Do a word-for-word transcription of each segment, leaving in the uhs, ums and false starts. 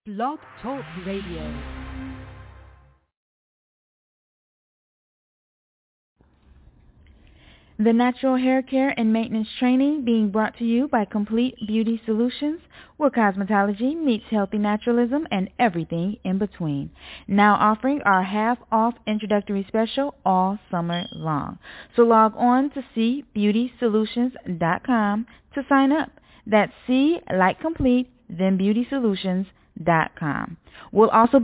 Blog Talk Radio. The natural hair care and maintenance training being brought to you by Complete Beauty Solutions, where cosmetology meets healthy naturalism and everything in between. Now offering our half-off introductory special all summer long. So log on to c beauty solutions dot com to sign up. That's C like complete, then beauty solutions dot com. We'll also be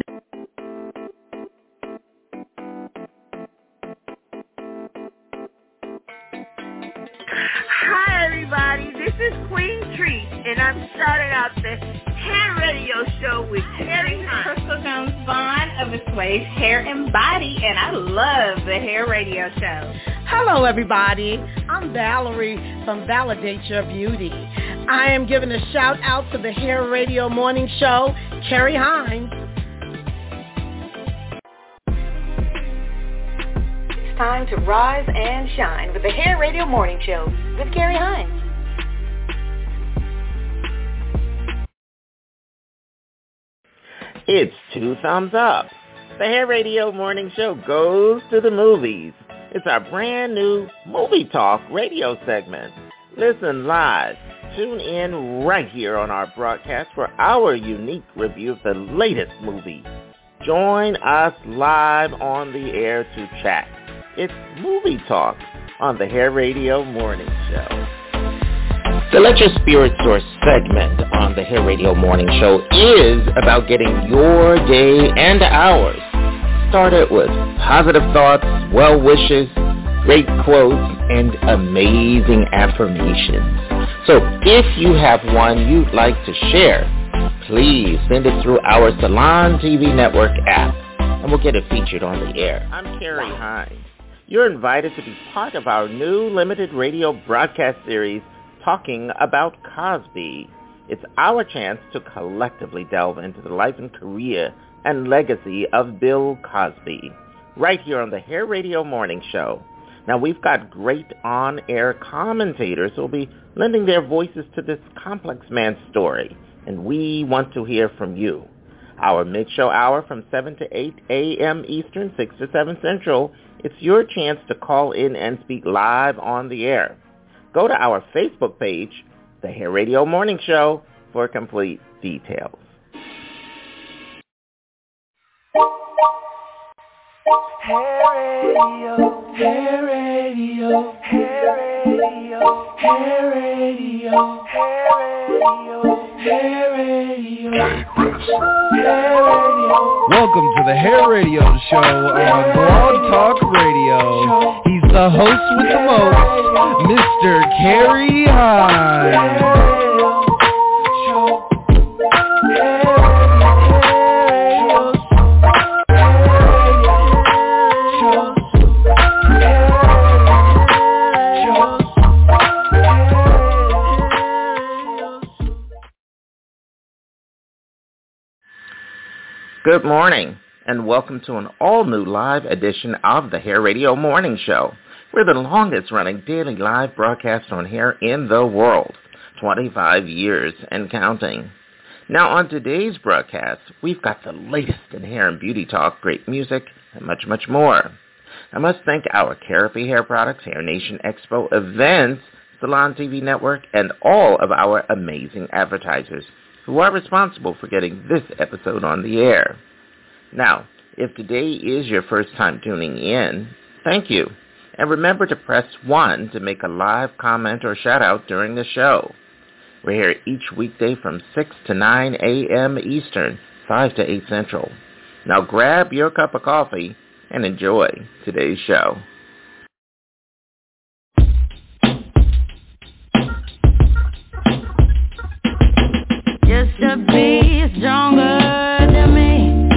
Hi everybody, this is Queen Treat, and I'm starting out the hair radio show with Carrie Hines. Crystal Jones Vaughn of Assuage Hair and Body, and I love the hair radio show. Hello everybody, I'm Valerie from Validate Your Beauty. I am giving a shout out to the hair radio morning show, Carrie Hines. Time to rise and shine with the Hair Radio Morning Show with Carrie Hines. It's two thumbs up. The Hair Radio Morning Show goes to the movies. It's our brand new Movie Talk radio segment. Listen live. Tune in right here on our broadcast for our unique review of the latest movie. Join us live on the air to chat. It's Movie Talk on the Hair Radio Morning Show. The Let Your Spirit Source segment on the Hair Radio Morning Show is about getting your day and ours started with positive thoughts, well wishes, great quotes, and amazing affirmations. So if you have one you'd like to share, please send it through our Salon T V Network app, and we'll get it featured on the air. I'm Carrie Hines. You're invited to be part of our new limited radio broadcast series talking about Cosby. It's our chance to collectively delve into the life and career and legacy of Bill Cosby, right here on the Hair Radio Morning Show. Now, we've got great on-air commentators who will be lending their voices to this complex man's story, and we want to hear from you. Our mid-show hour from seven to eight a.m. Eastern, six to seven Central, it's your chance to call in and speak live on the air. Go to our Facebook page, The Hair Radio Morning Show, for complete details. Hair radio, hair radio, hair radio, hair radio, hair radio, hair radio, hair radio. Welcome to the Hair Radio Show on Blog Talk Radio. He's the host with the most, Mister Carrie Hines. Good morning, and welcome to an all-new live edition of the Hair Radio Morning Show. We're the longest-running daily live broadcast on hair in the world, twenty-five years and counting. Now, on today's broadcast, we've got the latest in hair and beauty talk, great music, and much, much more. I must thank our Carapy Hair Products, Hair Nation Expo events, Salon T V Network, and all of our amazing advertisers who are responsible for getting this episode on the air. Now, if today is your first time tuning in, thank you. And remember to press one to make a live comment or shout out during the show. We're here each weekday from six to nine a.m. Eastern, five to eight Central. Now grab your cup of coffee and enjoy today's show. Just to be stronger than me.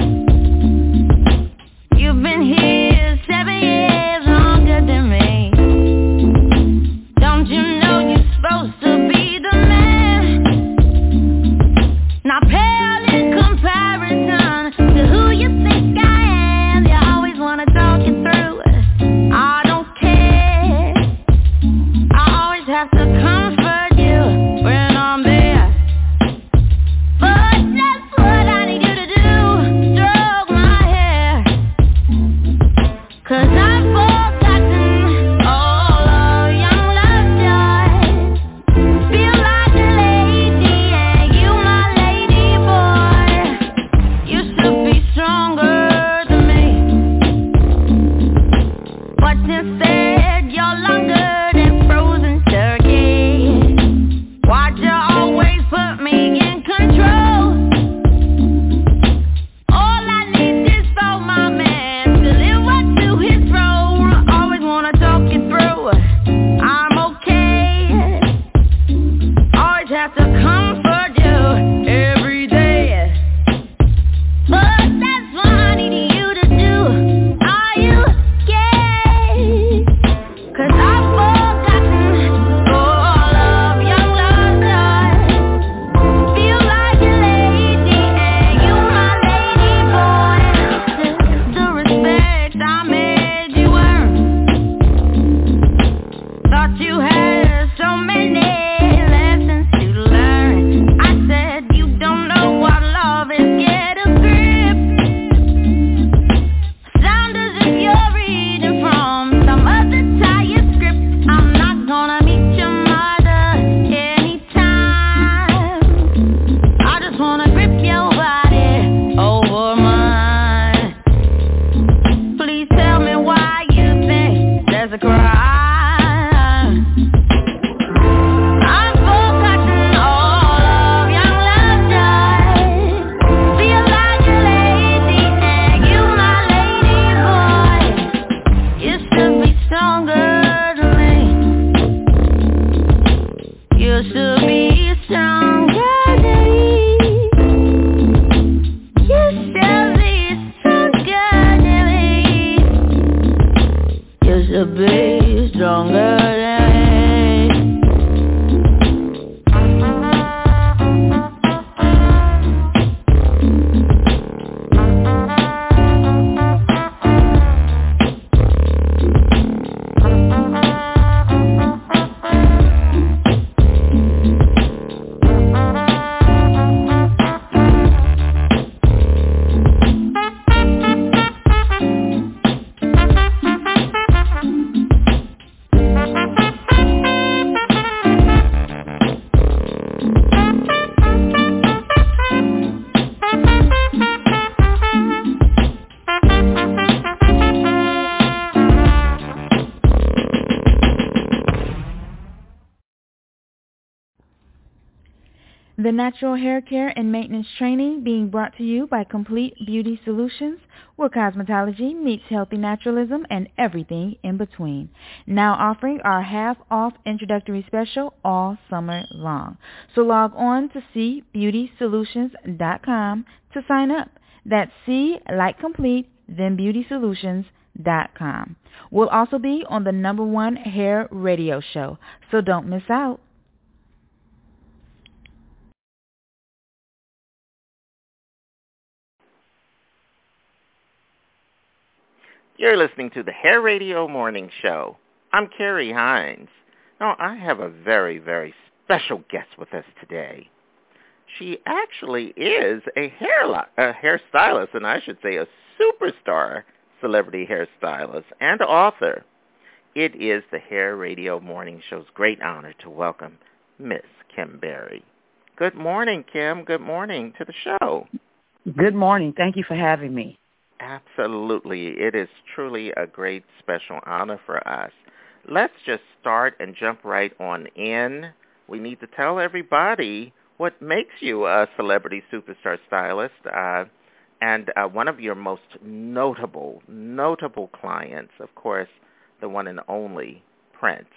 You've been here seven years longer than me. Don't you know you're supposed to be the man? Not pale in comparison to who you think I am. You always wanna talk it through. I don't care. I always have to comfort you when I'm there. But that's what The natural hair care and maintenance training being brought to you by Complete Beauty Solutions, where cosmetology meets healthy naturalism and everything in between. Now offering our half-off introductory special all summer long. So log on to c beauty solutions dot com to sign up. That's C like complete, then beauty solutions dot com. We'll also be on the number one hair radio show, so don't miss out. You're listening to the Hair Radio Morning Show. I'm Carrie Hines. Now, I have a very, very special guest with us today. She actually is a hair a hairstylist, and I should say a superstar celebrity hairstylist and author. It is the Hair Radio Morning Show's great honor to welcome Miss Kim Berry. Good morning, Kim. Good morning to the show. Good morning. Thank you for having me. Absolutely. It is truly a great special honor for us. Let's just start and jump right on in. We need to tell everybody what makes you a celebrity superstar stylist, uh, and uh, one of your most notable, notable clients, of course, the one and only Prince.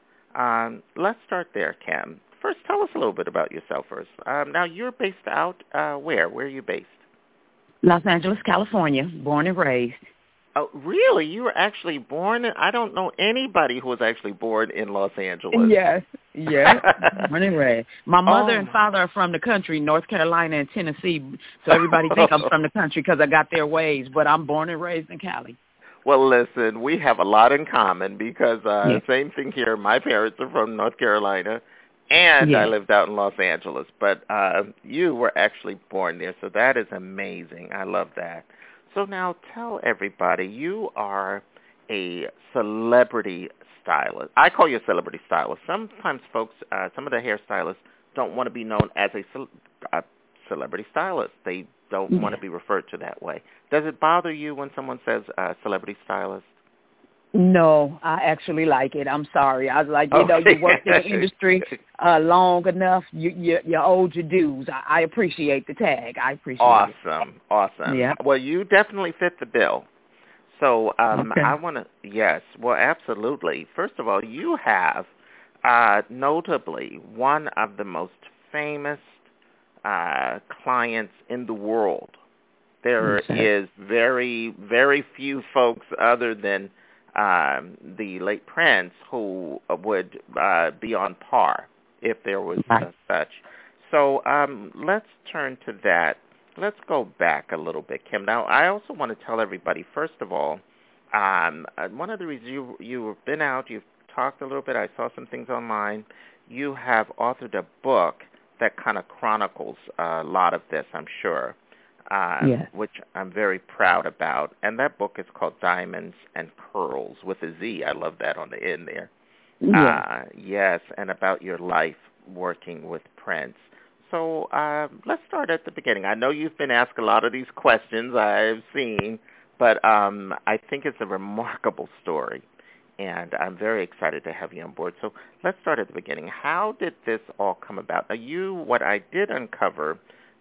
Um, let's start there, Kim. First, tell us a little bit about yourself first. Um, now, you're based out uh, where? Where are you based? Los Angeles, California, born and raised. Oh, really? You were actually born in, I don't know anybody who was actually born in Los Angeles. Yes, yes, born and raised. My mother oh. and father are from the country, North Carolina and Tennessee, so everybody think I'm from the country because I got their ways, but I'm born and raised in Cali. Well, listen, we have a lot in common because uh, yes. same thing here. My parents are from North Carolina, and yes. I lived out in Los Angeles, but uh, you were actually born there, so that is amazing. I love that. So now tell everybody, you are a celebrity stylist. I call you a celebrity stylist. Sometimes folks, uh, some of the hairstylists don't want to be known as a, ce- a celebrity stylist. They don't yeah. want to be referred to that way. Does it bother you when someone says uh, celebrity stylist? No, I actually like it. I'm sorry. I was like, you okay. know, you work in the industry uh, long enough. You, you, you owed your dues. I, I appreciate the tag. I appreciate awesome. it. Awesome. Awesome. Yeah. Well, you definitely fit the bill. So um, okay. I want to, yes, well, absolutely. First of all, you have uh, notably one of the most famous uh, clients in the world. There okay. is very, very few folks other than Um, the late Prince, who would uh, be on par if there was right. uh, such. So um, let's turn to that. Let's go back a little bit, Kim. Now, I also want to tell everybody, first of all, um, one of the reasons you, you've been out, you've talked a little bit, I saw some things online. You have authored a book that kind of chronicles a lot of this, I'm sure. Uh, yes. which I'm very proud about. And that book is called Diamonds and Pearls with a Z. I love that on the end there. Yes, uh, yes and about your life working with Prince. So uh, let's start at the beginning. I know you've been asked a lot of these questions I've seen, but um, I think it's a remarkable story, and I'm very excited to have you on board. So let's start at the beginning. How did this all come about? Now, you, what I did uncover,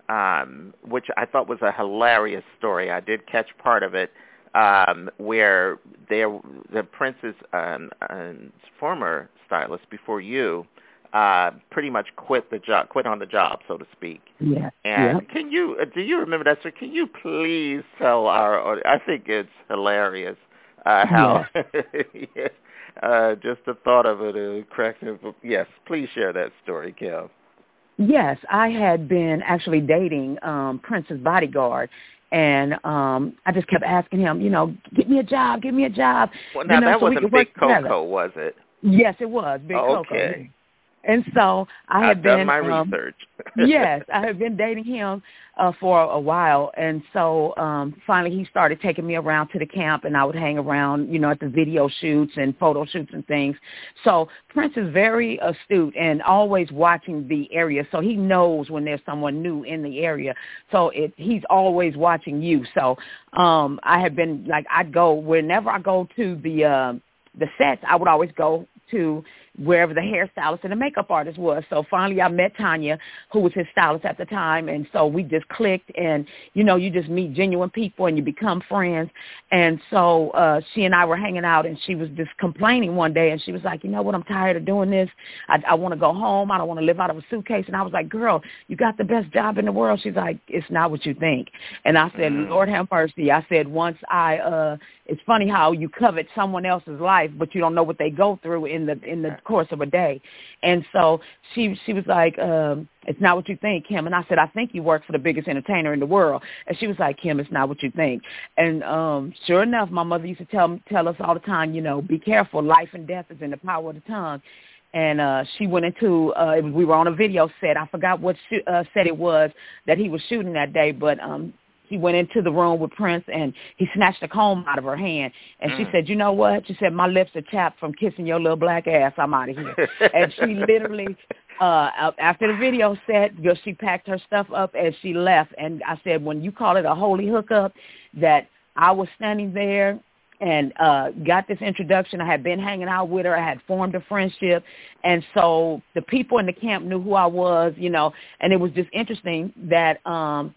Um, which I thought was a hilarious story. I did catch part of it, um, where there, the Prince's um, um, former stylist before you uh, pretty much quit the job, quit on the job, so to speak. Yeah. And yeah. can you, do you remember that story? Can you please tell our, I think it's hilarious uh, how, yes, uh, just the thought of it uh, cracks me. Yes, please share that story, Kim. Yes, I had been actually dating um, Prince's bodyguard, and um, I just kept asking him, you know, get me a job, get me a job. Well, now you know, that so wasn't Big Coco, was it? Yes, it was Big oh, Coco. Okay. And so I had I've been done my um, research. yes, I had been dating him uh, for a while, and so um, finally he started taking me around to the camp, and I would hang around, you know, at the video shoots and photo shoots and things. So Prince is very astute and always watching the area, so he knows when there's someone new in the area. So it, he's always watching you. So um, I had been like, I'd go whenever I go to the uh, the sets, I would always go to wherever the hairstylist and the makeup artist was. So finally I met Tanya, who was his stylist at the time, and so we just clicked, and, you know, you just meet genuine people and you become friends. And so uh, she and I were hanging out, and she was just complaining one day, and she was like, you know what, I'm tired of doing this. I, I want to go home. I don't want to live out of a suitcase. And I was like, girl, you got the best job in the world. She's like, it's not what you think. And I said, mm. Lord have mercy. I said, once I, uh, it's funny how you covet someone else's life, but you don't know what they go through in the in the course of a day. And so she she was like, um, it's not what you think, Kim. And I said, I think you work for the biggest entertainer in the world. And she was like, Kim, it's not what you think. And um, sure enough, my mother used to tell tell us all the time, you know, be careful. Life and death is in the power of the tongue. And uh, she went into, uh, it was, we were on a video set. I forgot what sh- uh, set it was that he was shooting that day, but um, he went into the room with Prince, and he snatched a comb out of her hand. And mm. she said, you know what? She said, my lips are chapped from kissing your little black ass. I'm out of here. And she literally, uh, after the video set, she packed her stuff up and she left. And I said, when you call it a holy hookup, that I was standing there and uh, got this introduction. I had been hanging out with her. I had formed a friendship. And so the people in the camp knew who I was, you know, and it was just interesting that um,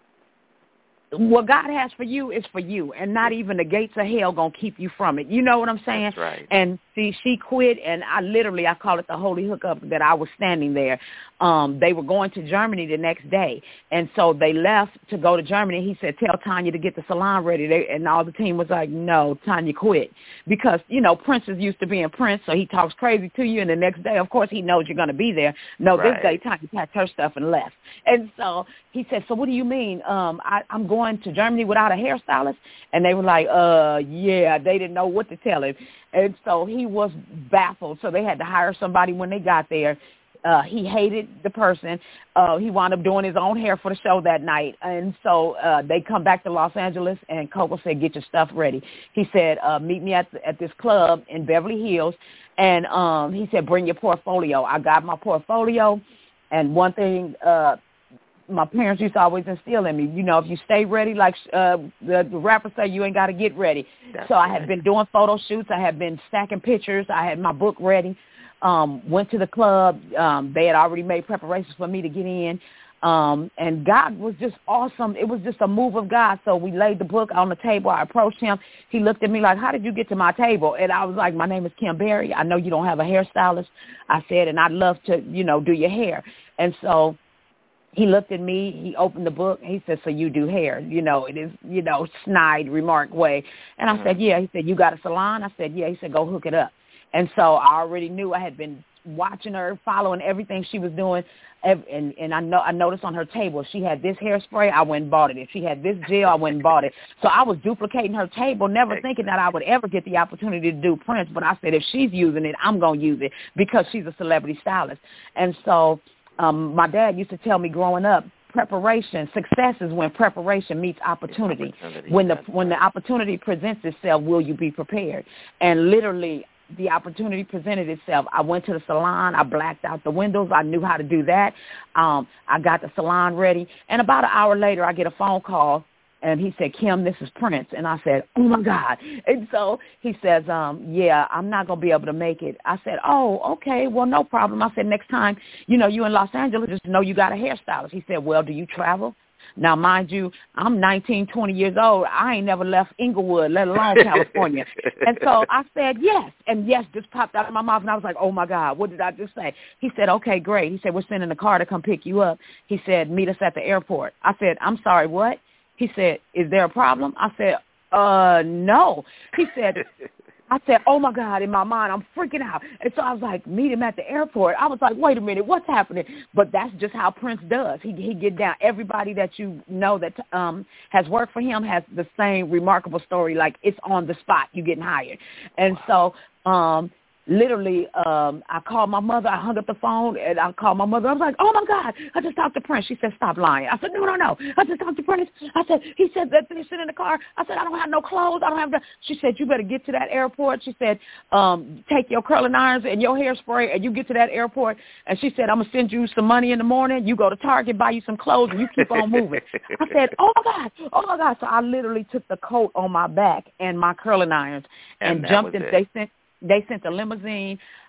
what God has for you is for you, and not even the gates of hell going to keep you from it. You know what I'm saying? That's right. And see, she quit, and I literally, I call it the holy hookup, that I was standing there. Um, they were going to Germany the next day, and so they left to go to Germany. He said, tell Tanya to get the salon ready. They, and all the team was like, no, Tanya quit. Because, you know, Prince is used to being Prince, so he talks crazy to you, and the next day, of course, he knows you're going to be there. No, right. This day, Tanya packed her stuff and left. And so he said, so what do you mean? Um, I, I'm going going to Germany without a hairstylist? And they were like, uh, yeah, they didn't know what to tell him. And so he was baffled. So they had to hire somebody when they got there. Uh, he hated the person. Uh, he wound up doing his own hair for the show that night. And so uh, they come back to Los Angeles, and Coco said, get your stuff ready. He said, uh, meet me at, the, at this club in Beverly Hills. And um, he said, bring your portfolio. I got my portfolio. And one thing uh, my parents used to always instill in me, you know, if you stay ready, like uh, the, the rappers say, you ain't got to get ready. That's so I had been doing photo shoots. I had been stacking pictures. I had my book ready. Um, went to the club. Um, they had already made preparations for me to get in. Um, and God was just awesome. It was just a move of God. So we laid the book on the table. I approached him. He looked at me like, how did you get to my table? And I was like, my name is Kim Berry. I know you don't have a hairstylist. I said, and I'd love to, you know, do your hair. And so he looked at me, he opened the book, and he said, so you do hair, you know, it is, you know, snide, remark way. And I mm-hmm. said, yeah. He said, you got a salon? I said, yeah. He said, go hook it up. And so I already knew. I had been watching her, following everything she was doing. And, and I know I noticed on her table, she had this hairspray, I went and bought it. If she had this gel, I went and bought it. So I was duplicating her table, never thinking that I would ever get the opportunity to do Prince. But I said, if she's using it, I'm going to use it because she's a celebrity stylist. And so um, my dad used to tell me growing up, preparation, success is when preparation meets opportunity. opportunity. When the when the opportunity presents itself, will you be prepared? And literally, the opportunity presented itself. I went to the salon. I blacked out the windows. I knew how to do that. Um, I got the salon ready. And about an hour later, I get a phone call, and he said, Kim, this is Prince. And I said, oh, my God. And so he says, um, yeah, I'm not going to be able to make it. I said, oh, okay, well, no problem. I said, next time, you know, you in Los Angeles, just know you got a hairstylist. He said, well, do you travel? Now, mind you, I'm nineteen, twenty years old. I ain't never left Inglewood, let alone California. And so I said, yes. And yes just popped out of my mouth. And I was like, oh, my God, what did I just say? He said, okay, great. He said, we're sending a car to come pick you up. He said, meet us at the airport. I said, I'm sorry, what? He said, is there a problem? I said, uh, no. He said, I said, oh, my God, in my mind, I'm freaking out. And so I was like, meet him at the airport. I was like, wait a minute, what's happening? But that's just how Prince does. He he get down. Everybody that you know that um um, has worked for him has the same remarkable story. Like, it's on the spot. You getting hired. And wow. so um literally, um, I called my mother. I hung up the phone, and I called my mother. I was like, oh, my God, I just talked to Prince. She said, stop lying. I said, no, no, no. I just talked to Prince. I said, he said that they're sitting in the car. I said, I don't have no clothes. I don't have the. She said, you better get to that airport. She said, um, take your curling irons and your hairspray, and you get to that airport. And she said, I'm going to send you some money in the morning. You go to Target, buy you some clothes, and you keep on moving. I said, oh, my God, oh, my God. So I literally took the coat on my back and my curling irons and, and jumped in. It. They sent They sent a limousine.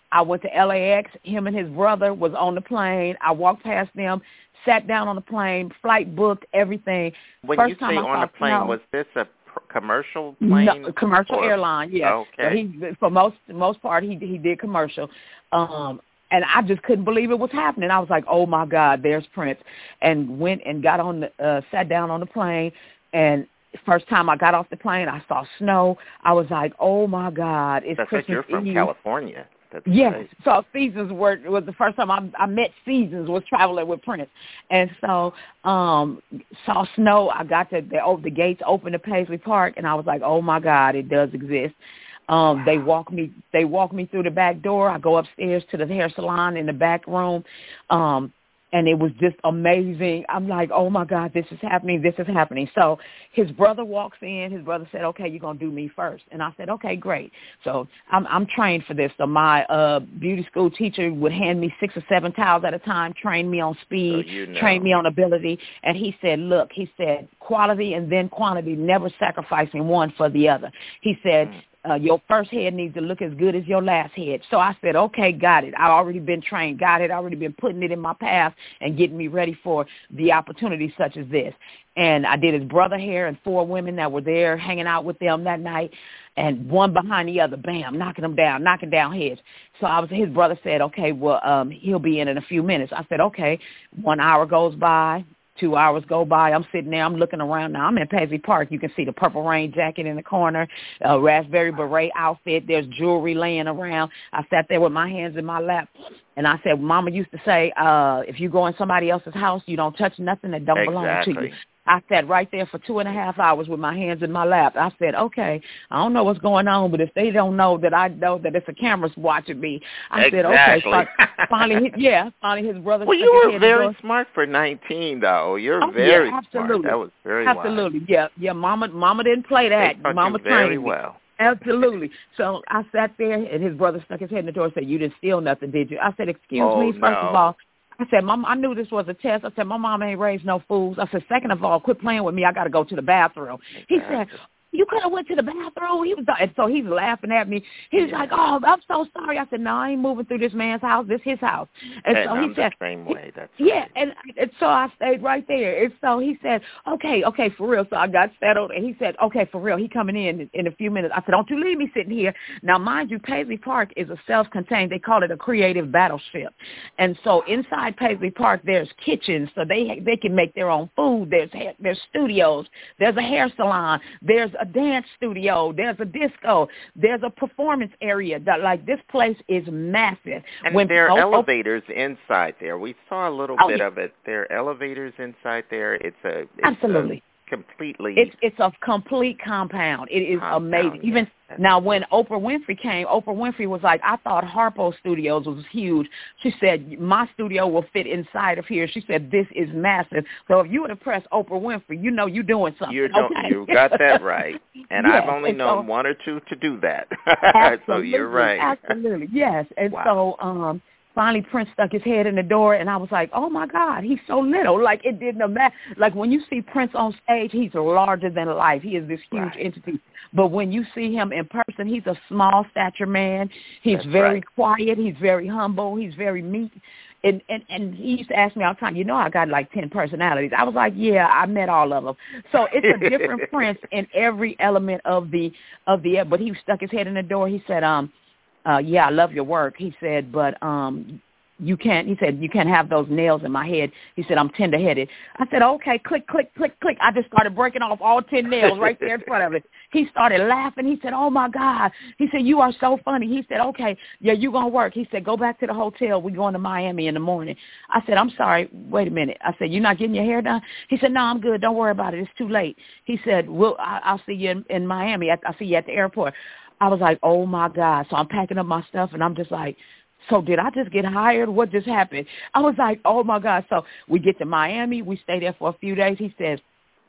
I went to L A X. Him and his brother was on the plane. I walked past them, sat down on the plane, flight booked, everything. When First you time say I on saw the plane, snow, was this a pr- commercial plane? No, commercial or? airline, yeah. Okay. So he, for most most part, he he did commercial. Um, and I just couldn't believe it was happening. I was like, oh, my God, there's Prince. And went and got on the, uh, sat down on the plane, and first time I got off the plane, I saw snow. I was like, oh, my God, it's That's Christmas like you're from Eve. California. That's Yes, great. so Seasons were, was the first time I, I met Seasons, was traveling with Prince. And so um, saw snow. I got to, the, oh, the gates open to Paisley Park, and I was like, oh, my God, it does exist. Um, wow. They walk me. They walk me through the back door. I go upstairs to the hair salon in the back room, um, and it was just amazing. I'm like, oh my God, this is happening. This is happening. So his brother walks in. His brother said, "Okay, you're gonna do me first." And I said, "Okay, great." So I'm I'm trained for this. So my uh, beauty school teacher would hand me six or seven towels at a time, train me on speed, so you know. train me on ability. And he said, "Look," he said, "quality and then quantity, never sacrificing one for the other." He said. Mm. Uh, your first head needs to look as good as your last head. So I said, okay, got it. I've already been trained. Got it. I've already been putting it in my path and getting me ready for the opportunities such as this. And I did his brother hair and four women that were there hanging out with them that night, and one behind the other, bam, knocking them down, knocking down heads. So I was. His brother said, okay, well, um, he'll be in in a few minutes. I said, okay. One hour goes by. Two hours go by. I'm sitting there. I'm looking around. Now, I'm in Paisley Park. You can see the Purple Rain jacket in the corner, a raspberry beret outfit. There's jewelry laying around. I sat there with my hands in my lap, and I said, Mama used to say, uh, if you go in somebody else's house, you don't touch nothing that don't exactly. belong to you. I sat right there for two and a half hours with my hands in my lap. I said, okay, I don't know what's going on, but if they don't know that I know that it's a camera watching me, I exactly. said, okay. So finally, yeah, finally his brother. Well, you were very smart for nineteen, though. You're oh, very yeah, absolutely. smart. That was very absolutely. wise. Yeah, yeah. Mama, Mama didn't play that. They taught Mama you very trained me. well. Absolutely. So I sat there, and his brother stuck his head in the door and said, "You didn't steal nothing, did you?" I said, "Excuse oh, me, first no. of all." I said, Mom, I knew this was a test. I said, my mom ain't raised no fools. I said, second of all, quit playing with me. I got to go to the bathroom. Exactly. He said, you could have went to the bathroom. He was, and so he's laughing at me. He was yeah. like, oh, I'm so sorry. I said, no, I ain't moving through this man's house. This is his house. And, and so I'm he said, the same way. That's yeah, right. and, and so I stayed right there. And so he said, okay, okay, for real. So I got settled, and he said, okay, for real. He coming in in a few minutes. I said, don't you leave me sitting here. Now, mind you, Paisley Park is a self-contained, they call it a creative battleship. And so inside Paisley Park, there's kitchens, so they they can make their own food. There's there's studios. There's a hair salon. There's a dance studio. There's a disco. There's a performance area. That, like, this place is massive. And when, there are oh, elevators oh, inside there. We saw a little oh, bit yeah. of it. There are elevators inside there. It's a it's absolutely. A completely. It's it's a complete compound. It is compound, amazing. Yeah. Even now, when Oprah Winfrey came, Oprah Winfrey was like, I thought Harpo Studios was huge. She said, my studio will fit inside of here. She said, this is massive. So if you were to press Oprah Winfrey, you know you're doing something. You're doing, okay? You got that right. And yes, I've only and known so, one or two to do that. Absolutely, so you're right. Absolutely, yes. And wow. so um, finally Prince stuck his head in the door, and I was like, oh, my God, he's so little. Like, it didn't matter. Like, when you see Prince on stage, he's larger than life. He is this huge right. entity. But when you see him in person, he's a small stature man. He's That's very right. quiet. He's very humble. He's very meek. And, and and he used to ask me all the time, you know, I got like ten personalities. I was like, yeah, I met all of them. So it's a different Prince in every element of the of the. But he stuck his head in the door. He said, um, uh, yeah, I love your work. He said, but um. You can't, he said, you can't have those nails in my head. He said, I'm tender-headed. I said, okay, click, click, click, click. I just started breaking off all ten nails right there in front of it. He started laughing. He said, oh, my God. He said, you are so funny. He said, okay, yeah, you're going to work. He said, go back to the hotel. We're going to Miami in the morning. I said, I'm sorry. Wait a minute. I said, you're not getting your hair done? He said, no, I'm good. Don't worry about it. It's too late. He said, well, I- I'll see you in, in Miami. I'll see you at the airport. I was like, oh, my God. So I'm packing up my stuff, and I'm just like, so did I just get hired? What just happened? I was like, oh, my God. So we get to Miami. We stay there for a few days. He says,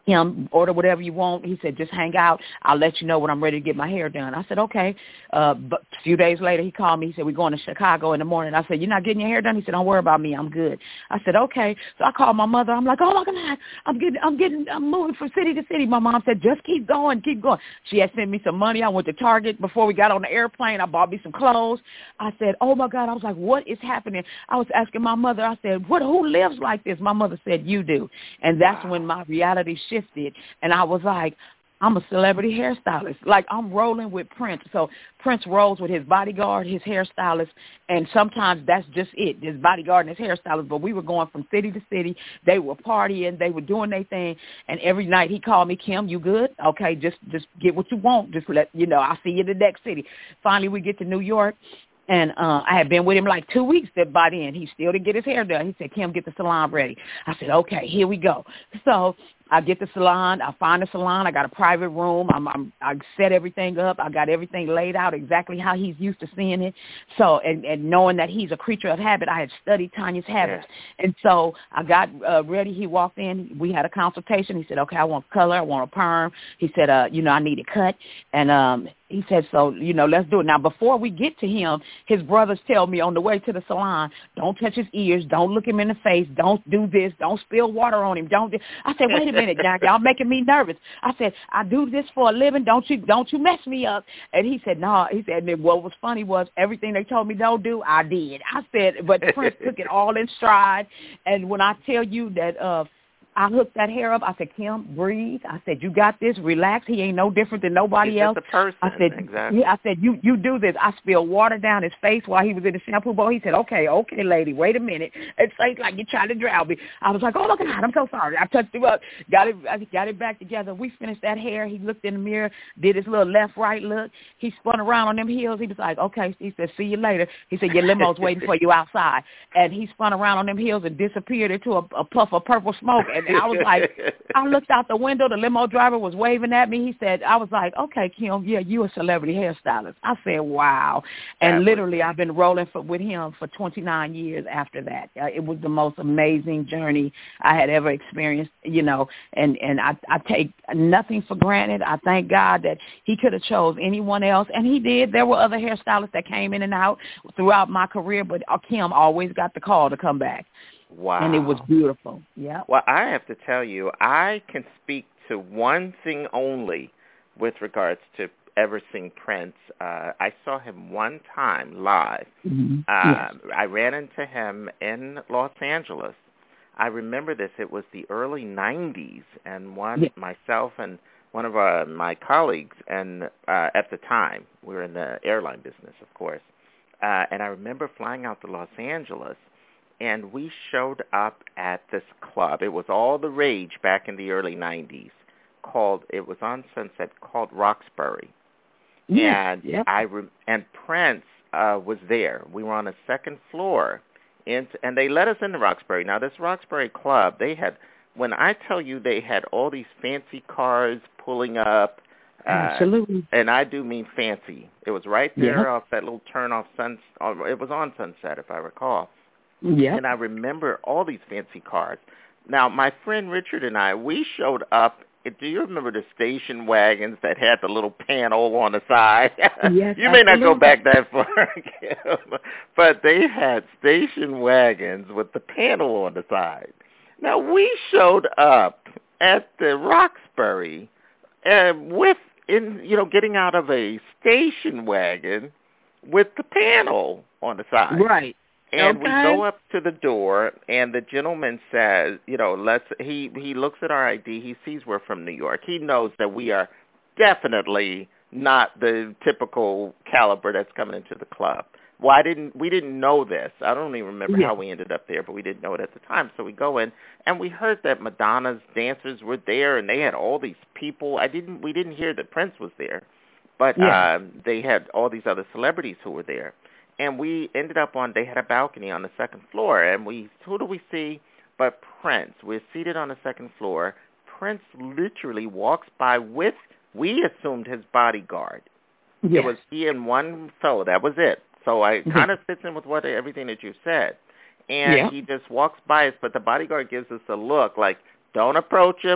him, order whatever you want. He said, just hang out. I'll let you know when I'm ready to get my hair done. I said, okay. Uh, but a few days later, he called me. He said, we're going to Chicago in the morning. I said, you're not getting your hair done? He said, don't worry about me. I'm good. I said, okay. So I called my mother. I'm like, oh, my God, I'm getting, I'm getting, I'm moving from city to city. My mom said, just keep going, keep going. She had sent me some money. I went to Target before we got on the airplane. I bought me some clothes. I said, oh, my God. I was like, what is happening? I was asking my mother. I said, what? Who lives like this? My mother said, you do. And that's wow. when my reality shifted. And I was like, I'm a celebrity hairstylist. Like, I'm rolling with Prince. So Prince rolls with his bodyguard, his hairstylist, and sometimes that's just it, his bodyguard and his hairstylist. But we were going from city to city. They were partying. They were doing their thing. And every night he called me, Kim, you good? Okay, just just get what you want. Just let, you know, I'll see you in the next city. Finally, we get to New York. And uh, I had been with him like two weeks that by then. He still didn't get his hair done. He said, Kim, get the salon ready. I said, okay, here we go. So I get the salon. I find the salon. I got a private room. I'm, I'm, I set everything up. I got everything laid out exactly how he's used to seeing it. So, and, and knowing that he's a creature of habit, I had studied Tanya's habits. Yeah. And so I got uh, ready. He walked in. We had a consultation. He said, okay, I want color. I want a perm. He said, uh, you know, I need it cut. And um, he said, so, you know, let's do it. Now, before we get to him, his brothers tell me on the way to the salon, don't touch his ears. Don't look him in the face. Don't do this. Don't spill water on him. Don't do. I said, wait a minute. Now, y'all making me nervous. I said, I do this for a living. Don't you don't you mess me up. And he said, no. Nah. He said, and what was funny was everything they told me don't do, I did. I said, but Prince took it all in stride. And when I tell you that uh, I hooked that hair up, I said, Kim, breathe. I said, you got this. Relax. He ain't no different than nobody He's else. Just a person. I said, exactly. Yeah, I said, you you do this. I spilled water down his face while he was in the shampoo bowl. He said, okay, okay, lady, wait a minute. It's like, like you're trying to drown me. I was like, oh, my God, I'm so sorry. I touched him up, got it, I got it back together. We finished that hair. He looked in the mirror, did his little left-right look. He spun around on them heels. He was like, okay. He said, see you later. He said, your limo's waiting for you outside. And he spun around on them heels and disappeared into a, a puff of purple smoke. And I was like, I looked out the window. The limo driver was waving at me. He said, I was like, okay, Kim, yeah, you a celebrity hairstylist. I said, wow. And that literally was... I've been rolling for, with him for twenty-nine years after that. Uh, it was the most amazing journey I had ever experienced, you know, and, and I, I take nothing for granted. I thank God that he could have chose anyone else, and he did. There were other hairstylists that came in and out throughout my career, but Kim always got the call to come back. Wow. And it was beautiful. Yeah. Well, I have to tell you, I can speak to one thing only with regards to ever seeing Prince. Uh, I saw him one time live. Mm-hmm. Uh, yes. I ran into him in Los Angeles. I remember this. It was the early nineties, and one yes. myself and one of uh, my colleagues, and uh, at the time, we were in the airline business, of course, uh, and I remember flying out to Los Angeles, and we showed up at this club. It was all the rage back in the early nineties. Called it was on Sunset, called Roxbury. Yeah, and yep. I re- and Prince uh, was there. We were on a second floor, and and they let us into Roxbury. Now this Roxbury club, they had, when I tell you, they had all these fancy cars pulling up. Uh, Absolutely. And I do mean fancy. It was right there yep. off that little turn off Sun. It was on Sunset, if I recall. Yeah. And I remember all these fancy cars. Now, my friend Richard and I, we showed up. Do you remember the station wagons that had the little panel on the side? Yes, you may absolutely. not go back that far, Kim, but they had station wagons with the panel on the side. Now, we showed up at the Roxbury uh, with, in you know, getting out of a station wagon with the panel on the side. Right. And okay. we go up to the door, and the gentleman says, you know, let's. He he looks at our I D. He sees we're from New York. He knows that we are definitely not the typical caliber that's coming into the club. Why didn't we didn't know this? I don't even remember yeah. how we ended up there, but we didn't know it at the time. So we go in, and we heard that Madonna's dancers were there, and they had all these people. I didn't. We didn't hear that Prince was there, but yeah. uh, they had all these other celebrities who were there. And we ended up on, they had a balcony on the second floor, and we, who do we see but Prince? We're seated on the second floor. Prince literally walks by with, we assumed, his bodyguard. Yes. It was he and one fellow. That was it. So I kind of fits in with what everything that you said. And yeah. he just walks by us, but the bodyguard gives us a look like, don't approach him,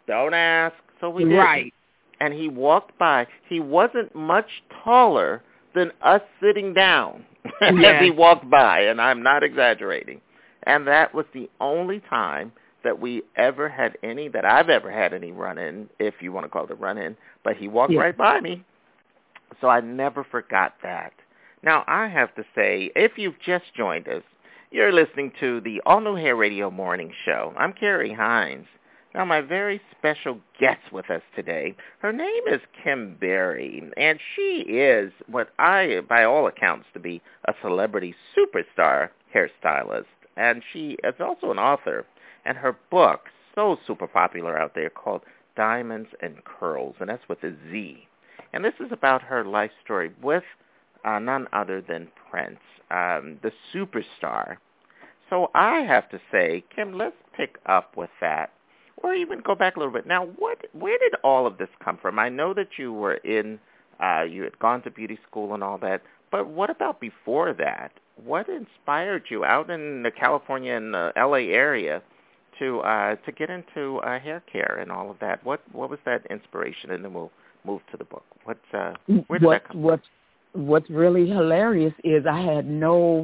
Don't ask. So we did. Right. And he walked by. He wasn't much taller than us sitting down as Yes. he walked by, and I'm not exaggerating. And that was the only time that we ever had any, that I've ever had any run-in, if you want to call it a run-in, but he walked Yeah. right by me. So I never forgot that. Now, I have to say, if you've just joined us, you're listening to the All New Hair Radio Morning Show. I'm Carrie Hines. Now, my very special guest with us today, her name is Kim Berry, and she is what I, by all accounts, to be a celebrity superstar hairstylist. And she is also an author, and her book, so super popular out there, called Diamonds and Curls, and that's with a Z. And this is about her life story with uh, none other than Prince, um, the superstar. So I have to say, Kim, let's pick up with that, or even go back a little bit. Now, what, where did all of this come from? I know that you were in, uh, you had gone to beauty school and all that, but what about before that? What inspired you out in the California and the L A area to uh, to get into uh, hair care and all of that? What what was that inspiration? And then we'll move to the book. What uh, where did what, that come what's, from? What's really hilarious is I had no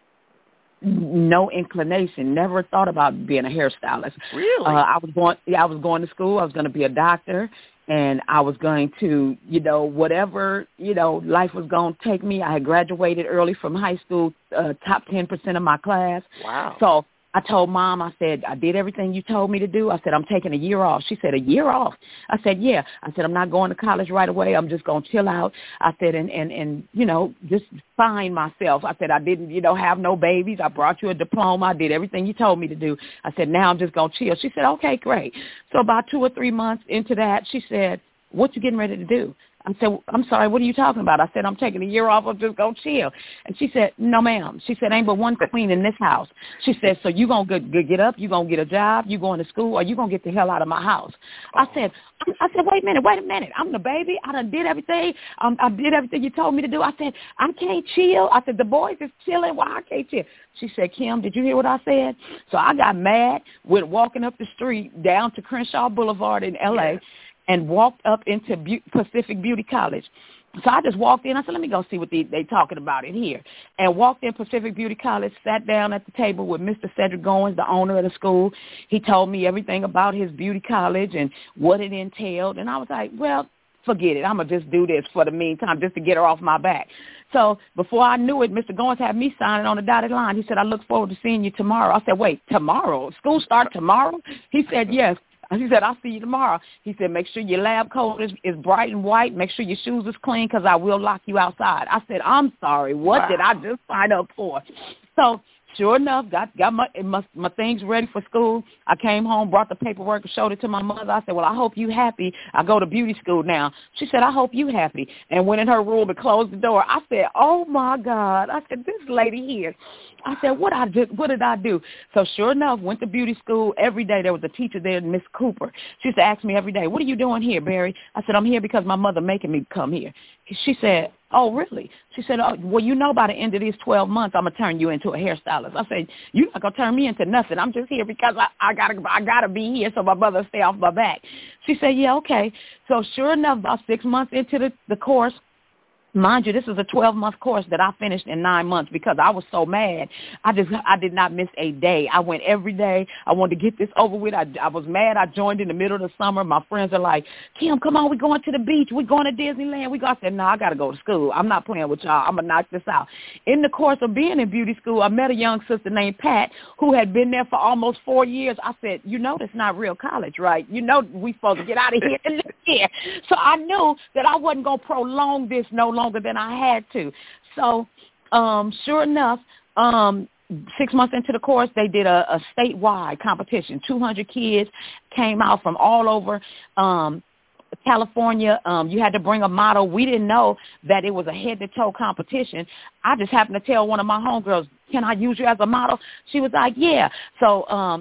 no inclination, never thought about being a hairstylist. Really? Uh, I was going. Yeah, I was going to school. I was going to be a doctor. And I was going to, you know, whatever, you know, life was going to take me. I had graduated early from high school, uh, top ten percent of my class. Wow. So I told Mom, I said, I did everything you told me to do. I said, I'm taking a year off. She said, a year off? I said, yeah. I said, I'm not going to college right away. I'm just going to chill out. I said, and, and, and, you know, just find myself. I said, I didn't, you know, have no babies. I brought you a diploma. I did everything you told me to do. I said, now I'm just going to chill. She said, okay, great. So about two or three months into that, she said, what you getting ready to do? I said, I'm sorry, what are you talking about? I said, I'm taking a year off. I'm just going to chill. And she said, no, ma'am. She said, ain't but one queen in this house. She said, so you going to get up, you going to get a job, you going to school, or you going to get the hell out of my house? I said, I said, wait a minute, wait a minute. I'm the baby. I done did everything. Um, I did everything you told me to do. I said, I can't chill. I said, the boys is chilling. Why I can't chill? She said, Kim, did you hear what I said? So I got mad, went walking up the street down to Crenshaw Boulevard in L A, yes. and walked up into Be- Pacific Beauty College. So I just walked in. I said, let me go see what they they talking about in here. And walked in Pacific Beauty College, sat down at the table with Mister Cedric Goins, the owner of the school. He told me everything about his beauty college and what it entailed. And I was like, well, forget it. I'm going to just do this for the meantime just to get her off my back. So before I knew it, Mister Goins had me signing on the dotted line. He said, I look forward to seeing you tomorrow. I said, wait, tomorrow? School start tomorrow? He said, yes. He said, I'll see you tomorrow. He said, make sure your lab coat is, is bright and white. Make sure your shoes is clean because I will lock you outside. I said, I'm sorry. What wow. did I just sign up for? So sure enough, got got my, my my things ready for school. I came home, brought the paperwork, and showed it to my mother. I said, well, I hope you happy. I go to beauty school now. She said, I hope you happy. And went in her room and closed the door. I said, oh, my God. I said, this lady here. I said, what I did, what did I do? So sure enough, went to beauty school. Every day there was a teacher there, Miss Cooper. She used to ask me every day, what are you doing here, Barry? I said, I'm here because my mother making me come here. She said, oh, really? She said, oh, well, you know by the end of these twelve months, I'm going to turn you into a hairstylist. I said, you're not going to turn me into nothing. I'm just here because I, I got to I gotta be here so my mother stay off my back. She said, yeah, okay. So sure enough, about six months into the, the course, mind you, this is a twelve-month course that I finished in nine months because I was so mad. I just, I did not miss a day. I went every day. I wanted to get this over with. I, I was mad. I joined in the middle of the summer. My friends are like, Kim, come on, we're going to the beach. We're going to Disneyland. We got, I said, no, I got to go to school. I'm not playing with y'all. I'm going to knock this out. In the course of being in beauty school, I met a young sister named Pat who had been there for almost four years. I said, you know that's not real college, right? You know we supposed to get out of here and live here. So I knew that I wasn't going to prolong this no longer. longer than I had to. So um, sure enough, um, six months into the course, they did a, a statewide competition. two hundred kids came out from all over um, California. Um, you had to bring a model. We didn't know that it was a head-to-toe competition. I just happened to tell one of my homegirls, can I use you as a model? She was like, yeah. So um,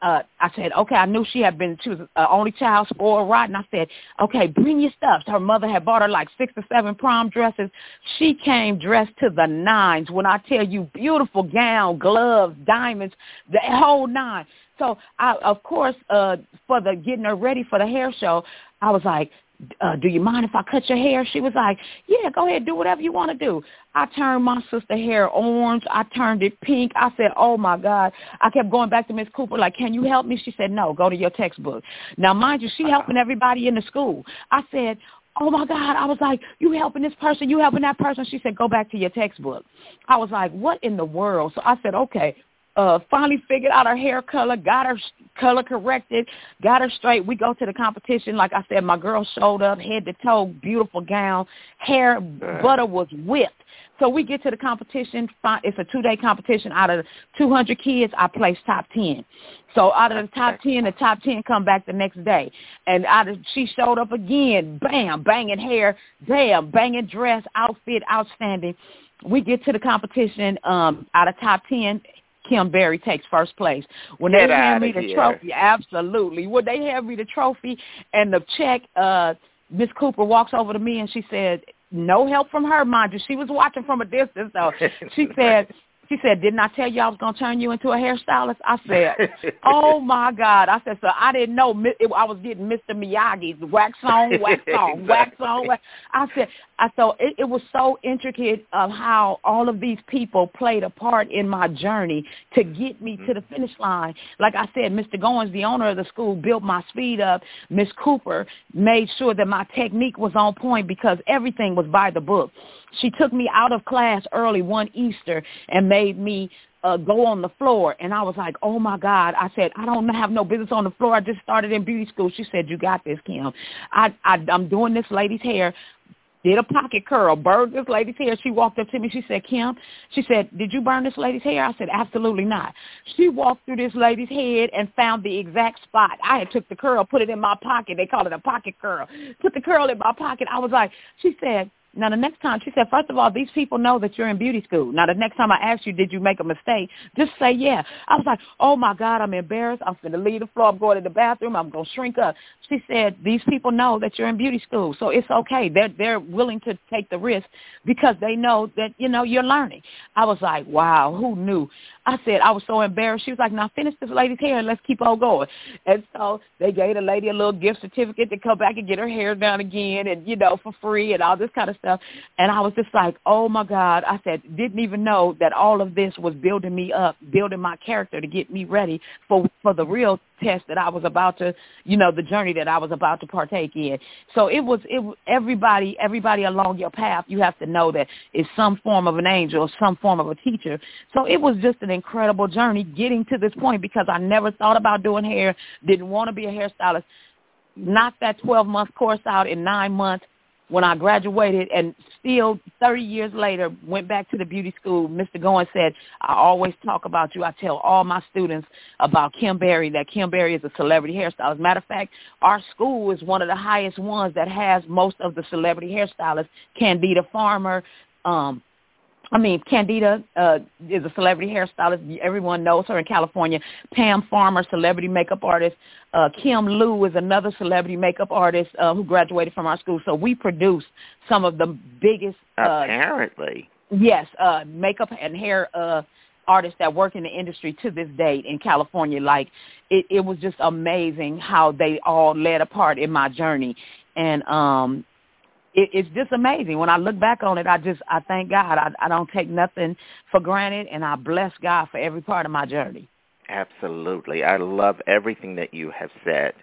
uh, I said, okay, I knew she had been, she was uh, only child, spoiled rotten. I said, okay, bring your stuff. Her mother had bought her like six or seven prom dresses. She came dressed to the nines. When I tell you, beautiful gown, gloves, diamonds, the whole nine. So, I, of course, uh, for the getting her ready for the hair show, I was like, Uh, do you mind if I cut your hair? She was like, yeah, go ahead, do whatever you want to do. I turned my sister hair orange. I turned it pink. I said, oh, my God. I kept going back to Miss Cooper, like, can you help me? She said, no, go to your textbook. Now, mind you, she helping everybody in the school. I said, oh, my God. I was like, you helping this person, you helping that person. She said, go back to your textbook. I was like, what in the world? So I said, okay. Uh, finally figured out her hair color, got her color corrected, got her straight. We go to the competition. Like I said, my girl showed up, head to toe, beautiful gown, hair, butter was whipped. So we get to the competition. It's a two-day competition. Out of two hundred kids, I placed top ten. So out of the top ten, the top ten come back the next day. And out of, she showed up again, bam, banging hair, damn, banging dress, outfit, outstanding. We get to the competition. Um, out of top ten, Kim Berry takes first place. When Get they hand me the here. trophy, absolutely. When they hand me the trophy and the check, uh, Miss Cooper walks over to me and she said, no help from her, mind you. She was watching from a distance, though. She said, She said, didn't I tell you I was going to turn you into a hairstylist? I said, oh, my God. I said, so I didn't know I was getting Mister Miyagi's wax on, wax on, exactly. wax on. Wax. I said, I thought it, it was so intricate of how all of these people played a part in my journey to get me mm-hmm. to the finish line. Like I said, Mister Goins, the owner of the school, built my speed up. Miss Cooper made sure that my technique was on point because everything was by the book. She took me out of class early one Easter and made me uh, go on the floor. And I was like, oh, my God. I said, I don't have no business on the floor. I just started in beauty school. She said, you got this, Kim. I, I, I'm doing this lady's hair. Did a pocket curl, burned this lady's hair. She walked up to me. She said, Kim, she said, did you burn this lady's hair? I said, absolutely not. She walked through this lady's head and found the exact spot. I had took the curl, put it in my pocket. They call it a pocket curl. Put the curl in my pocket. I was like, she said, now, the next time, she said, first of all, these people know that you're in beauty school. Now, the next time I ask you, did you make a mistake, just say, yeah. I was like, oh, my God, I'm embarrassed. I'm going to leave the floor. I'm going to the bathroom. I'm going to shrink up. She said, these people know that you're in beauty school, so it's okay. They're, they're willing to take the risk because they know that, you know, you're learning. I was like, wow, who knew? I said, I was so embarrassed. She was like, now finish this lady's hair and let's keep on going. And so they gave the lady a little gift certificate to come back and get her hair done again and, you know, for free and all this kind of stuff. And I was just like, oh, my God. I said, didn't even know that all of this was building me up, building my character to get me ready for, for the real test that I was about to, you know, the journey that I was about to partake in. So it was, it everybody, everybody along your path, you have to know that it's some form of an angel, some form of a teacher. So it was just an incredible journey getting to this point because I never thought about doing hair, didn't want to be a hairstylist, knocked that twelve-month course out in nine months when I graduated, and still thirty years later went back to the beauty school. Mister Goins said, I always talk about you. I tell all my students about Kim Berry, that Kim Berry is a celebrity hairstylist. Matter of fact, our school is one of the highest ones that has most of the celebrity hairstylists. Candida Farmer, um, I mean, Candida uh, is a celebrity hairstylist. Everyone knows her in California. Pam Farmer, celebrity makeup artist. Uh, Kim Liu is another celebrity makeup artist uh, who graduated from our school. So we produce some of the biggest. Uh, Apparently. Yes, uh, makeup and hair uh, artists that work in the industry to this day in California. Like, it, it was just amazing how they all led a part in my journey. And, um, It, it's just amazing. When I look back on it, I just, I thank God. I, I don't take nothing for granted, and I bless God for every part of my journey. Absolutely. I love everything that you have said.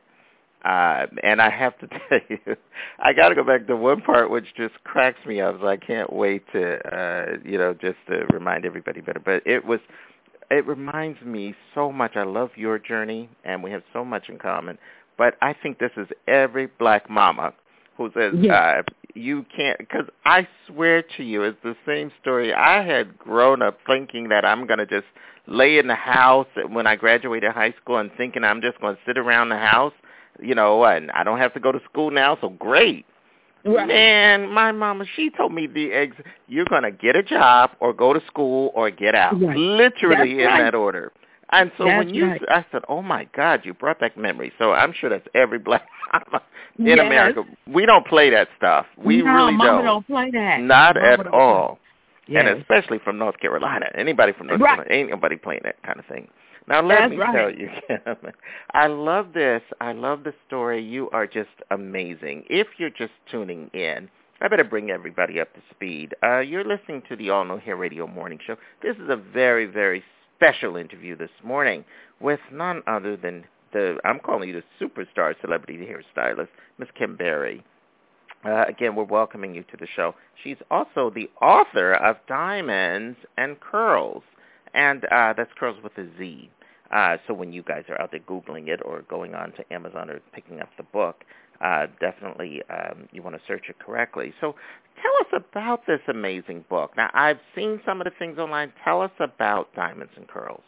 Uh, and I have to tell you, I got to go back to one part which just cracks me up. I can't wait to, uh, you know, just to remind everybody better. But it was, it reminds me so much. I love your journey, and we have so much in common. But I think this is every black mama who says, yeah. uh, you can't, because I swear to you, it's the same story. I had grown up thinking that I'm going to just lay in the house when I graduated high school and thinking I'm just going to sit around the house, you know, and I don't have to go to school now, so great. Right. Man, my mama, she told me the ex, you're going to get a job or go to school or get out, right. literally That's in right. that order. And so that's when you, right. I said, oh, my God, you brought back memories. So I'm sure that's every black mama in Yes. America. We don't play that stuff. We no, really Mama don't. don't play that. Not Mama at all. Yes. And especially from North Carolina. Anybody from North right. Carolina, ain't nobody playing that kind of thing. Now, let That's me right. tell you, Kim, I love this. I love the story. You are just amazing. If you're just tuning in, I better bring everybody up to speed. Uh, you're listening to the All Know Hair Radio Morning Show. This is a very, very special interview this morning with none other than the, I'm calling you the superstar celebrity hairstylist, Miss Kim Berry. Uh, again, we're welcoming you to the show. She's also the author of Diamonds and Curls, and uh, that's Curls with a Z. Uh, so when you guys are out there Googling it or going on to Amazon or picking up the book, uh, definitely um, you want to search it correctly. So tell us about this amazing book. Now, I've seen some of the things online. Tell us about Diamonds and Curls.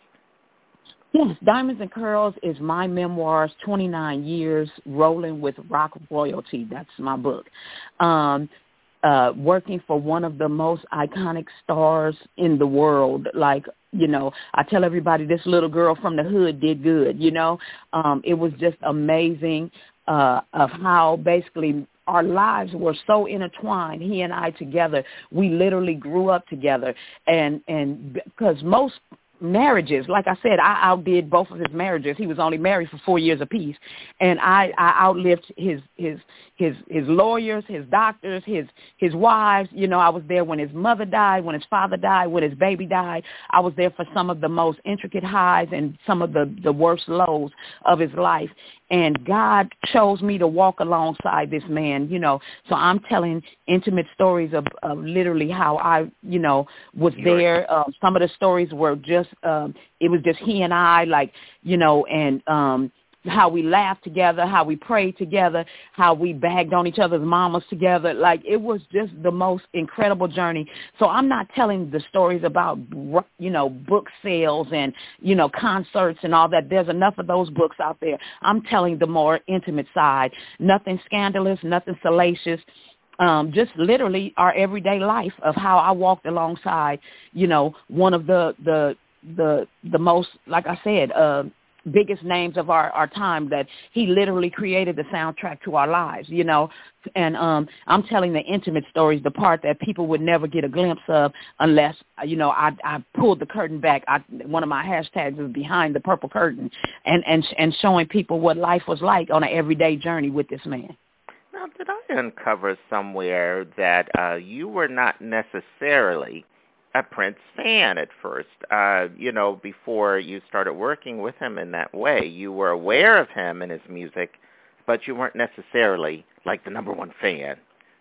Yes, Diamonds and Curls is my memoirs, twenty-nine years rolling with rock royalty. That's my book. Um, uh, working for one of the most iconic stars in the world. Like, you know, I tell everybody this little girl from the hood did good, you know. Um, it was just amazing uh, of how basically our lives were so intertwined, he and I together. We literally grew up together. And, and because most marriages, like I said, I outdid both of his marriages. He was only married for four years apiece, and I, I outlived his his his his lawyers, his doctors, his his wives. You know, I was there when his mother died, when his father died, when his baby died. I was there for some of the most intricate highs and some of the the worst lows of his life. And God chose me to walk alongside this man, you know. So I'm telling intimate stories of, of literally how I, you know, was there. Um, some of the stories were just, um, it was just he and I, like, you know, and um, how we laughed together, how we prayed together, how we bagged on each other's mamas together. Like, it was just the most incredible journey. So I'm not telling the stories about, you know, book sales and, you know, concerts and all that. There's enough of those books out there. I'm telling the more intimate side. Nothing scandalous, nothing salacious. Um, just literally our everyday life of how I walked alongside, you know, one of the, the, the, the most, like I said, uh, biggest names of our, our time, that he literally created the soundtrack to our lives, you know. And um, I'm telling the intimate stories, the part that people would never get a glimpse of unless, you know, I, I pulled the curtain back. I, one of my hashtags is behind the purple curtain, and, and, and showing people what life was like on an everyday journey with this man. Now, did I uncover somewhere that uh, you were not necessarily a Prince fan at first? Uh, you know, before you started working with him in that way, you were aware of him and his music, but you weren't necessarily like the number one fan.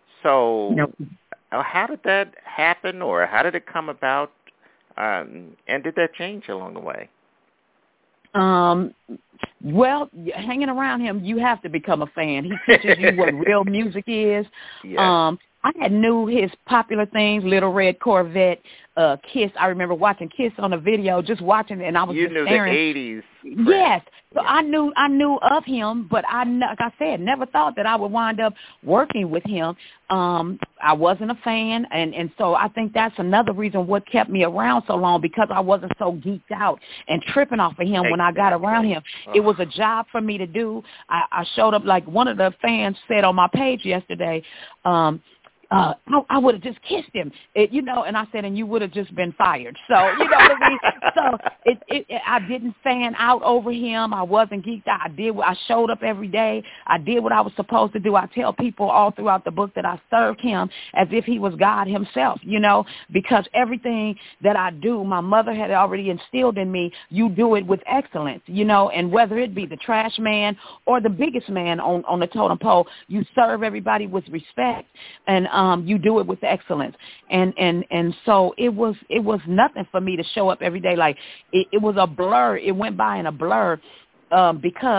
So nope. How did that happen, or how did it come about, um, and did that change along the way? Um, well, hanging around him, you have to become a fan. He teaches you what real music is. Yes. Um, I had knew his popular things, Little Red Corvette, uh, Kiss. I remember watching Kiss on a video, just watching it, and I was you just knew staring. the eighties. Yes. So yeah. I knew I knew of him, but I, like I said, never thought that I would wind up working with him. Um, I wasn't a fan, and, and so I think that's another reason what kept me around so long, because I wasn't so geeked out and tripping off of him exactly. when I got around him. Oh. It was a job for me to do. I, I showed up, like one of the fans said on my page yesterday, um, Uh, I, I would have just kissed him, it, you know, and I said, and you would have just been fired. So, you know what I mean? So it, it, it, I didn't fan out over him. I wasn't geeked out. I did. I showed up every day. I did what I was supposed to do. I tell people all throughout the book that I served him as if he was God himself, you know, because everything that I do, my mother had already instilled in me, you do it with excellence, you know, and whether it be the trash man or the biggest man on, on the totem pole, you serve everybody with respect, and um, you do it with excellence. And, and, and so it was, it was nothing for me to show up every day. Like it, it was a blur. It went by in a blur um, because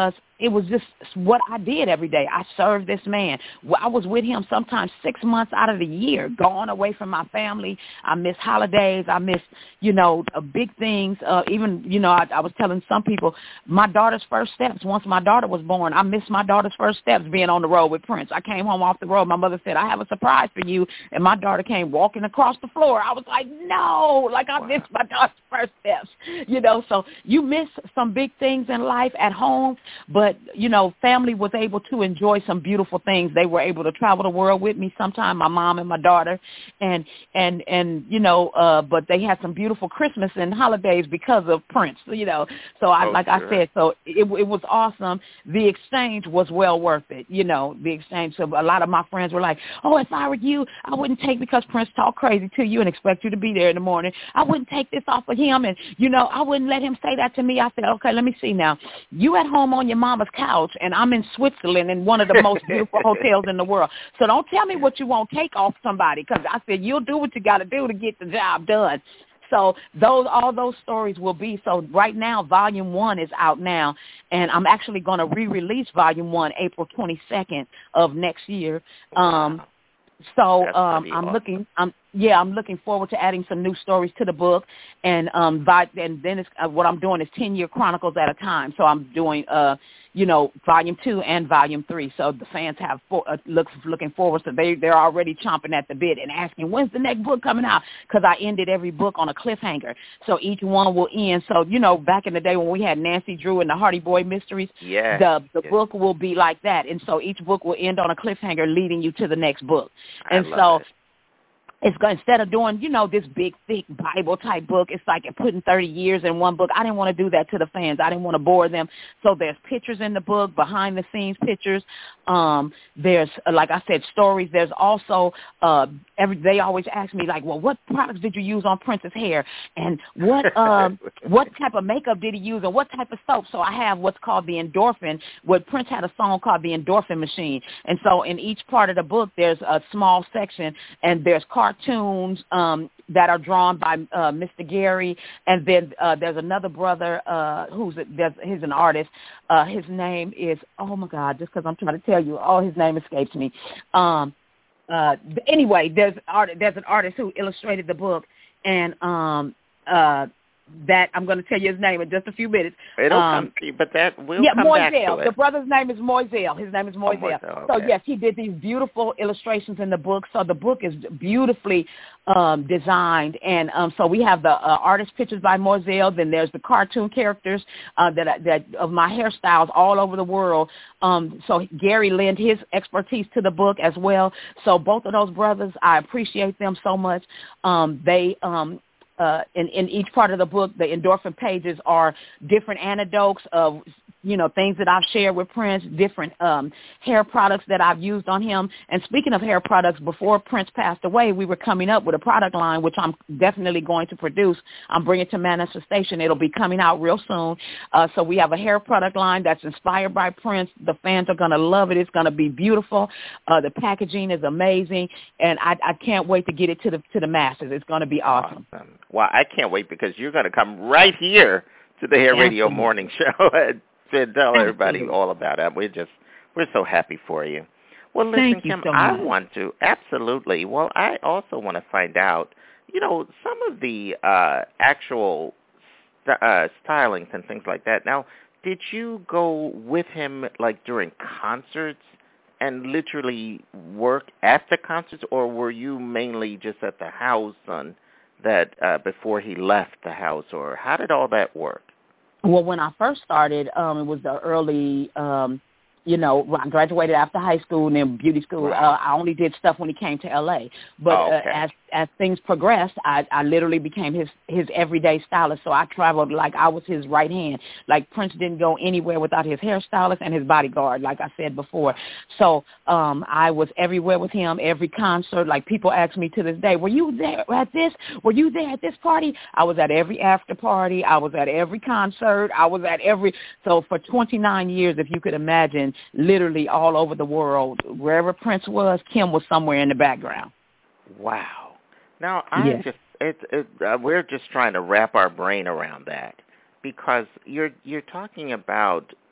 it was just what I did every day. I served this man. I was with him sometimes six months out of the year, gone away from my family. I miss holidays. I miss, you know, uh, big things. Uh, even, you know, I, I was telling some people, my daughter's first steps, once my daughter was born, I missed my daughter's first steps being on the road with Prince. I came home off the road. My mother said, I have a surprise for you. And my daughter came walking across the floor. I was like, no, like I wow. missed my daughter's first steps, you know. So you miss some big things in life at home, but, you know, family was able to enjoy some beautiful things. They were able to travel the world with me sometime, my mom and my daughter, and, and, and you know, uh, but they had some beautiful Christmas and holidays because of Prince, you know. So, I, oh, like sure. I said, so it, it was awesome. The exchange was well worth it, you know, the exchange. So a lot of my friends were like, oh, if I were you, I wouldn't take, because Prince talk crazy to you and expect you to be there in the morning, I wouldn't take this off of him, and, you know, I wouldn't let him say that to me. I said, okay, let me see now. You at home on your mama's couch, and I'm in Switzerland in one of the most beautiful hotels in the world. So don't tell me what you won't take off somebody, because I said, you'll do what you got to do to get the job done. So those, all those stories will be, so right now, volume one is out now, and I'm actually going to re-release volume one April twenty-second of next year. Um, wow. So um, I'm awesome. looking, I'm yeah, I'm looking forward to adding some new stories to the book, and um, by, and then it's, uh, what I'm doing is ten year chronicles at a time. So I'm doing, uh, you know, volume two and volume three. So the fans have for, uh, look, looking forward. So they they're already chomping at the bit and asking, when's the next book coming out? Because I ended every book on a cliffhanger. So each one will end. So, you know, back in the day when we had Nancy Drew and the Hardy Boy Mysteries, yeah, the the yes. book will be like that. And so each book will end on a cliffhanger, leading you to the next book. I and love so. It. It's going, instead of doing, you know, this big, thick Bible-type book, it's like putting thirty years in one book. I didn't want to do that to the fans. I didn't want to bore them. So there's pictures in the book, behind-the-scenes pictures. Um, there's, like I said, stories. There's also, uh, every they always ask me, like, well, what products did you use on Prince's hair? And what um, what type of makeup did he use? And what type of soap? So I have what's called the endorphin. What Prince had a song called the Endorphin Machine. And so in each part of the book, there's a small section, and there's cartoons. Cartoons um, that are drawn by uh, Mister Gary, and then uh, there's another brother uh, who's a, there's, he's an artist. Uh, his name is oh my God, just because I'm trying to tell you, oh his name escapes me. Um, uh, anyway, there's art, there's an artist who illustrated the book, and um, uh, that I'm going to tell you his name in just a few minutes. It'll um, come to you, but that will yeah, come Moiselle. back to it. The brother's name is Moiselle. His name is Moiselle. Oh, Moiselle, so okay. yes, he did these beautiful illustrations in the book. So the book is beautifully um, designed, and um, so we have the uh, artist pictures by Moiselle. Then there's the cartoon characters uh, that that of my hairstyles all over the world. Um, so Gary lent his expertise to the book as well. So both of those brothers, I appreciate them so much. Um, they um, Uh, in, in each part of the book, the endorphin pages are different anecdotes of, you know, things that I've shared with Prince, different um, hair products that I've used on him. And speaking of hair products, before Prince passed away, we were coming up with a product line, which I'm definitely going to produce. I'm bringing it to manifestation. It'll be coming out real soon. Uh, so we have a hair product line that's inspired by Prince. The fans are going to love it. It's going to be beautiful. Uh, the packaging is amazing, and I, I can't wait to get it to the to the masses. It's going to be awesome. awesome. Well, I can't wait, because you're going to come right here to the Hair Radio Absolutely. Morning Show and, and tell everybody Absolutely. all about it. We're just we're so happy for you. Well, listen, Thank you Kim, so I much. want to absolutely. Well, I also want to find out, you know, some of the uh, actual st- uh, stylings and things like that. Now, did you go with him like during concerts and literally work at the concerts, or were you mainly just at the house on that uh, before he left the house, or how did all that work? Well, when I first started, um, it was the early, um, you know, I graduated after high school and then beauty school. Right. Uh, I only did stuff when he came to L A. But oh, okay. uh, as as things progressed, I, I literally became his, his everyday stylist. So I traveled like I was his right hand. Like Prince didn't go anywhere without his hairstylist and his bodyguard, like I said before. So um, I was everywhere with him, every concert. Like people ask me to this day, were you there at this? Were you there at this party? I was at every after party. I was at every concert. I was at every, so for twenty-nine years, if you could imagine, literally all over the world, wherever Prince was, Kim was somewhere in the background. Wow. Now, I yes. just it, it, uh, we're just trying to wrap our brain around that, because you're you're talking about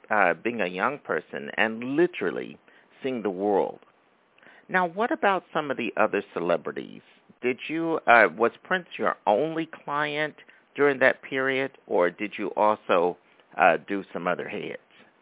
uh, being a young person and literally seeing the world. Now, what about some of the other celebrities? Did you uh, was Prince your only client during that period, or did you also uh, do some other heads?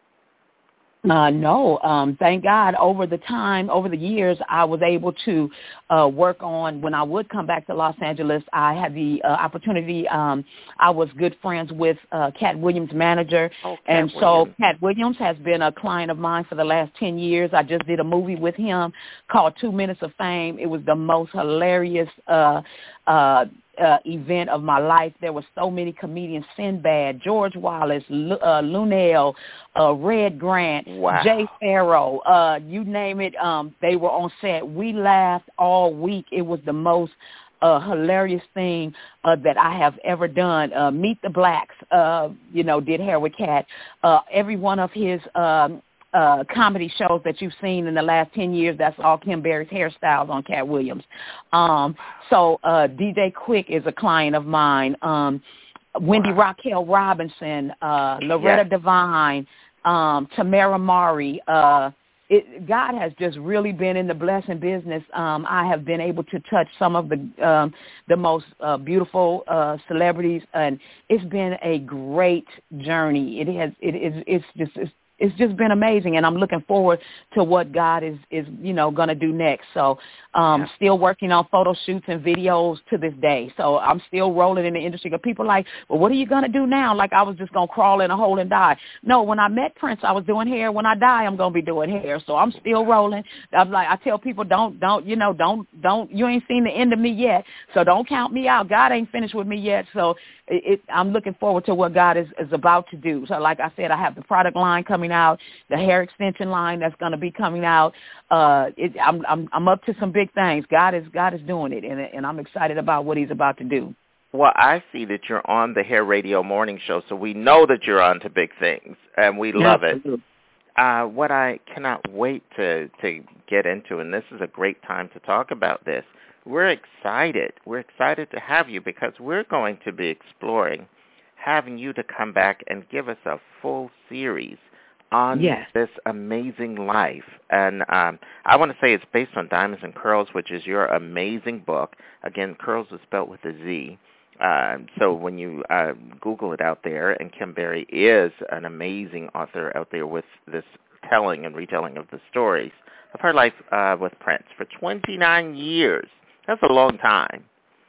Uh, no, um, thank God. Over the time, over the years, I was able to uh, work on. When I would come back to Los Angeles, I had the uh, opportunity. Um, I was good friends with uh, Cat Williams' manager, oh, Cat and Williams. so Cat Williams has been a client of mine for the last ten years. I just did a movie with him called Two Minutes of Fame. It was the most hilarious Uh, uh, Uh, event of my life. There were so many comedians: Sinbad, George Wallace, L- uh, Lunel, uh, Red Grant, wow. Jay Farrow, uh, you name it. Um, they were on set. We laughed all week. It was the most uh, hilarious thing uh, that I have ever done. Uh, Meet the Blacks, uh, you know, did hair with Cat. Uh, every one of his um, Uh, comedy shows that you've seen in the last ten years, that's all Kim Berry's hairstyles on Cat Williams. Um, so uh, D J Quick is a client of mine. Um, Wendy wow. Raquel Robinson, uh, Loretta yes. Devine, um, Tamara Mari. Uh, it, God has just really been in the blessing business. Um, I have been able to touch some of the um, the most uh, beautiful uh, celebrities, and it's been a great journey. It has. It is. It's just. It's, It's just been amazing, and I'm looking forward to what God is, is you know, going to do next. So um, yeah. still working on photo shoots and videos to this day. So I'm still rolling in the industry. But people are like, well, what are you going to do now? Like I was just going to crawl in a hole and die. No, when I met Prince, I was doing hair. When I die, I'm going to be doing hair. So I'm still rolling. I'm like, I tell people, don't, don't, you know, don't, don't, you ain't seen the end of me yet. So don't count me out. God ain't finished with me yet. So it, it, I'm looking forward to what God is, is about to do. So like I said, I have the product line coming out, the hair extension line that's going to be coming out. Uh, it, I'm, I'm, I'm up to some big things. God is, God is doing it, and, and I'm excited about what He's about to do. Well, I see that you're on the Hair Radio Morning Show, so we know that you're on to big things, and we love Absolutely. it. Uh, what I cannot wait to, to get into, and this is a great time to talk about this, we're excited. We're excited to have you because we're going to be exploring having you to come back and give us a full series on yes. this amazing life. And um, I want to say it's based on Diamonds and Curls, which is your amazing book. Again, Curls is spelled with a Z. Uh, so when you uh, Google it out there, and Kim Berry is an amazing author out there with this telling and retelling of the stories of her life uh, with Prince for twenty-nine years. That's a long time.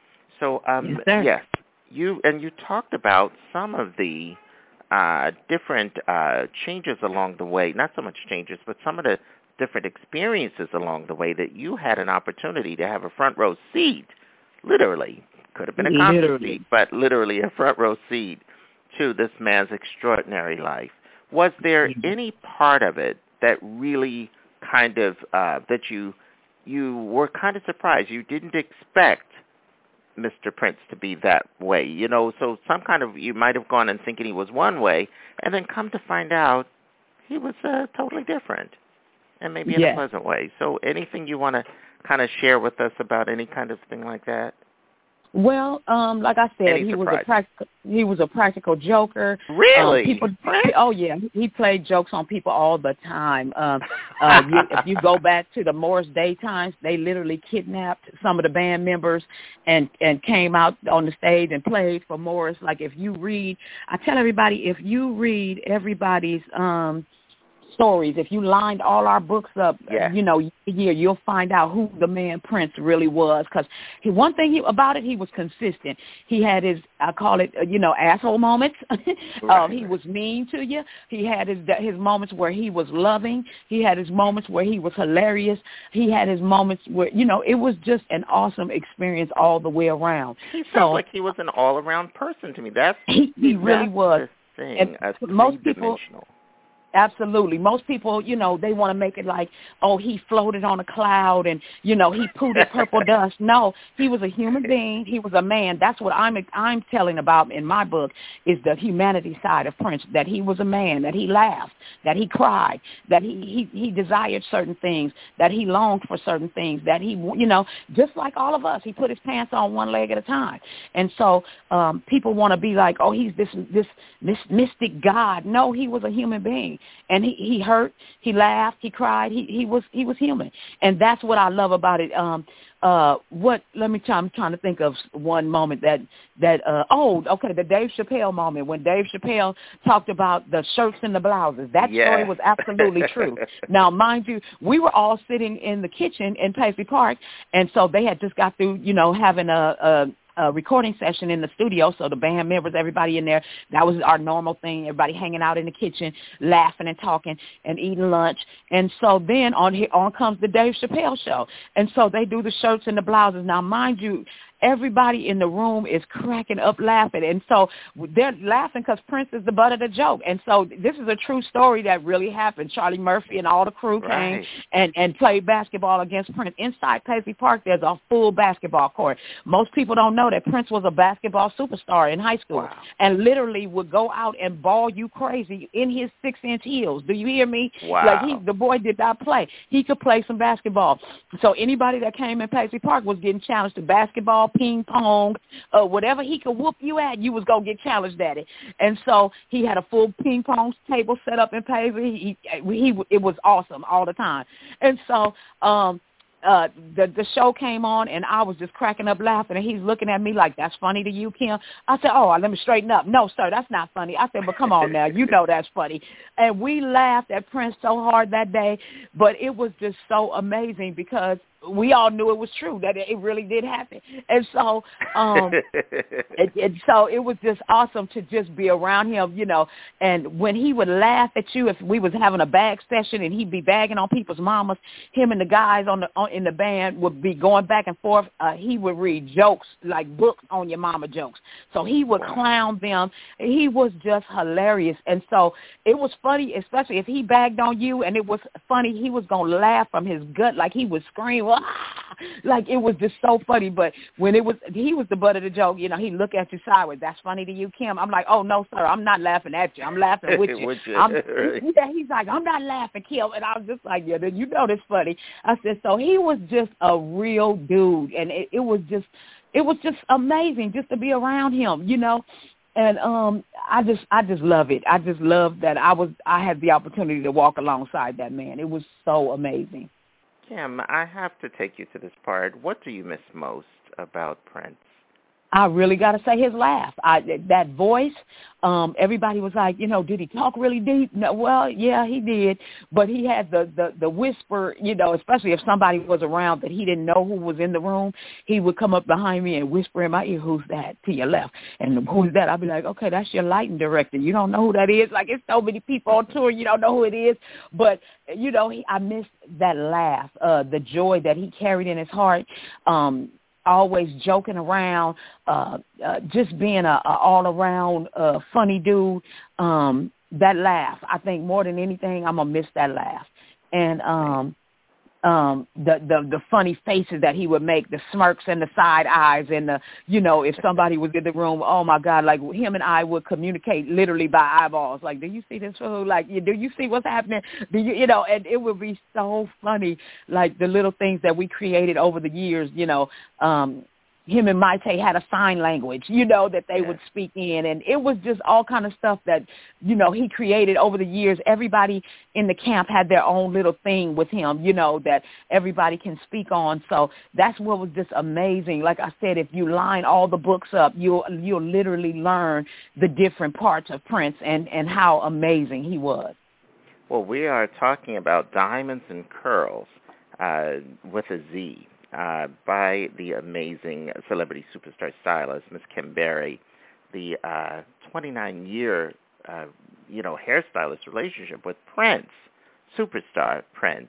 So um, yes, yes, you and you talked about some of the uh, different uh, changes along the way. Not so much changes, but some of the different experiences along the way that you had an opportunity to have a front row seat, literally. Could have been a comedy seat, but literally a front row seat to this man's extraordinary life. Was there mm-hmm. any part of it that really kind of, uh, that you you were kind of surprised? You didn't expect Mister Prince to be that way, you know, so some kind of, you might have gone in thinking he was one way, and then come to find out he was uh, totally different, and maybe in yes. a pleasant way. So anything you want to kind of share with us about any kind of thing like that? Well, um, like I said, Any he surprise? was a practical. He was a practical joker. Really? Um, people. Oh yeah, he played jokes on people all the time. Um, uh, you, if you go back to the Morris Day times, they literally kidnapped some of the band members and and came out on the stage and played for Morris. Like if you read, I tell everybody, if you read everybody's um. stories, if you lined all our books up, yeah. you know, here you'll find out who the man Prince really was. Because he, one thing he, about it, he was consistent. He had his, I call it, you know, asshole moments. Right. um, he was mean to you. He had his his moments where he was loving. He had his moments where he was hilarious. He had his moments where, you know, it was just an awesome experience all the way around. He so, sounds like he was an all-around person to me. That's he, he really that's was. The thing, And a most people. three-dimensional. Absolutely. Most people, you know, they want to make it like, oh, he floated on a cloud and, you know, he pooted purple dust. No, he was a human being. He was a man. That's what I'm I'm telling about in my book is the humanity side of Prince, that he was a man, that he laughed, that he cried, that he, he, he desired certain things, that he longed for certain things, that he, you know, just like all of us, he put his pants on one leg at a time. And so um, people want to be like, oh, he's this, this, this mystic God. No, he was a human being. and he, he hurt, he laughed, he cried, he, he was he was human. And that's what I love about it. Um, uh, what, let me try, I'm trying to think of one moment that, that uh, oh, okay, the Dave Chappelle moment when Dave Chappelle talked about the shirts and the blouses. That yeah. story was absolutely true. Now, mind you, we were all sitting in the kitchen in Paisley Park, and so they had just got through, you know, having a, a a recording session in the studio, so the band members, everybody in there, that was our normal thing, everybody hanging out in the kitchen, laughing and talking and eating lunch. And so then on here, on comes the Dave Chappelle show. And so they do the shirts and the blouses. Now, mind you, everybody in the room is cracking up laughing. And so they're laughing because Prince is the butt of the joke. And so this is a true story that really happened. Charlie Murphy and all the crew came right. and, and played basketball against Prince. Inside Paisley Park, there's a full basketball court. Most people don't know that Prince was a basketball superstar in high school wow. and literally would go out and ball you crazy in his six-inch heels. Do you hear me? Wow. Like he, the boy did not play. He could play some basketball. So anybody that came in Paisley Park was getting challenged to basketball, ping pong, uh, whatever he could whoop you at, you was going to get challenged at it. And so he had a full ping pong table set up in Paisley. He, he, he, it was awesome all the time. And so um, uh, the, the show came on, and I was just cracking up laughing, and he's looking at me like, that's funny to you, Kim? I said, oh, let me straighten up. No, sir, that's not funny. I said, but come on now, you know that's funny. And we laughed at Prince so hard that day, but it was just so amazing because we all knew it was true, that it really did happen. And so um, it, it, so it was just awesome to just be around him, you know. And when he would laugh at you, if we was having a bag session and he'd be bagging on people's mamas, him and the guys on the on, in the band would be going back and forth. Uh, he would read jokes, like books on your mama jokes. So he would clown them. He was just hilarious. And so it was funny, especially if he bagged on you and it was funny, he was going to laugh from his gut, like he would scream, like it was just so funny. But when it was, he was the butt of the joke, you know, he'd look at you sideways. That's funny to you, Kim? I'm like, oh, no, sir, I'm not laughing at you. I'm laughing with you. with you. I'm, right. yeah, he's like, I'm not laughing, Kim. And I was just like, yeah, you know that's funny. I said, so he was just a real dude. And it, it was just, it was just amazing just to be around him, you know. And um, I just, I just love it. I just love that I was, I had the opportunity to walk alongside that man. It was so amazing. Kim, I have to take you to this part. What do you miss most about Prince? I really got to say his laugh. I, that voice, um, everybody was like, you know, did he talk really deep? No, well, yeah, he did. But he had the, the, the whisper, you know, especially if somebody was around that he didn't know who was in the room, he would come up behind me and whisper in my ear, who's that, to your left? And who's that? I'd be like, okay, that's your lighting director. You don't know who that is? Like, it's so many people on tour, you don't know who it is. But, you know, he, I missed that laugh, uh, the joy that he carried in his heart, um, always joking around, uh, uh, just being a, a all-around uh, funny dude. Um, that laugh, I think more than anything, I'm going to miss that laugh. And um, um, the, the the funny faces that he would make, the smirks and the side eyes and the, you know, if somebody was in the room, oh, my God, like him and I would communicate literally by eyeballs. Like, do you see this fool? Like, do you see what's happening? Do you, you know, and it would be so funny, like the little things that we created over the years, you know, um, him and Maite had a sign language, you know, that they yeah. would speak in. And it was just all kind of stuff that, you know, he created over the years. Everybody in the camp had their own little thing with him, you know, that everybody can speak on. So that's what was just amazing. Like I said, if you line all the books up, you'll, you'll literally learn the different parts of Prince and, and how amazing he was. Well, we are talking about Diamonds and Curls uh, with a Z. Uh, by the amazing celebrity superstar stylist, Miss Kim Berry, the uh, twenty-nine-year, uh, you know, hairstylist relationship with Prince, superstar Prince.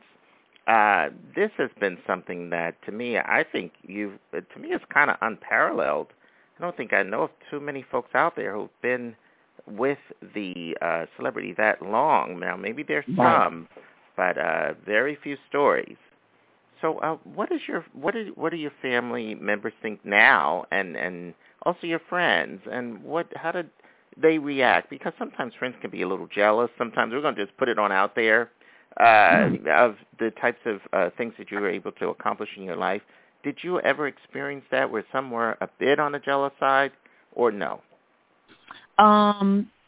Uh, this has been something that, to me, I think you, to me, it's kind of unparalleled. I don't think I know of too many folks out there who've been with the uh, celebrity that long. Now, maybe there's some, but uh, very few stories. So, uh, what is your what is what do your family members think now, and, and also your friends, and what how did they react? Because sometimes friends can be a little jealous. Sometimes we're going to just put it on out there uh, mm-hmm. of the types of uh, things that you were able to accomplish in your life. Did you ever experience that where some were a bit on the jealous side, or no? Um.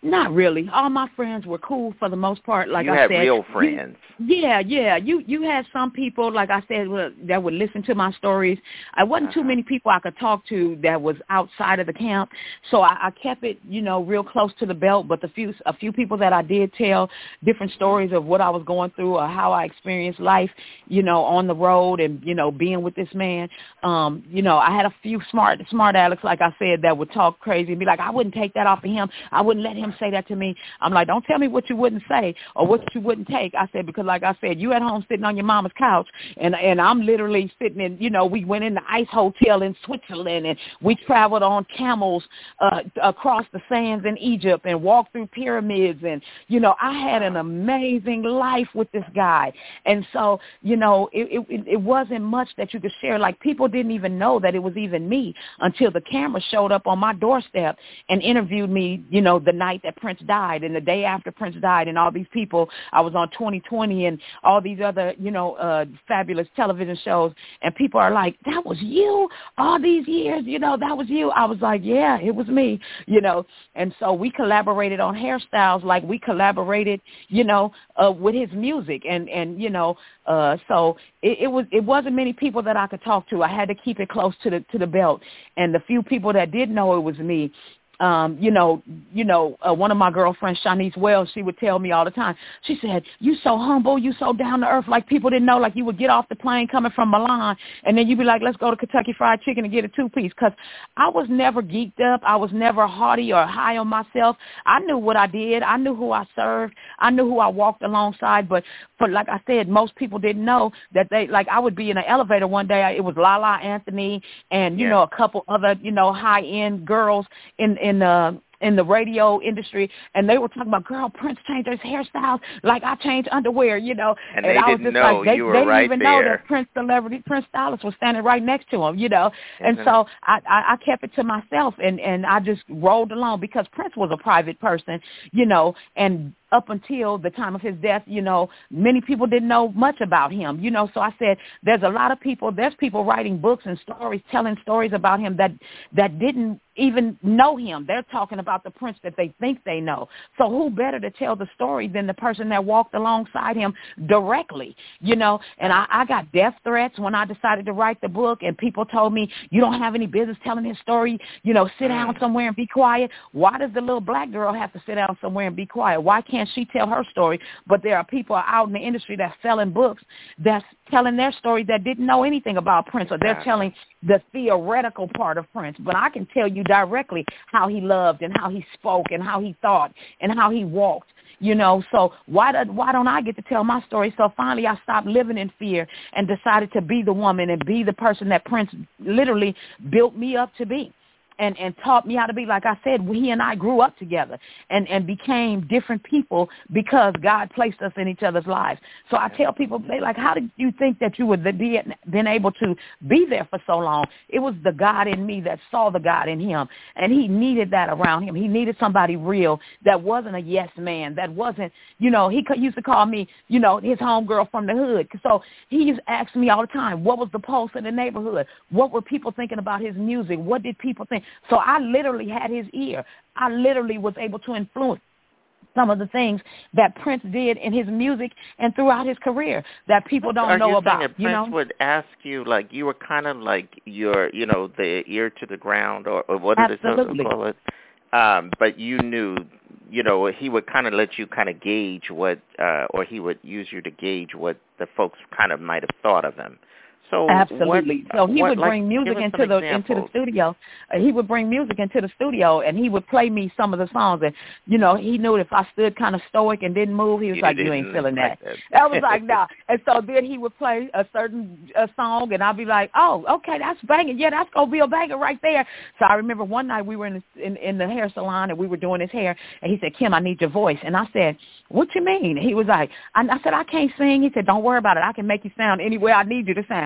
Not really. All my friends were cool for the most part. Like you I had said, real friends. You, yeah, yeah. You you had some people, like I said, that would listen to my stories. I wasn't uh-huh. too many people I could talk to that was outside of the camp, so I, I kept it, you know, real close to the belt. But the few a few people that I did tell different stories of what I was going through or how I experienced life, you know, on the road and you know being with this man. Um, you know, I had a few smart smart alecks, like I said, that would talk crazy and be like, I wouldn't take that off of him. I wouldn't let him say that to me. I'm like, don't tell me what you wouldn't say or what you wouldn't take. I said, because like I said, you at home sitting on your mama's couch and and I'm literally sitting in, you know, we went in the ice hotel in Switzerland and we traveled on camels uh, across the sands in Egypt and walked through pyramids. And, you know, I had an amazing life with this guy. And so, you know, it, it, it wasn't much that you could share. Like people didn't even know that it was even me until the camera showed up on my doorstep and interviewed me, you know, the night that Prince died and the day after Prince died and all these people. I was on twenty twenty and all these other, you know, uh, fabulous television shows, and people are like, that was you all these years, you know, that was you. I was like, yeah, it was me, you know. And so we collaborated on hairstyles like we collaborated, you know, uh, with his music. And, and you know, uh, so it, it was it wasn't many people that I could talk to. I had to keep it close to the to the belt. And the few people that did know it was me, Um, you know, you know, uh, one of my girlfriends, Shanice Wells, she would tell me all the time. She said, you so humble, you so down to earth, like people didn't know, like you would get off the plane coming from Milan, and then you'd be like, let's go to Kentucky Fried Chicken and get a two-piece, because I was never geeked up. I was never haughty or high on myself. I knew what I did. I knew who I served. I knew who I walked alongside, but for like I said, most people didn't know that they, like I would be in an elevator one day, it was Lala Anthony and, you yeah. know, a couple other, you know, high-end girls in in the in the radio industry, and they were talking about, girl, Prince changed his hairstyles like I changed underwear, you know. And, and they I was didn't just know like, they, you were they didn't right even there. know that Prince celebrity, Prince stylist was standing right next to him, you know. And mm-hmm. so I, I, I kept it to myself, and, and I just rolled along because Prince was a private person, you know, and up until the time of his death, you know, many people didn't know much about him, you know. So I said, there's a lot of people, there's people writing books and stories, telling stories about him that that didn't even know him. They're talking about the Prince that they think they know. So who better to tell the story than the person that walked alongside him directly, you know? And I, I got death threats when I decided to write the book, and people told me, you don't have any business telling his story, you know, sit down somewhere and be quiet. Why does the little black girl have to sit down somewhere and be quiet? Why can't she tell her story? But there are people out in the industry that's selling books that's telling their story that didn't know anything about Prince, or they're telling the theoretical part of Prince. But I can tell you directly how he loved and how he spoke and how he thought and how he walked, you know. So why do, why don't I get to tell my story? So finally I stopped living in fear and decided to be the woman and be the person that Prince literally built me up to be. And, and taught me how to be. Like I said, he and I grew up together and, and became different people because God placed us in each other's lives. So I tell people, they like, how did you think that you would be been able to be there for so long? It was the God in me that saw the God in him, and he needed that around him. He needed somebody real that wasn't a yes man, that wasn't, you know, he used to call me, you know, his homegirl from the hood. So he used to ask me all the time, what was the pulse in the neighborhood? What were people thinking about his music? What did people think? So I literally had his ear. I literally was able to influence some of the things that Prince did in his music and throughout his career that people don't Are know you about. Saying that you Prince know, would ask you, like, you were kind of like your, you know, the ear to the ground, or, or what did Absolutely. they call it? Um, but you knew, you know, he would kind of let you kind of gauge what, uh, or he would use you to gauge what the folks kind of might have thought of him. So Absolutely. What, so he what, would bring like, music into the examples. into the studio. Uh, he would bring music into the studio, and he would play me some of the songs. And you know, he knew if I stood kind of stoic and didn't move, he was you like, "You ain't feeling like that." that. That was like, "Nah." And so then he would play a certain a song, and I'd be like, "Oh, okay, that's banging. Yeah, that's gonna be a banger right there." So I remember one night we were in the, in, in the hair salon, and we were doing his hair, and he said, "Kim, I need your voice." And I said, "What you mean?" He was like, I, I said, "I can't sing." He said, "Don't worry about it. I can make you sound any way I need you to sound."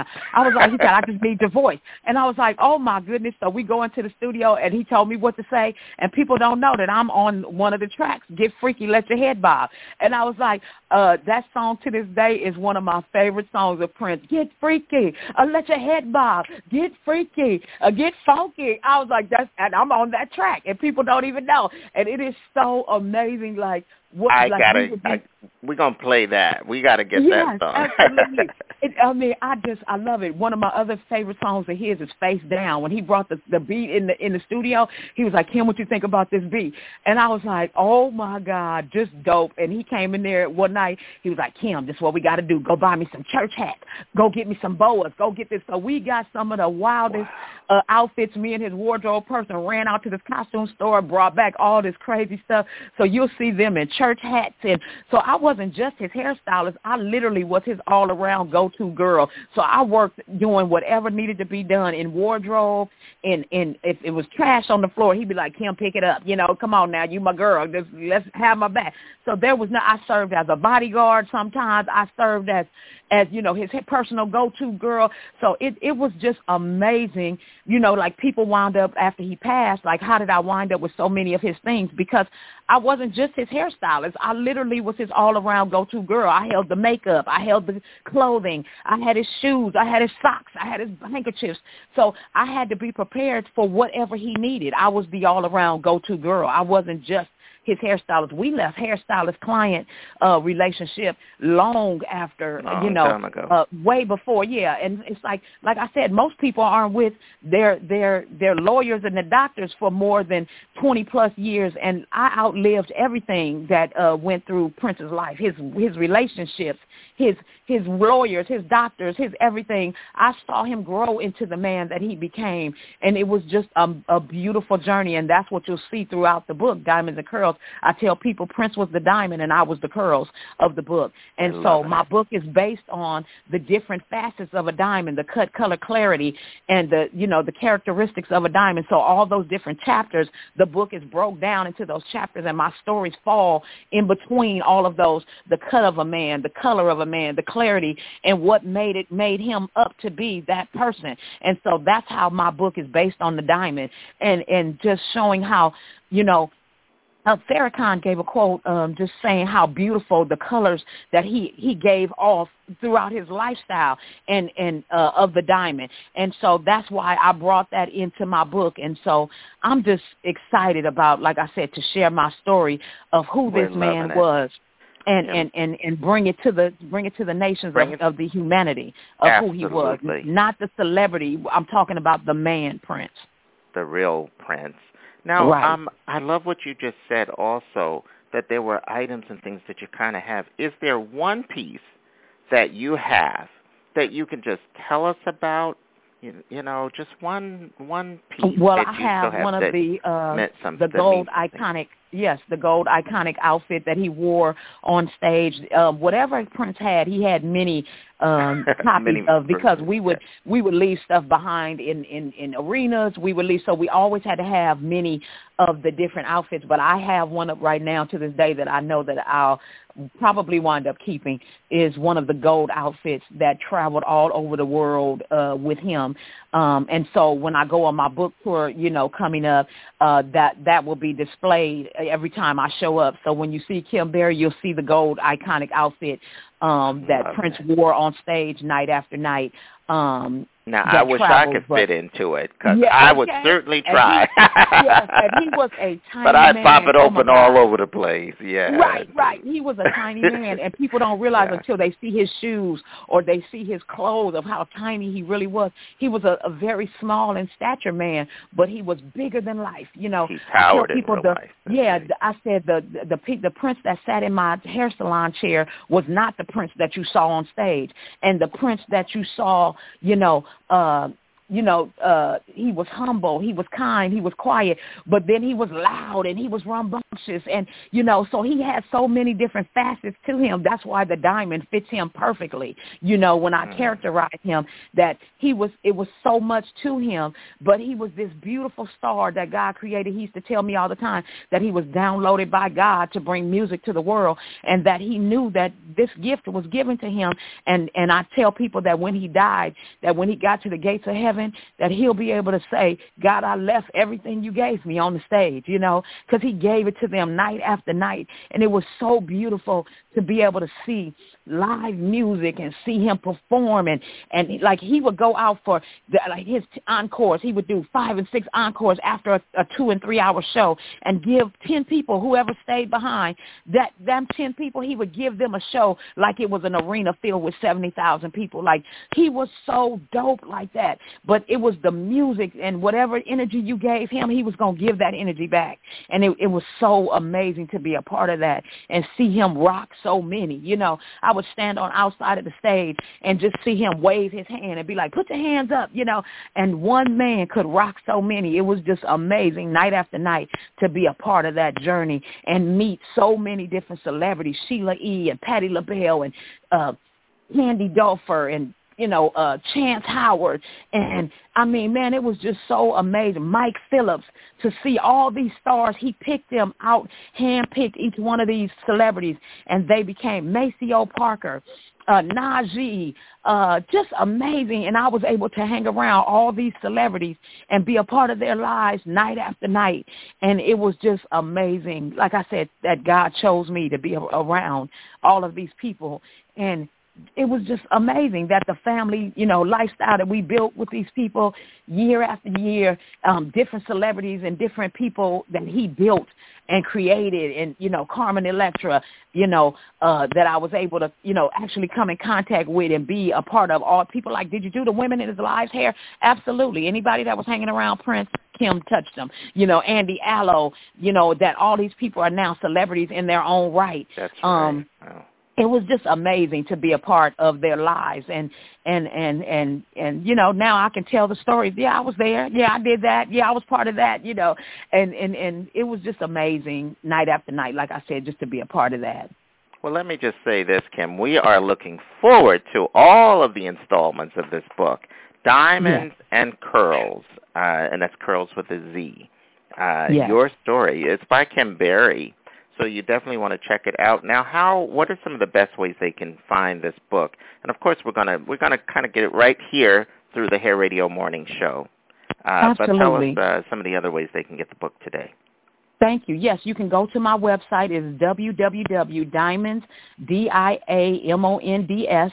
I was like, he said, I just need your voice. And I was like, oh, my goodness. So we go into the studio, and he told me what to say, and people don't know that I'm on one of the tracks, Get Freaky, Let Your Head Bob. And I was like, uh, that song to this day is one of my favorite songs of Prince. Get freaky, uh, let your head bob, get freaky, uh, get funky. I was like, that's, and I'm on that track, and people don't even know. And it is so amazing, like, what, I like, gotta. we would be, I, we're gonna play that. We gotta get yes, that song. Absolutely. It, I mean, I just I love it. One of my other favorite songs of his is Face Down. When he brought the the beat in the in the studio, he was like, "Kim, what you think about this beat?" And I was like, "Oh my God, just dope!" And he came in there one night. He was like, "Kim, this is what we got to do. Go buy me some church hats. Go get me some boas. Go get this." So we got some of the wildest wow. uh, outfits. Me and his wardrobe person ran out to this costume store, brought back all this crazy stuff. So you'll see them in church hats. And so I wasn't just his hairstylist. I literally was his all-around go-to girl. So I worked doing whatever needed to be done in wardrobe. And, and if it was trash on the floor, he'd be like, "Kim, pick it up. You know, come on now, you my girl. Just, let's have my back." So there was no, I served as a bodyguard sometimes. I served as, as you know, his personal go-to girl. So it, it was just amazing. You know, like people wound up after he passed, like how did I wind up with so many of his things? Because I wasn't just his hairstylist. I literally was his all-around go-to girl. I held the makeup. I held the clothing. I had his shoes. I had his socks. I had his handkerchiefs. So I had to be prepared for whatever he needed. I was the all-around go-to girl. I wasn't just his hairstylist. We left hairstylist-client uh, relationship long after, long you know, time ago. Uh, way before, yeah. And it's like, like I said, most people aren't with their their their lawyers and the doctors for more than twenty plus years. And I outlived everything that uh, went through Prince's life, his his relationships, his his lawyers, his doctors, his everything. I saw him grow into the man that he became, and it was just a, a beautiful journey. And that's what you'll see throughout the book, Diamonds and Curls. I tell people Prince was the diamond and I was the curls of the book. And so my book is based on the different facets of a diamond, the cut, color, clarity, and the, you know, the characteristics of a diamond. So all those different chapters, the book is broke down into those chapters, and my stories fall in between all of those, the cut of a man, the color of a man, the clarity, and what made it, made him up to be that person. And so that's how my book is based on the diamond, and, and just showing how, you know, Uh, Farrakhan gave a quote um, just saying how beautiful the colors that he, he gave off throughout his lifestyle and, and uh, of the diamond. And so that's why I brought that into my book. And so I'm just excited about, like I said, to share my story of who We're this man it. was. And, yeah. and, and, and bring it to the bring it to the nations of, of the humanity of Absolutely. who he was, not the celebrity. I'm talking about the man Prince, the real Prince. Now, right. um, I love what you just said also, that there were items and things that you kind of have. Is there one piece that you have that you can just tell us about? You, you know, just one one piece. Well, that I you have, still have one of the uh, the gold iconic. Yes, the gold iconic outfit that he wore on stage. Uh, whatever Prince had, he had many um, copies many of, because versions, we would yeah. we would leave stuff behind in, in, in arenas. We would leave, so we always had to have many of the different outfits. But I have one up right now to this day that I know that I'll probably wind up keeping, is one of the gold outfits that traveled all over the world uh, with him. Um, and so when I go on my book tour, you know, coming up, uh, that that will be displayed every time I show up. So when you see Kim Berry, you'll see the gold iconic outfit um, that Love Prince that. wore on stage night after night. Um, now, I wish travels, I could but, fit into it, because yeah, I okay. would certainly and try. He, yes, and he was a tiny But I'd man. pop it Oh, open all over the place, yeah. Right, right. He was a tiny man, and people don't realize yeah. until they see his shoes or they see his clothes of how tiny he really was. He was a, a very small in stature man, but he was bigger than life. You know, he towered I tell people in real the, life. Yeah, the, I said the, the the the Prince that sat in my hair salon chair was not the Prince that you saw on stage, and the Prince that you saw, you know, uh, you know, uh, he was humble, he was kind, he was quiet, but then he was loud and he was rambunctious. And, you know, so he had so many different facets to him. That's why the diamond fits him perfectly. You know, when I mm. characterized him, that he was, it was so much to him, but he was this beautiful star that God created. He used to tell me all the time that he was downloaded by God to bring music to the world, and that he knew that this gift was given to him. And, and I tell people that when he died, that when he got to the gates of heaven, that he'll be able to say, God, I left everything you gave me on the stage, you know, because he gave it to them night after night. And it was so beautiful to be able to see live music and see him perform. And, and like he would go out for the, like his encores. He would do five and six encores after a, a two and three hour show and give ten people, whoever stayed behind, that them ten people, he would give them a show like it was an arena filled with seventy thousand people. Like he was so dope like that. But it was the music and whatever energy you gave him, he was going to give that energy back. And it, it was so amazing to be a part of that and see him rock so many. You know, I would stand on outside of the stage and just see him wave his hand and be like, put your hands up, you know, and one man could rock so many. It was just amazing night after night to be a part of that journey and meet so many different celebrities, Sheila E. and Patti LaBelle and uh, Candy Dulfer and you know, uh, Chance Howard. And, I mean, man, it was just so amazing. Mike Phillips, to see all these stars, he picked them out, handpicked each one of these celebrities, and they became Maceo Parker, uh, Najee, uh, just amazing. And I was able to hang around all these celebrities and be a part of their lives night after night. And it was just amazing. Like I said, that God chose me to be around all of these people. And it was just amazing that the family, you know, lifestyle that we built with these people year after year, um, different celebrities and different people that he built and created, and, you know, Carmen Electra, you know, uh, that I was able to, you know, actually come in contact with and be a part of. All people like, did you do the women in his lives hair? Absolutely. Anybody that was hanging around Prince, Kim touched them. You know, Andy Allo, you know, that all these people are now celebrities in their own right. That's right. Um, wow. It was just amazing to be a part of their lives. And, and, and, and, and, you know, now I can tell the stories. Yeah, I was there. Yeah, I did that. Yeah, I was part of that, you know, and, and, and it was just amazing night after night, like I said, just to be a part of that. Well, let me just say this, Kim. We are looking forward to all of the installments of this book, Diamonds yes. and Curls, uh, and that's Curls with a Z. Uh, yes. Your story. It's by Kim Berry. So you definitely want to check it out. Now, how? What are some of the best ways they can find this book? And of course, we're gonna we're gonna kind of get it right here through the Hair Radio Morning Show. Uh, Absolutely. But tell us uh, some of the other ways they can get the book today. Thank you. Yes, you can go to my website. It's w w w dot diamonds, D I A M O N D S,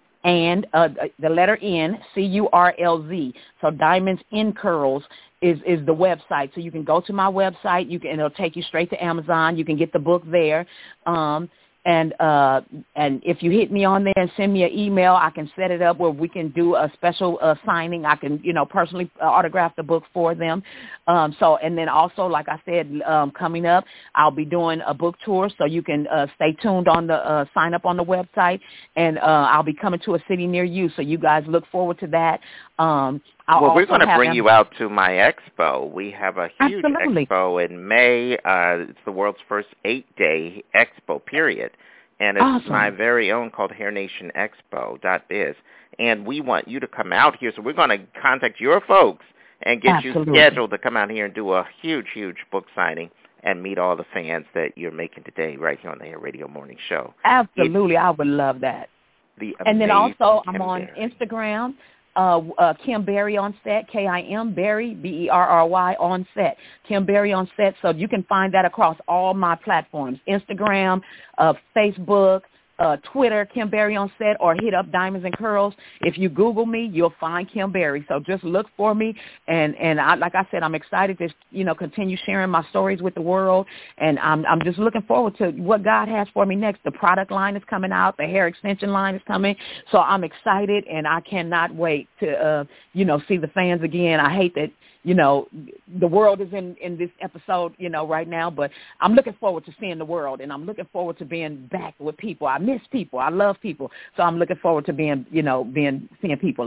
and uh, the letter N, C U R L Z. So Diamonds in Curls is, is the website. So you can go to my website. You can, it'll take you straight to Amazon. You can get the book there. Um, and uh, and if you hit me on there and send me an email, I can set it up where we can do a special uh, signing. I can, you know, personally autograph the book for them. Um, so, and then also, like I said, um, coming up, I'll be doing a book tour. So you can uh, stay tuned on the uh, sign up on the website, and uh, I'll be coming to a city near you. So you guys look forward to that. Um, I'll well, we're going to bring them. you out to my expo. We have a huge Absolutely. expo in May. Uh, it's the world's first eight-day expo, period. And it's awesome. my very own called hair nation expo dot biz. And we want you to come out here. So we're going to contact your folks and get Absolutely. you scheduled to come out here and do a huge, huge book signing and meet all the fans that you're making today right here on the Hair Radio Morning Show. Absolutely. It's I would love that. The and then also Kim I'm on Berry. Instagram. Uh, uh, Kim Berry on set, K I M Berry, B E R R Y on set, Kim Berry on set. So you can find that across all my platforms, Instagram, uh, Facebook, uh, Twitter, Kim Berry on set, or hit up Diamonds and Curls. If you Google me, you'll find Kim Berry. So just look for me. And, and I, like I said, I'm excited to, you know, continue sharing my stories with the world. And I'm, I'm just looking forward to what God has for me next. The product line is coming out. The hair extension line is coming. So I'm excited, and I cannot wait to, uh, you know, see the fans again. I hate that, you know, the world is in, in this episode, you know, right now, but I'm looking forward to seeing the world, and I'm looking forward to being back with people. I miss people. I love people. So I'm looking forward to being, you know, being, seeing people again.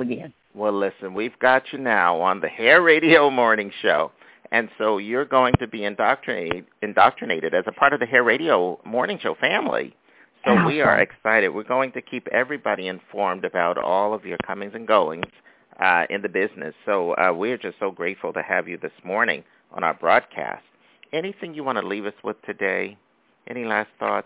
Well, listen, we've got you now on the Hair Radio Morning Show. And so you're going to be indoctrinated, indoctrinated as a part of the Hair Radio Morning Show family. So awesome. We are excited. We're going to keep everybody informed about all of your comings and goings uh, in the business. So uh, we're just so grateful to have you this morning on our broadcast. Anything you want to leave us with today? Any last thoughts?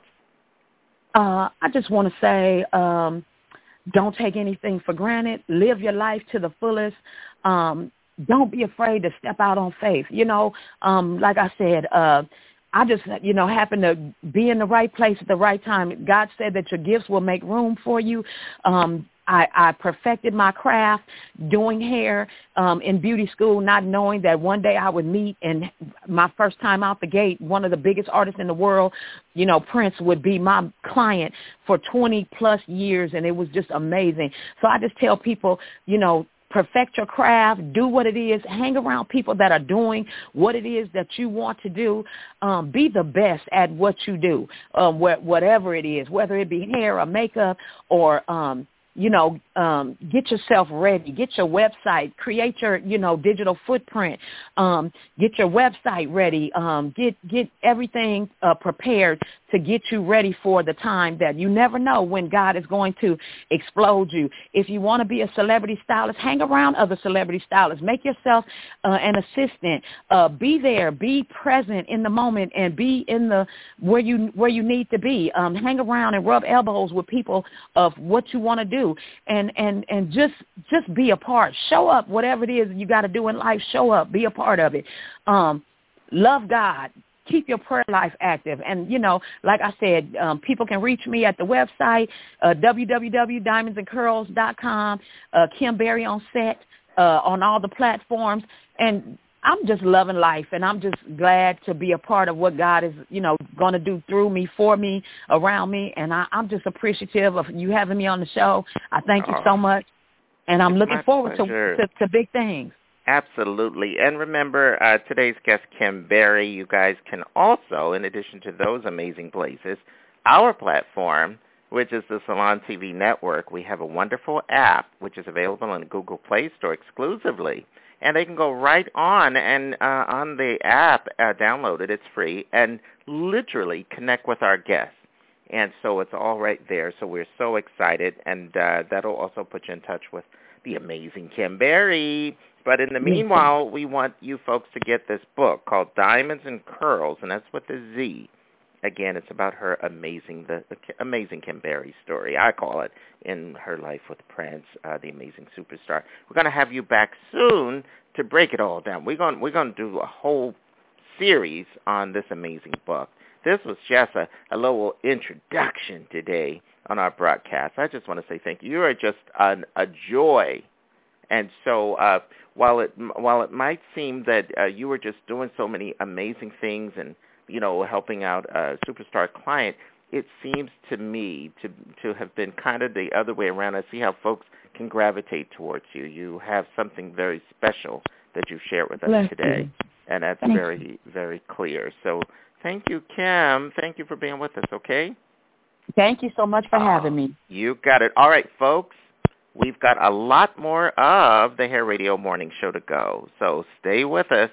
Uh, I just want to say um, don't take anything for granted. Live your life to the fullest. Um, don't be afraid to step out on faith. You know, um, like I said, uh, I just, you know, happen to be in the right place at the right time. God said that your gifts will make room for you. Um, I, I perfected my craft doing hair um, in beauty school, not knowing that one day I would meet, and my first time out the gate, one of the biggest artists in the world, you know, Prince, would be my client for twenty plus years, and it was just amazing. So I just tell people, you know, perfect your craft, do what it is, hang around people that are doing what it is that you want to do. Um, be the best at what you do, um, wh- whatever it is, whether it be hair or makeup or, um, you know, um, get yourself ready, get your website, create your, you know, digital footprint, um, get your website ready, um, get, get everything uh, prepared to get you ready for the time that you never know when God is going to explode you. If you want to be a celebrity stylist, hang around other celebrity stylists. Make yourself uh, an assistant. Uh, be there. Be present in the moment and be in the where you where you need to be. Um, hang around and rub elbows with people of what you want to do, and and and just just be a part. Show up. Whatever it is you got to do in life, show up. Be a part of it. Um, love God. Keep your prayer life active. And, you know, like I said, um, people can reach me at the website, uh, w w w dot diamonds and curls dot com, uh, Kim Berry on set, uh, on all the platforms. And I'm just loving life, and I'm just glad to be a part of what God is, you know, going to do through me, for me, around me. And I, I'm just appreciative of you having me on the show. I thank you so much. And I'm looking forward to, to, to big things. Absolutely. And remember, uh, today's guest, Kim Berry, you guys can also, in addition to those amazing places, our platform, which is the Salon T V Network, we have a wonderful app, which is available on the Google Play Store exclusively. And they can go right on and uh, on the app, uh, download it, it's free, and literally connect with our guests. And so it's all right there. So we're so excited, and uh, that'll also put you in touch with the amazing Kim Berry. But in the meanwhile, we want you folks to get this book called Diamonds and Curls, and that's with a Z. Again, it's about her amazing, the, the amazing Kim Berry story, I call it, in her life with Prince, uh, the amazing superstar. We're going to have you back soon to break it all down. We're going, we're going to do a whole series on this amazing book. This was just a, a little introduction today on our broadcast. I just want to say thank you. You are just an, a joy. And so uh, while it while it might seem that uh, you were just doing so many amazing things and, you know, helping out a superstar client, it seems to me to to have been kind of the other way around. I see how folks can gravitate towards you. You have something very special that you shared with us Bless today, you. And that's Thank very, you. very clear. So thank you, Kim. Thank you for being with us, okay? Thank you so much for oh, having me. You got it. All right, folks. We've got a lot more of the Hair Radio Morning Show to go, so stay with us.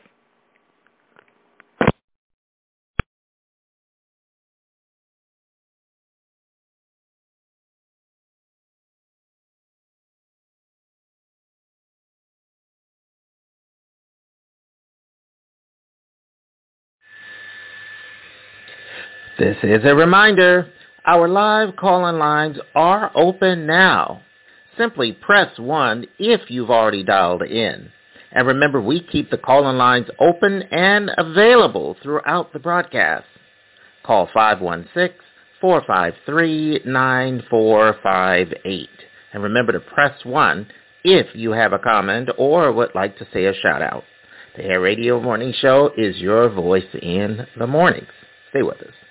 This is a reminder. Our live call-in lines are open now. Simply press one if you've already dialed in. And remember, we keep the call-in lines open and available throughout the broadcast. Call five one six, four five three, nine four five eight. And remember to press one if you have a comment or would like to say a shout-out. The Hair Radio Morning Show is your voice in the mornings. Stay with us.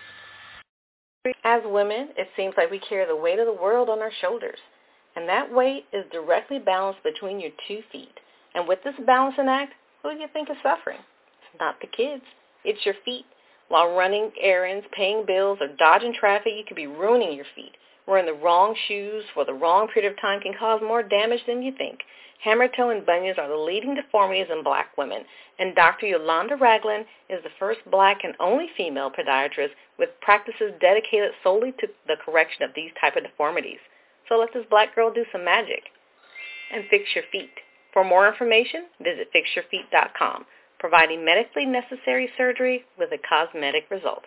As women, it seems like we carry the weight of the world on our shoulders. And that weight is directly balanced between your two feet. And with this balancing act, who do you think is suffering? It's not the kids. It's your feet. While running errands, paying bills, or dodging traffic, you could be ruining your feet. Wearing the wrong shoes for the wrong period of time can cause more damage than you think. Hammer toe and bunions are the leading deformities in black women, and Doctor Yolanda Ragland is the first black and only female podiatrist with practices dedicated solely to the correction of these type of deformities. So let this black girl do some magic and fix your feet. For more information, visit fix your feet dot com, providing medically necessary surgery with a cosmetic result.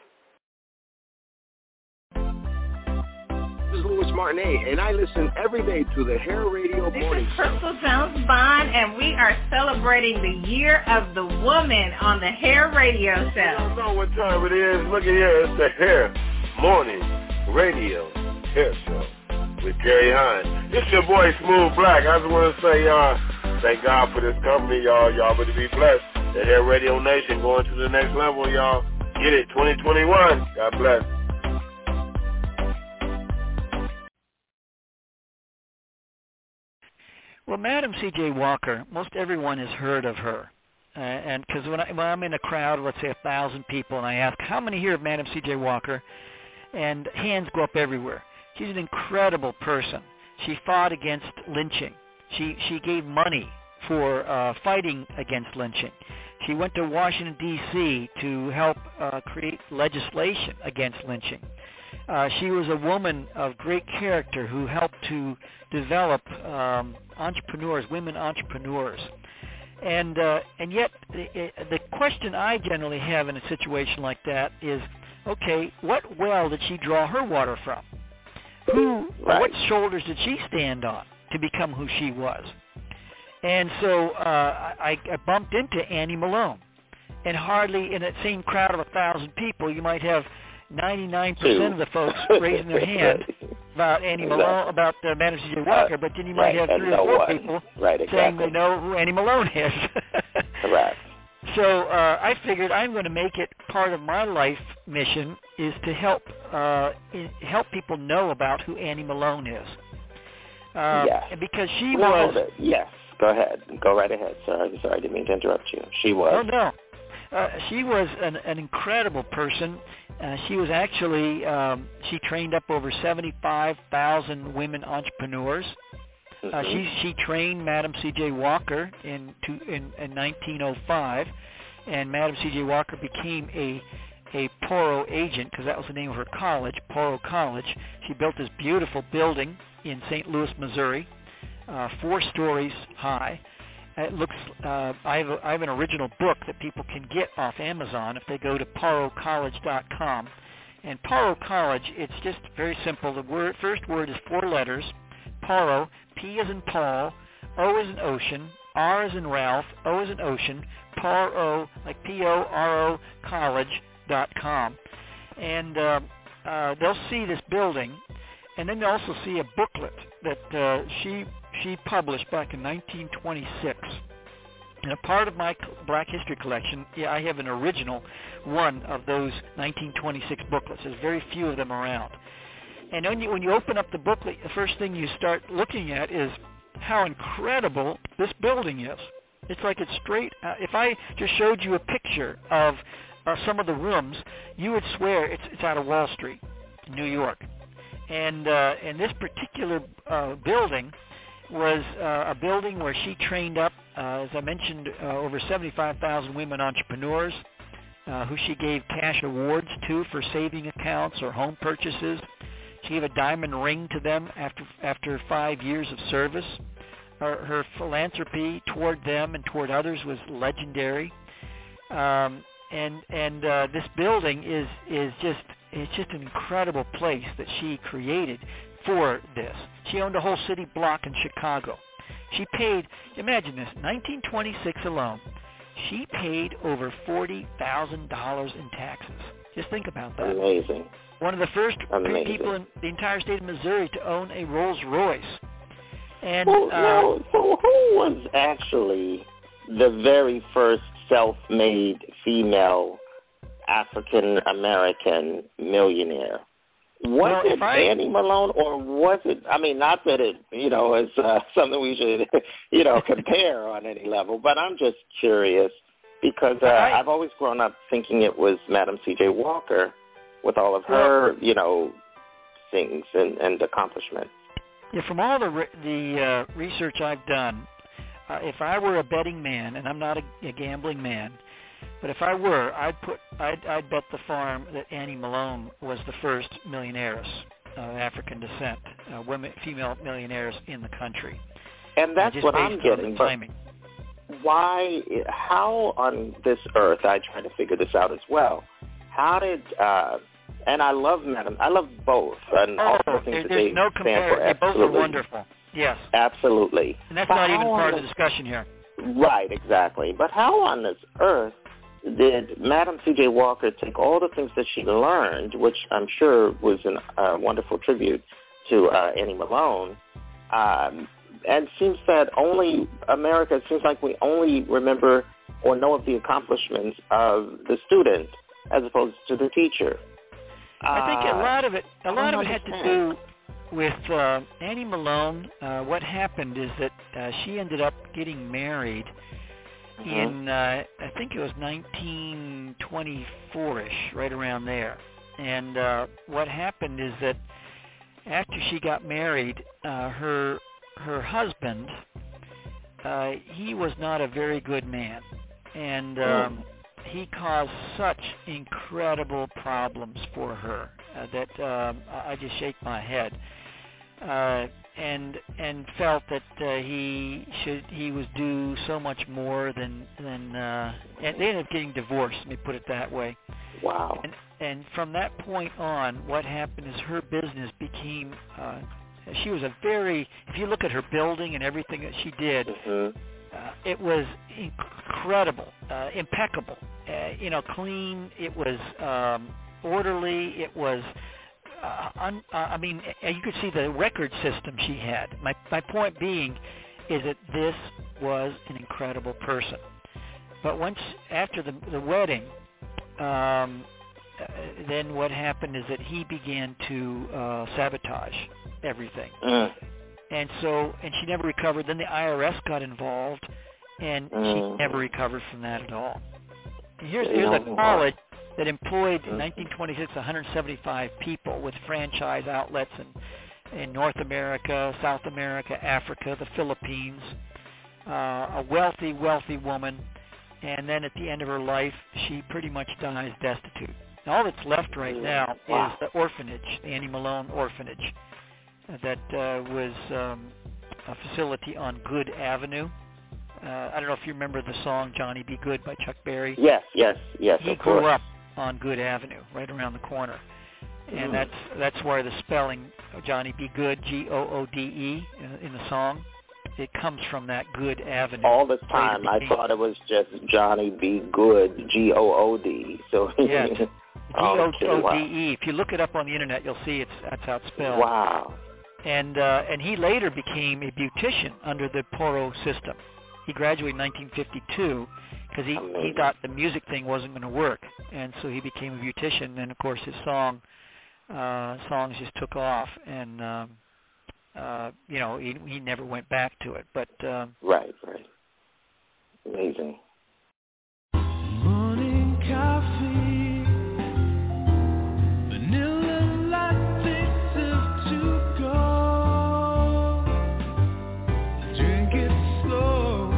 This is Louis Martinet, and I listen every day to the Hair Radio this Morning is Show. Crystal Jones Bond, and we are celebrating the Year of the Woman on the Hair Radio Show. I don't know what time it is. Look at here. It's the Hair Morning Radio Hair Show with Carrie Hines. It's your boy, Smooth Black. I just want to say, y'all, thank God for this company, y'all. Y'all better be blessed. The Hair Radio Nation going to the next level, y'all. Get it, twenty twenty-one. God bless. Well, Madam C J Walker, most everyone has heard of her. Uh, and because when, I, when I'm in a crowd, let's say a thousand people, and I ask, how many here of Madam C J Walker? And hands go up everywhere. She's an incredible person. She fought against lynching. She she gave money for uh, fighting against lynching. She went to Washington, D C to help uh, create legislation against lynching. Uh, she was a woman of great character who helped to develop um, entrepreneurs, women entrepreneurs. And uh, and yet the, the question I generally have in a situation like that is, okay, what well did she draw her water from? Who, right. What shoulders did she stand on to become who she was? And so uh, I, I bumped into Annie Malone. And hardly in that same crowd of a thousand people, you might have ninety-nine percent of the folks raising their hand about Annie Malone, about uh, Madam C J Walker, uh, but then you might right, have three or four one. people right, exactly. saying they know who Annie Malone is. Correct. So uh, I figured I'm going to make it part of my life mission is to help uh, help people know about who Annie Malone is. Uh, yes. Because she no, was... Hold it. Yes, go ahead. Go right ahead, sir. I'm sorry, I didn't mean to interrupt you. She was... Oh, no. Uh, she was an, an incredible person. Uh, she was actually, um, she trained up over seventy-five thousand women entrepreneurs. Mm-hmm. Uh, she she trained Madam C J Walker in, to, in in nineteen oh five, and Madam C J Walker became a a Poro agent because that was the name of her college, Poro College. She built this beautiful building in Saint Louis, Missouri, uh, four stories high. It looks. Uh, I, have a, I have an original book that people can get off Amazon if they go to paro college dot com. And Paro College, it's just very simple. The word, first word is four letters. Paro, P as in Paul, O as in ocean, R as in Ralph, O as in ocean, Paro, like P O R O, college dot com. And uh, uh, they'll see this building, and then they'll also see a booklet that uh, she she published back in nineteen twenty-six. And a part of my Black History collection, yeah, I have an original one of those nineteen twenty-six booklets. There's very few of them around. And when you, when you open up the booklet, the first thing you start looking at is how incredible this building is. It's like it's straight. Uh, if I just showed you a picture of uh, some of the rooms, you would swear it's, it's out of Wall Street, New York. And uh, and this particular uh, building was uh, a building where she trained up, uh, as I mentioned, uh, over seventy-five thousand women entrepreneurs uh, who she gave cash awards to for saving accounts or home purchases. She gave a diamond ring to them after after five years of service. Her, her philanthropy toward them and toward others was legendary. Um, and and uh, this building is is just it's just an incredible place that she created for this. She owned a whole city block in Chicago. She paid, imagine this, nineteen twenty-six alone, she paid over forty thousand dollars in taxes. Just think about that. Amazing. One of the first Amazing. people in the entire state of Missouri to own a Rolls Royce. And well, uh, now, so who was actually the very first self-made female African-American millionaire? Was well, it I, Annie Malone, or was it, I mean, not that it, you know, is uh, something we should, you know, compare on any level, but I'm just curious because uh, I, I've always grown up thinking it was Madam C J Walker with all of her, you know, things and, and accomplishments. Yeah, from all the re- the uh, research I've done, uh, if I were a betting man, and I'm not a, a gambling man, but if I were, I'd put I'd, I'd bet the farm that Annie Malone was the first millionaires of African descent, uh, women, female millionaires in the country. And that's just what based I'm on getting. the But timing. why? How on this earth? I try to figure this out as well. How did? Uh, and I love Madam. I love both, and Oh, all the things there, that there's they no stand for. comparison. They both are Absolutely. wonderful. Yes. Absolutely. And that's But not even how part on of the discussion here. Right, exactly. But how on this earth did Madam C J Walker take all the things that she learned, which I'm sure was a uh, wonderful tribute to uh, Annie Malone, um, and seems that only America, it seems like we only remember or know of the accomplishments of the student as opposed to the teacher. I think a Uh, lot of it, a I lot don't of it had to understand. do with uh, Annie Malone. Uh, what happened is that uh, she ended up getting married Mhm. in, uh, I think it was nineteen twenty-four-ish, right around there. And uh, what happened is that after she got married, uh, her her husband, uh, he was not a very good man, and um, he caused such incredible problems for her uh, that um, I I just shake my head, uh, and and felt that uh, he should he was due so much more than than uh, and they ended up getting divorced. Let me put it that way. Wow. And and from that point on, what happened is her business became. Uh, she was a very. If you look at her building and everything that she did. Mm-hmm. Uh, it was incredible, uh, impeccable, uh, you know, clean. It was um, orderly. It was, uh, un, uh, I mean, uh, you could see the record system she had. My my point being is that this was an incredible person. But once after the the wedding, um, uh, then what happened is that he began to uh, sabotage everything. Mm. And so, and she never recovered. Then the I R S got involved, and Mm. she never recovered from that at all. And here's, You here's a know, college that employed in Mm. nineteen twenty-six one hundred seventy-five people with franchise outlets in, in North America, South America, Africa, the Philippines, uh, a wealthy, wealthy woman. And then at the end of her life, she pretty much dies destitute. And all that's left right now Wow. is the orphanage, the Annie Malone orphanage. That uh, was um, a facility on Good Avenue. Uh, I don't know if you remember the song "Johnny Be Good" by Chuck Berry. Yes, yes, yes. He of grew course. up on Good Avenue, right around the corner, and Mm. that's that's where the spelling Johnny Be Good, G O O D E, in, in the song, it comes from that Good Avenue. All this time, I thought it was just Johnny Be Good, G O O D. So Yeah, G O okay, O wow. D E. If you look it up on the internet, you'll see it's that's how it's spelled. Wow. And uh, and he later became a beautician under the Poro system. He graduated in nineteen fifty-two because he, he thought the music thing wasn't going to work, and so he became a beautician. And of course, his song uh, songs just took off, and um, uh, you know he he never went back to it. But um, right, right, amazing. Morning coffee, vanilla latte served to go. Drink it slow.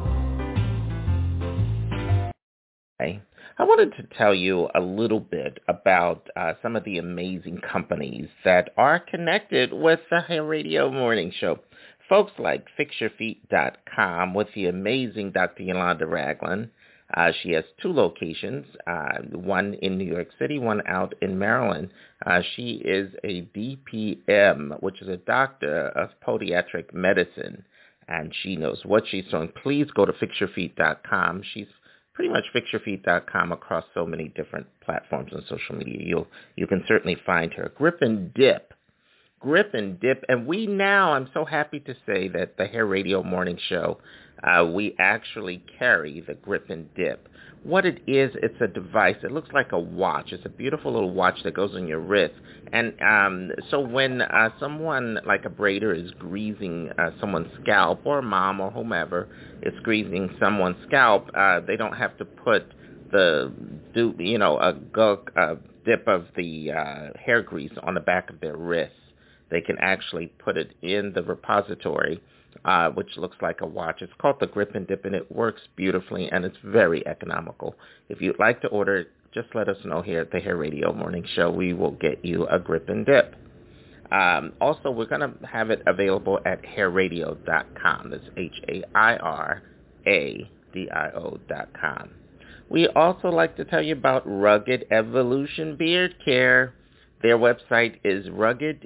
Hey, I wanted to tell you a little bit about uh, some of the amazing companies that are connected with the Hair Radio Morning Show. Folks like fix your feet dot com with the amazing Doctor Yolanda Ragland. Uh, she has two locations, uh, one in New York City, one out in Maryland. Uh, she is a D P M, which is a doctor of podiatric medicine, and she knows what she's doing. Please go to fix your feet dot com. She's pretty much fix your feet dot com across so many different platforms on social media. You'll, you can certainly find her. Grip and Dip. Grip and Dip. And we now, I'm so happy to say that the Hair Radio Morning Show, uh, we actually carry the Grip and Dip. What it is, it's a device. It looks like a watch. It's a beautiful little watch that goes on your wrist. And um, so when uh, someone like a braider is greasing uh, someone's scalp, or mom or whomever is greasing someone's scalp, uh, they don't have to put the, do you know, a, gu- a dip of the uh, hair grease on the back of their wrists. They can actually put it in the repository, uh, which looks like a watch. It's called the Grip and Dip, and it works beautifully, and it's very economical. If you'd like to order it, just let us know here at the Hair Radio Morning Show. We will get you a Grip and Dip. Um, also, we're going to have it available at hair radio dot com. That's H A I R A D I O dot com. We also like to tell you about Rugged Evolution Beard Care. Their website is rugged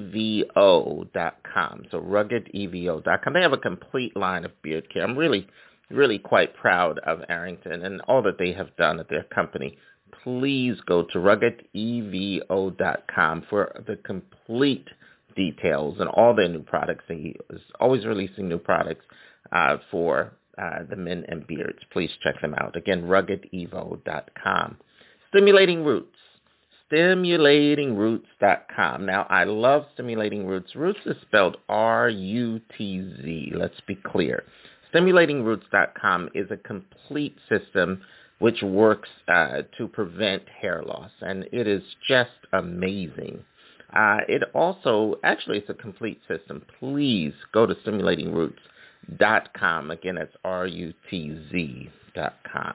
evo dot com. So rugged evo dot com. They have a complete line of beard care. I'm really, really quite proud of Arrington and all that they have done at their company. Please go to rugged evo dot com for the complete details and all their new products. They is always releasing new products uh, for uh, the men and beards. Please check them out. Again, rugged evo dot com. Stimulating Roots. stimulating roots dot com. Now, I love Stimulating Roots. Roots is spelled R U T Z. Let's be clear. stimulating roots dot com is a complete system which works uh, to prevent hair loss, and it is just amazing. Uh, it also, actually, it's a complete system. Please go to stimulating roots dot com. Again, that's R U T Z dot com.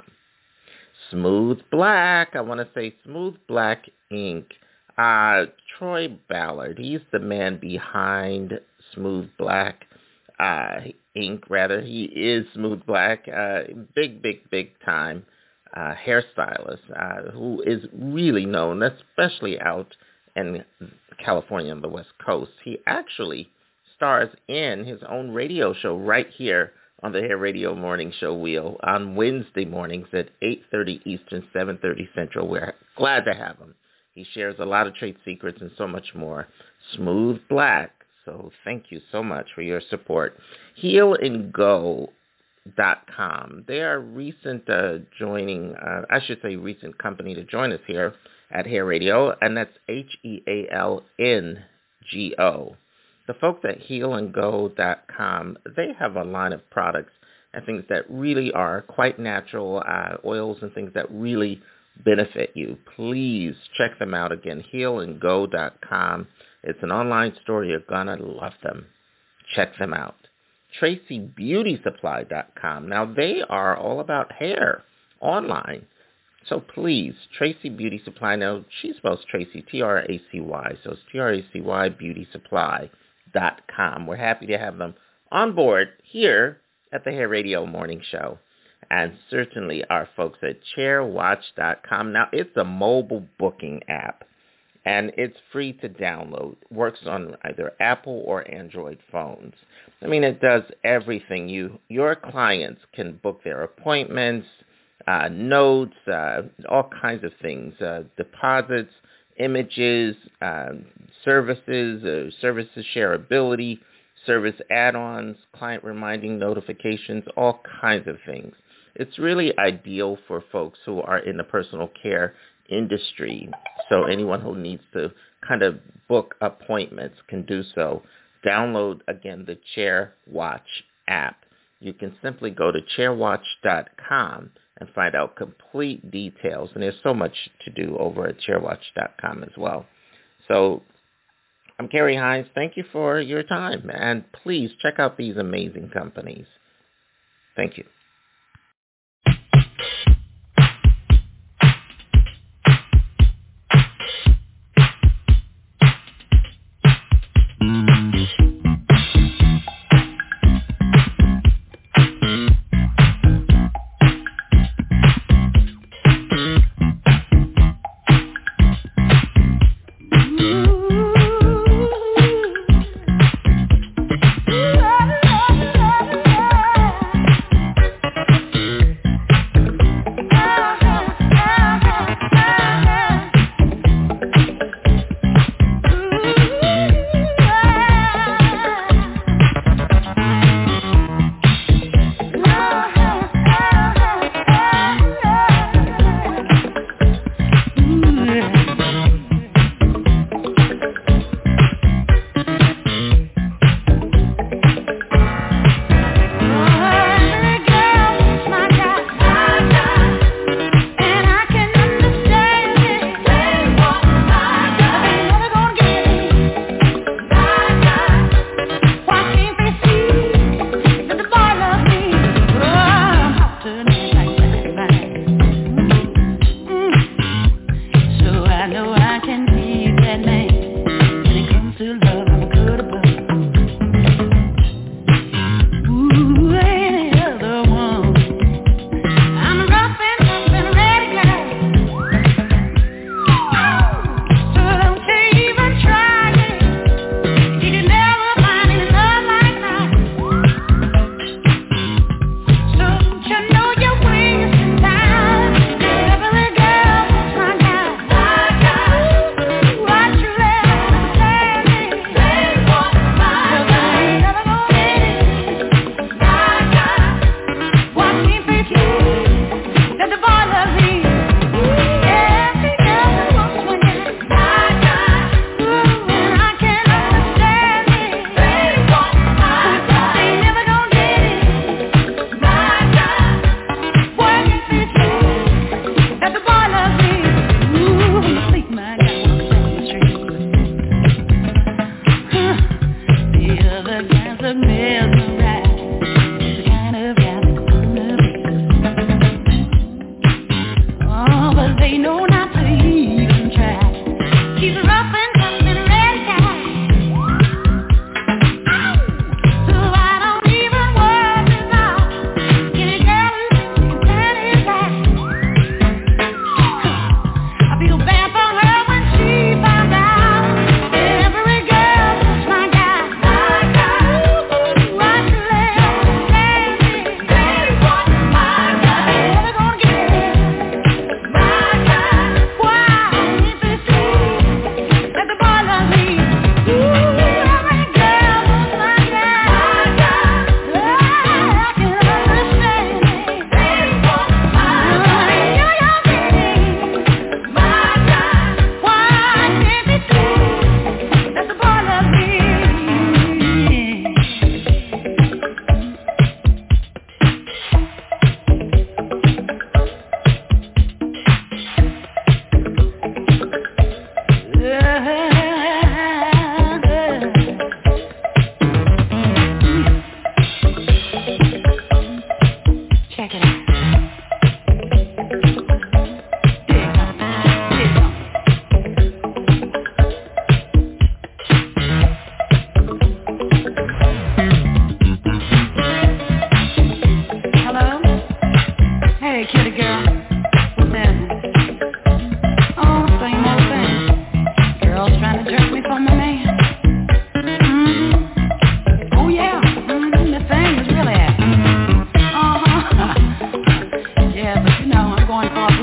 Smooth Black. I want to say Smooth Black Ink. Uh, Troy Ballard. He's the man behind Smooth Black uh, Ink, rather. He is Smooth Black. Uh, big, big, big time uh, hairstylist uh, who is really known, especially out in California on the West Coast. He actually stars in his own radio show right here on the Hair Radio Morning Show wheel on Wednesday mornings at eight thirty Eastern, seven thirty Central. We're glad to have him. He shares a lot of trade secrets and so much more. Smooth Black. So thank you so much for your support. heal and go dot com. They are recent uh, joining, uh, I should say recent company to join us here at Hair Radio, and that's H E A L N G O. The folks at heal and go dot com, they have a line of products and things that really are quite natural, uh, oils and things that really benefit you. Please check them out again, heal and go dot com. It's an online store. You're going to love them. Check them out. Tracy Beauty Supply dot com. Now, they are all about hair online. So please, Tracy Beauty Supply. Now, she spells Tracy, T R A C Y. So it's T R A C Y Beauty Supply dot com. We're happy to have them on board here at the Hair Radio Morning Show. And certainly our folks at chair watch dot com. Now, it's a mobile booking app, and it's free to download. Works on either Apple or Android phones. I mean, it does everything. You, your clients can book their appointments, uh, notes, uh, all kinds of things, uh, deposits, images, uh, services, uh, services shareability, service add-ons, client reminding notifications, all kinds of things. It's really ideal for folks who are in the personal care industry. So anyone who needs to kind of book appointments can do so. Download, again, the ChairWatch app. You can simply go to chair watch dot com and find out complete details. And there's so much to do over at chair watch dot com as well. So I'm Kerry Hines. Thank you for your time. And please check out these amazing companies. Thank you.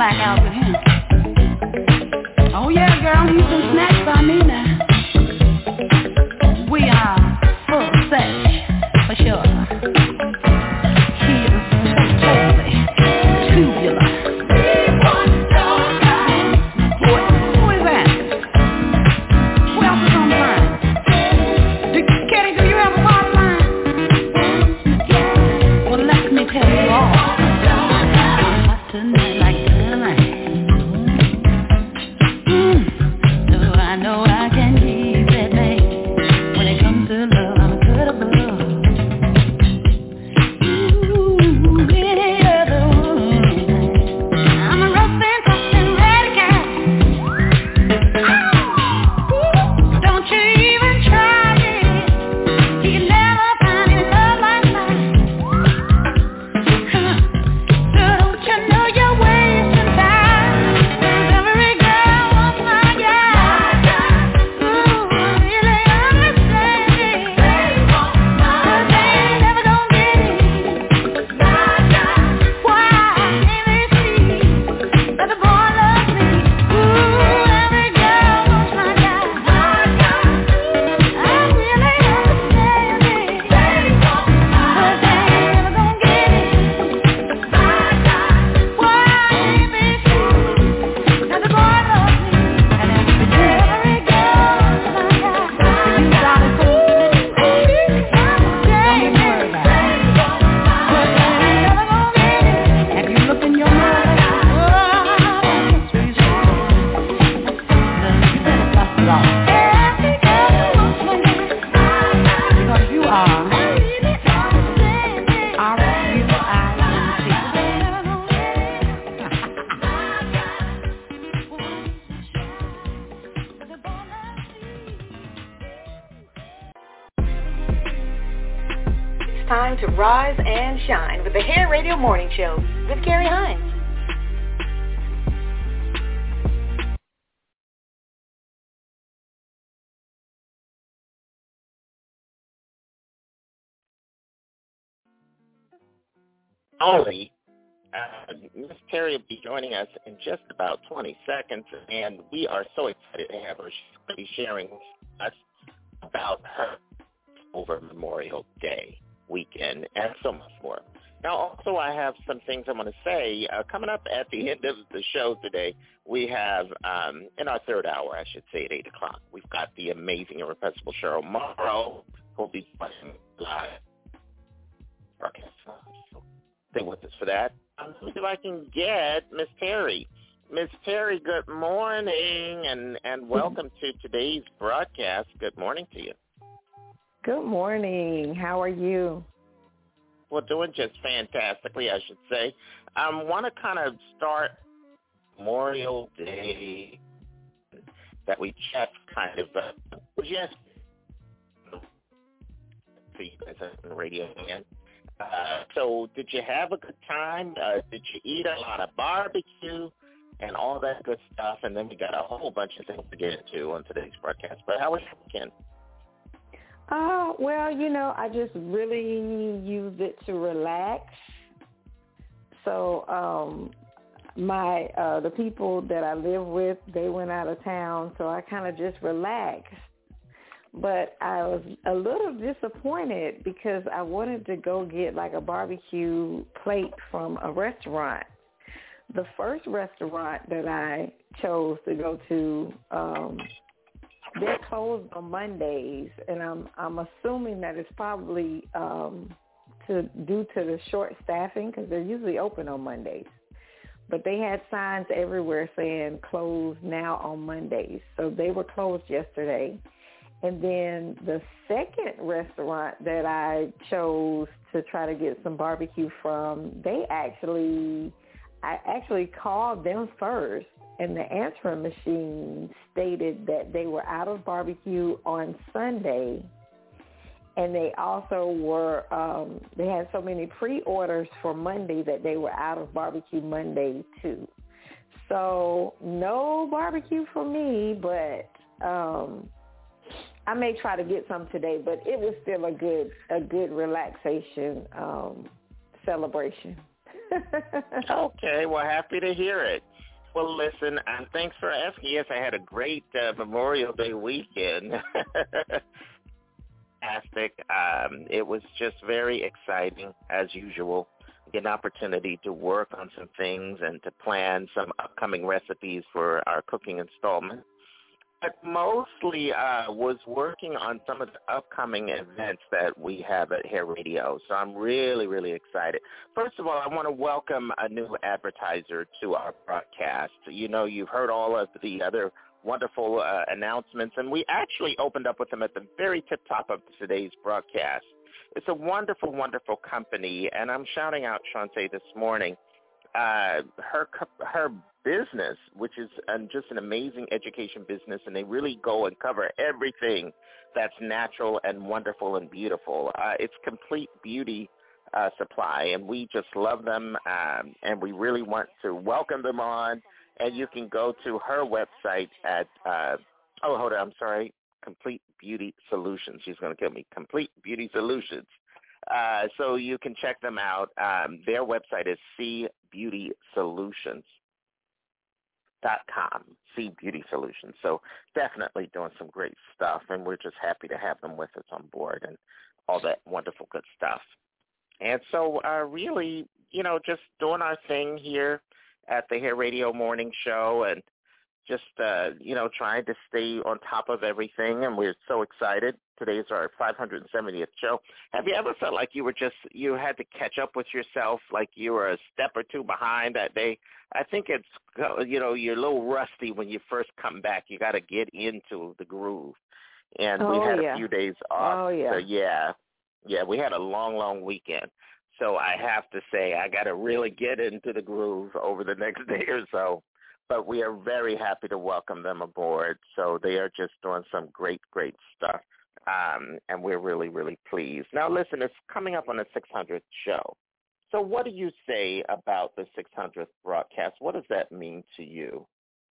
black out with him. Oh yeah, girl, he's been snatched by me now. We are full sex, for sure. He is totally tubular. Who, who is that? Who else is on the line? Kitty, do you have a party line? Well, let me tell you all. Hot tonight like dynamite. Mm. So I know I can keep that man. When it comes to love, I'm incredible. Ooh, any other woman. I'm a rough and tough and radical. Don't you even try it. You can never find any love like mine. Huh. So don't you know you're wasting time? 'Cause every girl wants my guy. Ooh, really understand it. 'Cause they ain't never gonna get it. Why can't they see that the boy loves me? Ooh, every girl wants my guy. I really understand it. 'Cause they ain't never gonna get it. Why can't they see that the boy loves me? And every girl wants my guy. You got it, cool. Don't even worry about it. 'Cause they ain't never gonna get it. Have you looked in your mirror? Oh, sweet, sweet. That's it all. Every girl wants my guy. Because you are R U I N It's time to rise and shine with the Hair Radio Morning Show with Carrie Hines. Only, uh, Miss Terry will be joining us in just about twenty seconds, and we are so excited to have her. She's going to be sharing with us about her over Memorial Day weekend and so much more. Now, also, I have some things I want to say. Uh, coming up at the end of the show today, we have, um, in our third hour, I should say, at eight o'clock, we've got the amazing, irrepressible Cheryl Morrow, who will be playing live broadcast. So stay with us for that. Um, let me see if I can get Miss Terry. Miss Terry, good morning, and, and welcome to today's broadcast. Good morning to you. Good morning. How are you? Well, doing just fantastically, I should say. I um, want to kind of start Memorial Day that we just kind of uh, was yesterday. So you guys on the radio again. Uh, so did you have a good time? Uh, did you eat a lot of barbecue and all that good stuff? And then we got a whole bunch of things to get into on today's broadcast. But how was your weekend? Uh, well, you know, I just really used it to relax. So um, my uh, the people that I live with, they went out of town, so I kind of just relaxed. But I was a little disappointed because I wanted to go get like a barbecue plate from a restaurant. The first restaurant that I chose to go to, um, they're closed on Mondays, and I'm I'm assuming that it's probably um, to due to the short staffing because they're usually open on Mondays. But they had signs everywhere saying closed now on Mondays, so they were closed yesterday. And then the second restaurant that I chose to try to get some barbecue from, they actually, I actually called them first, and the answering machine stated that they were out of barbecue on Sunday, and they also were, um, they had so many pre-orders for Monday that they were out of barbecue Monday too. So no barbecue for me, but um, I may try to get some today, but it was still a good a good relaxation um, celebration. Okay, well, happy to hear it. Well, listen, and thanks for asking. Yes, I had a great uh, Memorial Day weekend. Fantastic. Um, it was just very exciting, as usual. Get an opportunity to work on some things and to plan some upcoming recipes for our cooking installment. But mostly uh, was working on some of the upcoming events that we have at Hair Radio. So I'm really, really excited. First of all, I want to welcome a new advertiser to our broadcast. You know, you've heard all of the other wonderful uh, announcements, and we actually opened up with them at the very tip top of today's broadcast. It's a wonderful, wonderful company, and I'm shouting out Shante this morning. Uh, her her business, which is um, just an amazing education business, and they really go and cover everything that's natural and wonderful and beautiful. Uh, it's Complete Beauty uh, Supply, and we just love them, um, and we really want to welcome them on. And you can go to her website at, uh, oh, hold on, I'm sorry, Complete Beauty Solutions. She's going to kill me. Complete Beauty Solutions. Uh, so you can check them out. Um, their website is c beauty solutions dot com, C Beauty Solutions. So definitely doing some great stuff, and we're just happy to have them with us on board and all that wonderful good stuff. And so uh, really, you know, just doing our thing here at the Hair Radio Morning Show, and just, uh, you know, trying to stay on top of everything, and we're so excited. Today is our five hundred seventieth show. Have you ever felt like you were just, you had to catch up with yourself, like you were a step or two behind that day? I think it's, you know, you're a little rusty when you first come back. You got to get into the groove. And oh, we had yeah. a few days off. Oh, yeah. So, yeah. Yeah, we had a long, long weekend. So I have to say I got to really get into the groove over the next day or so. But we are very happy to welcome them aboard. So they are just doing some great, great stuff. Um, and we're really, really pleased. Now, listen, it's coming up on the six hundredth show. So what do you say about the six hundredth broadcast? What does that mean to you?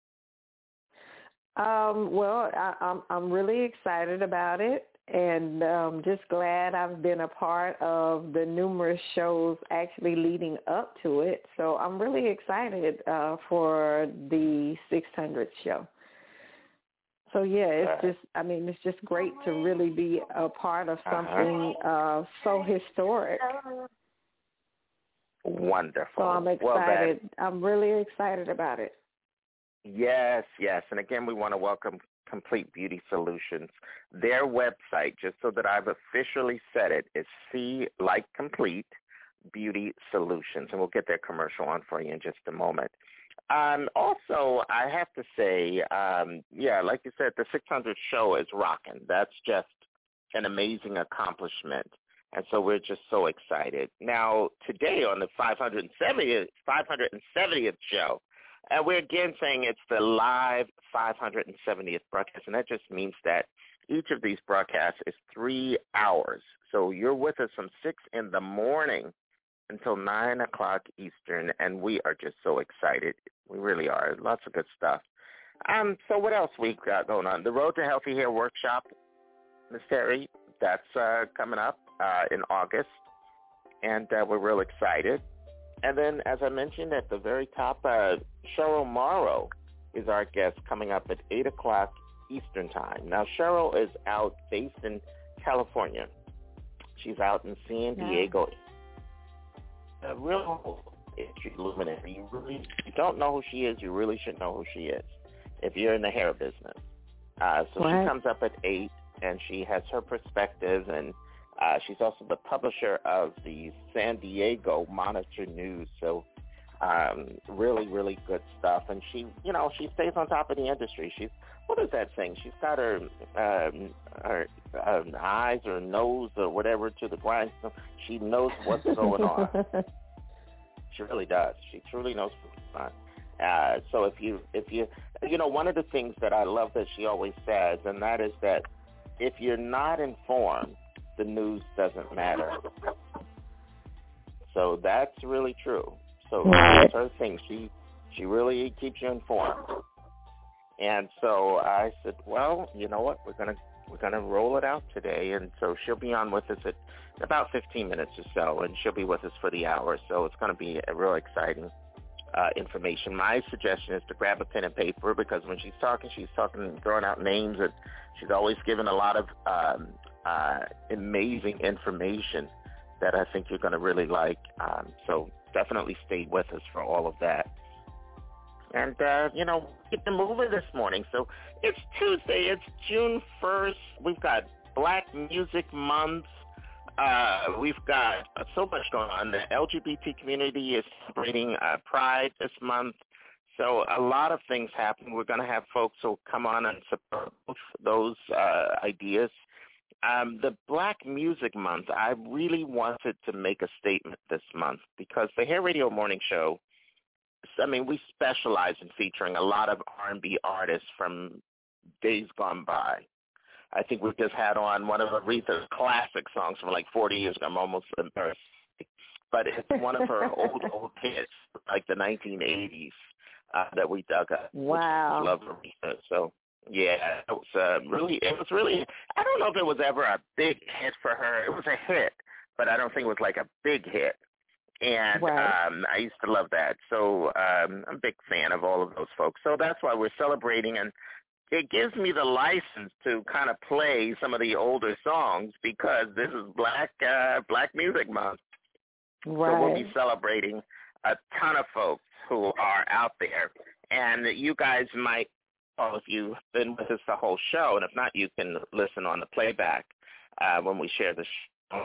Um, well, I, I'm I'm really excited about it, and um, just glad I've been a part of the numerous shows actually leading up to it. So I'm really excited uh, for the six hundredth show. So, yeah, it's just, I mean, it's just great to really be a part of something uh, so historic. Wonderful. So I'm excited. Well, that, I'm really excited about it. Yes, yes. And again, we want to welcome Complete Beauty Solutions. Their website, just so that I've officially said it, is C like Complete Beauty Solutions. And we'll get their commercial on for you in just a moment. Um, also, I have to say, um, yeah, like you said, the six hundredth show is rocking. That's just an amazing accomplishment. And so we're just so excited. Now, today on the five hundred seventieth show, and we're again saying it's the live five hundred seventieth broadcast, and that just means that each of these broadcasts is three hours. So you're with us from six in the morning until nine o'clock Eastern, and we are just so excited. We really are. Lots of good stuff. Um, so what else we got going on? The Road to Healthy Hair Workshop, Miz Terry, that's uh, coming up uh, in August, and uh, we're real excited. And then, as I mentioned at the very top, uh, Cheryl Morrow is our guest coming up at eight o'clock Eastern Time. Now, Cheryl is out based in California. She's out in San Diego. A real luminary. You really, if you don't know who she is, you really should know who she is if you're in the hair business. Uh, so what? She comes up at eight, and she has her perspective, and uh, she's also the publisher of the San Diego Monitor News. So um, really, really good stuff. And she, you know, she stays on top of the industry. She's, what is that thing? She's got her, um, her uh, eyes or nose or whatever to the grindstone. She knows what's going on. She really does. She truly knows what's going on. Uh, so if you, if you, you know, one of the things that I love that she always says, and that is that if you're not informed, the news doesn't matter. So that's really true. So that's her thing. She, she really keeps you informed. And so I said, well, you know what? We're going to we're going to roll it out today. And so she'll be on with us at about fifteen minutes or so, and she'll be with us for the hour. So it's going to be a real exciting uh, information. My suggestion is to grab a pen and paper, because when she's talking, she's talking, throwing out names, and she's always given a lot of um, uh, amazing information that I think you're going to really like. Um, so definitely stay with us for all of that. And, uh, you know, get the movie this morning. So it's Tuesday. It's June first. We've got Black Music Month. Uh, we've got uh, so much going on. The L G B T community is celebrating uh, Pride this month. So a lot of things happen. We're going to have folks who come on and support those uh, ideas. Um, the Black Music Month, I really wanted to make a statement this month, because the Hair Radio Morning Show, I mean, we specialize in featuring a lot of R and B artists from days gone by. I think we just had on one of Aretha's classic songs from like forty years ago. I'm almost embarrassed. But it's one of her old, old hits, like the nineteen eighties, uh, that we dug up. Wow. I love Aretha. So, yeah, it was uh, really, it was really, I don't know if it was ever a big hit for her. It was a hit, but I don't think it was like a big hit. And right. um, I used to love that. So um, I'm a big fan of all of those folks. So that's why we're celebrating. And it gives me the license to kind of play some of the older songs, because this is Black uh, Black Music Month. Right. So we'll be celebrating a ton of folks who are out there. And you guys might, well, if you've been with us the whole show, and if not, you can listen on the playback uh, when we share the show.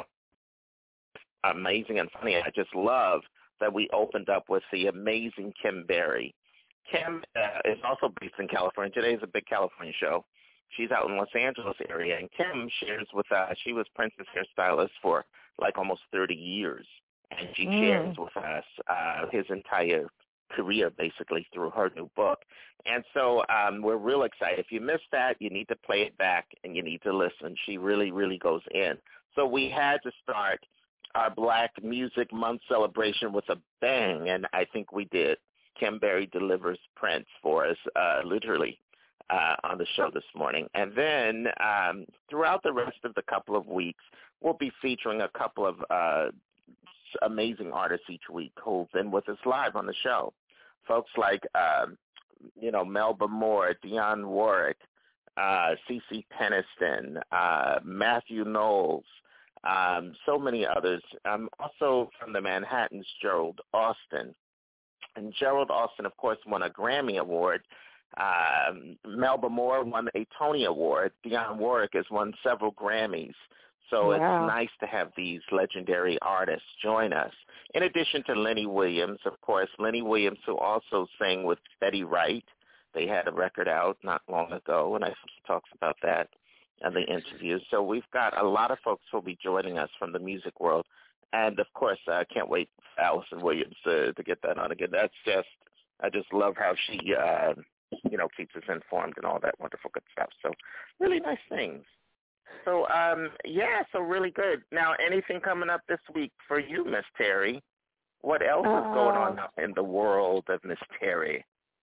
Amazing and funny. I just love that we opened up with the amazing Kim Berry. Kim uh, is also based in California. Today is a big California show. She's out in Los Angeles area, and Kim shares with us. Uh, she was Prince's hairstylist for like almost thirty years, and she mm. shares with us uh, his entire career basically through her new book. And so um, we're real excited. If you missed that, you need to play it back and you need to listen. She really, really goes in. So we had to start our Black Music Month celebration with a bang, and I think we did. Kim Berry delivers Prince for us, uh, literally, uh, on the show this morning. And then um, throughout the rest of the couple of weeks, we'll be featuring a couple of uh, amazing artists each week who've been with us live on the show. Folks like, um, you know, Melba Moore, Dionne Warwick, uh, CeCe Peniston, uh, Matthew Knowles, Um, so many others. Um, also from the Manhattans, Gerald Austin. And Gerald Austin, of course, won a Grammy Award. Um, Melba Moore won a Tony Award. Dionne Warwick has won several Grammys. So wow. It's nice to have these legendary artists join us. In addition to Lenny Williams, of course, Lenny Williams, who also sang with Betty Wright. They had a record out not long ago, and I think he talks about that and the interviews. So we've got a lot of folks who will be joining us from the music world. And, of course, I can't wait for Allison Williams uh, to get that on again. That's just, I just love how she, uh, you know, keeps us informed and all that wonderful good stuff. So really nice things. So, um, yeah, so really good. Now, anything coming up this week for you, Miss Terry? What else uh, is going on in the world of Miss Terry?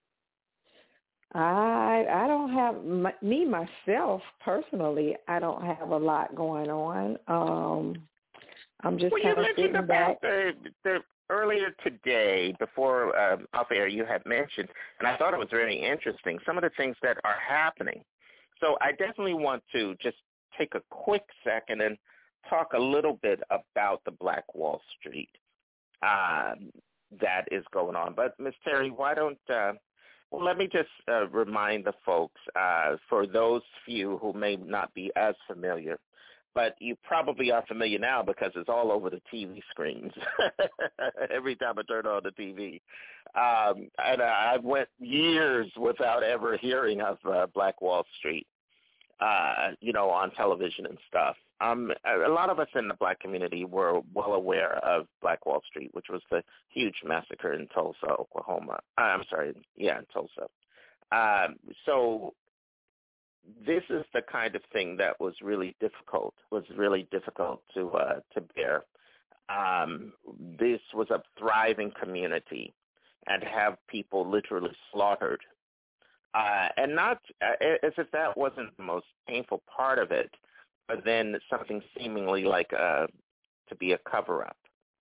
I I don't have my, me myself personally. I don't have a lot going on. Um, I'm just well, kind of sitting about back. The, the earlier today, before um, off air, you had mentioned, and I thought it was very interesting, some of the things that are happening. So I definitely want to just take a quick second and talk a little bit about the Black Wall Street um, that is going on. But Miz Terry, why don't uh, well, let me just uh, remind the folks, uh, for those few who may not be as familiar, but you probably are familiar now because it's all over the T V screens every time I turn on the T V. Um, and I went years without ever hearing of uh, Black Wall Street, uh, you know, on television and stuff. Um, a lot of us in the Black community were well aware of Black Wall Street, which was the huge massacre in Tulsa, Oklahoma. Uh, I'm sorry, yeah, in Tulsa. Um, so this is the kind of thing that was really difficult, was really difficult to uh, to bear. Um, this was a thriving community, and to have people literally slaughtered Uh, and not uh, as if that wasn't the most painful part of it, but then something seemingly like a, to be a cover-up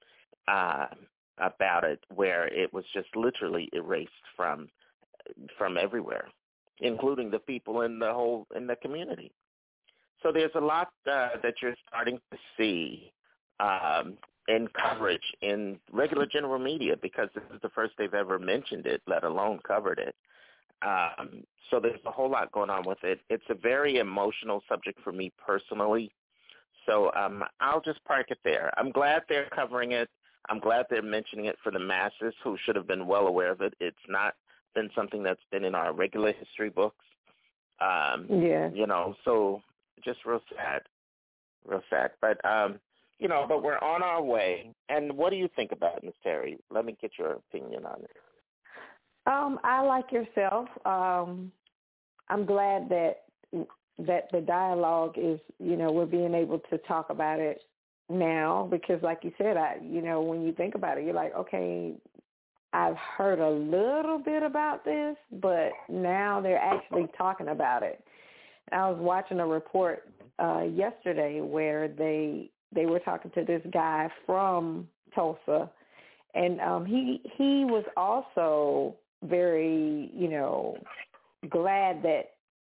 uh, about it, where it was just literally erased from from everywhere, including the people in the whole in the community. So there's a lot uh, that you're starting to see um, in coverage in regular general media, because this is the first they've ever mentioned it, let alone covered it. Um, so there's a whole lot going on with it. It's a very emotional subject for me personally. So um, I'll just park it there. I'm glad they're covering it. I'm glad they're mentioning it for the masses who should have been well aware of it. It's not been something that's been in our regular history books. Um, yeah. You know, so just real sad, real sad. But, um, you know, but we're on our way. And what do you think about it, Miz Terry? Let me get your opinion on it. Um, I like yourself. Um, I'm glad that that the dialogue is, you know, we're being able to talk about it now, because like you said, I, you know, when you think about it, you're like, okay, I've heard a little bit about this, but now they're actually talking about it. I was watching a report uh, yesterday where they they were talking to this guy from Tulsa, and um, he he was also very, you know, glad that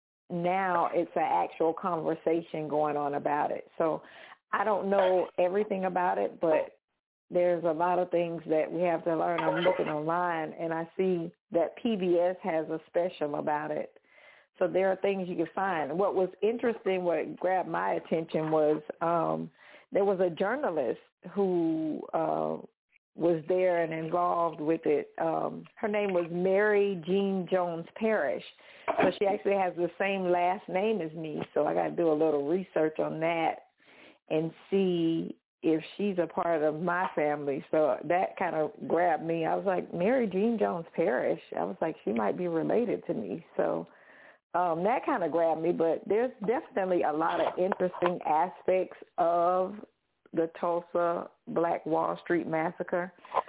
now it's an actual conversation going on about it. So I don't know everything about it, but there's a lot of things that we have to learn. I'm looking online, and I see that P B S has a special about it. So there are things you can find. What was interesting, what grabbed my attention was um, there was a journalist who uh, was there and involved with it. Um, her name was Mary Jean Jones Parrish. So she actually has the same last name as me. So I got to do a little research on that and see if she's a part of my family. So that kind of grabbed me. I was like, Mary Jean Jones Parrish. I was like, she might be related to me. So um, that kind of grabbed me. But there's definitely a lot of interesting aspects of the Tulsa Black Wall Street Massacre.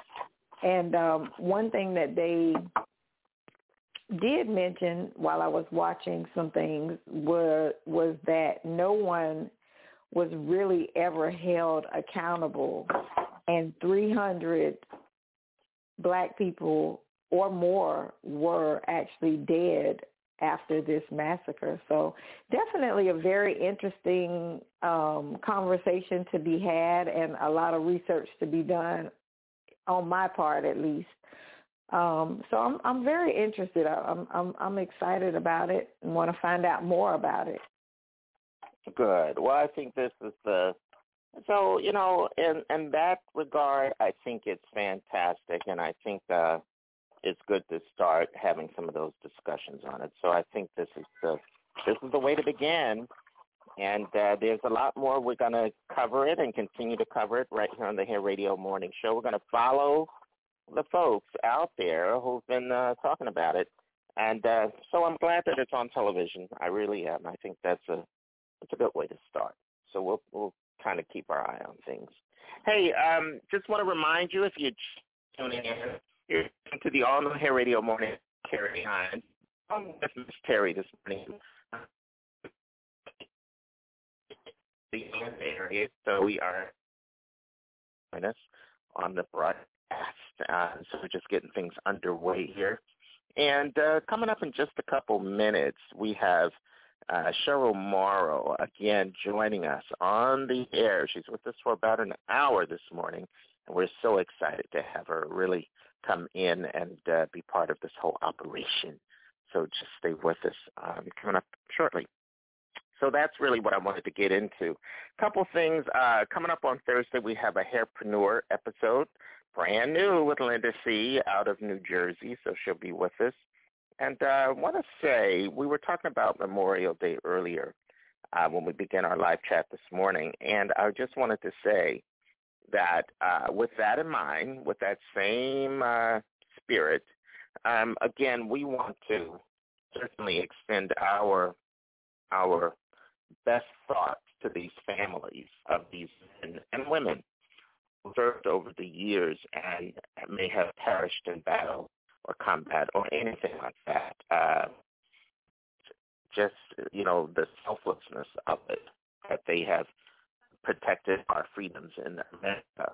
And um, one thing that they did mention while I was watching some things were, was that no one was really ever held accountable, and three hundred black people or more were actually dead after this massacre. So definitely a very interesting um, conversation to be had, and a lot of research to be done on my part, at least. Um, so I'm I'm very interested. I'm I'm I'm excited about it and want to find out more about it. Good. Well, I think this is the so you know in in that regard, I think it's fantastic, and I think uh, it's good to start having some of those discussions on it. So I think this is the this is the way to begin, and uh, there's a lot more. We're going to cover it and continue to cover it right here on the Hair Radio Morning Show. We're going to follow the folks out there who've been uh, talking about it, and uh, so I'm glad that it's on television. I really am. I think that's a it's a good way to start. So we'll we'll kind of keep our eye on things. Hey, um, just want to remind you, if you're tuning in, you're to the All New Hair Radio Morning, Terry Hines. I'm with Miz Terry this morning. The area, so we are join us on the broadcast. Uh, so we're just getting things underway here. And uh, coming up in just a couple minutes, we have Uh, Cheryl Morrow, again, joining us on the air. She's with us for about an hour this morning, and we're so excited to have her really come in and uh, be part of this whole operation. So just stay with us. Um, coming up shortly. So that's really what I wanted to get into. A couple things. Uh, coming up on Thursday, we have a Hairpreneur episode, brand new, with Linda C. out of New Jersey, so she'll be with us. And uh, I want to say, we were talking about Memorial Day earlier uh, when we began our live chat this morning, and I just wanted to say that uh, with that in mind, with that same uh, spirit, um, again, we want to certainly extend our our best thoughts to these families of these men and women who served over the years and may have perished in battle or combat or anything like that. Uh, just, you know, the selflessness of it, that they have protected our freedoms in America.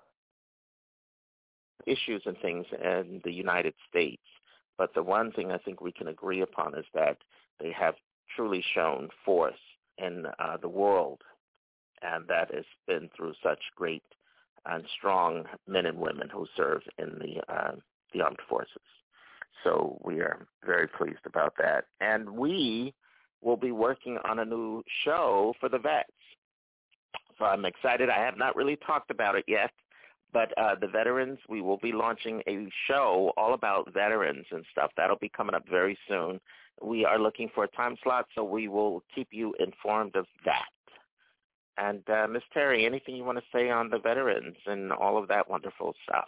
Issues and things in the United States, but the one thing I think we can agree upon is that they have truly shown force in uh, the world, and that has been through such great and strong men and women who serve in the uh, the armed forces. So we are very pleased about that. And we will be working on a new show for the vets. So I'm excited. I have not really talked about it yet, but uh, the veterans, we will be launching a show all about veterans and stuff. That'll be coming up very soon. We are looking for a time slot, so we will keep you informed of that. And uh, Miz Terry, anything you want to say on the veterans and all of that wonderful stuff?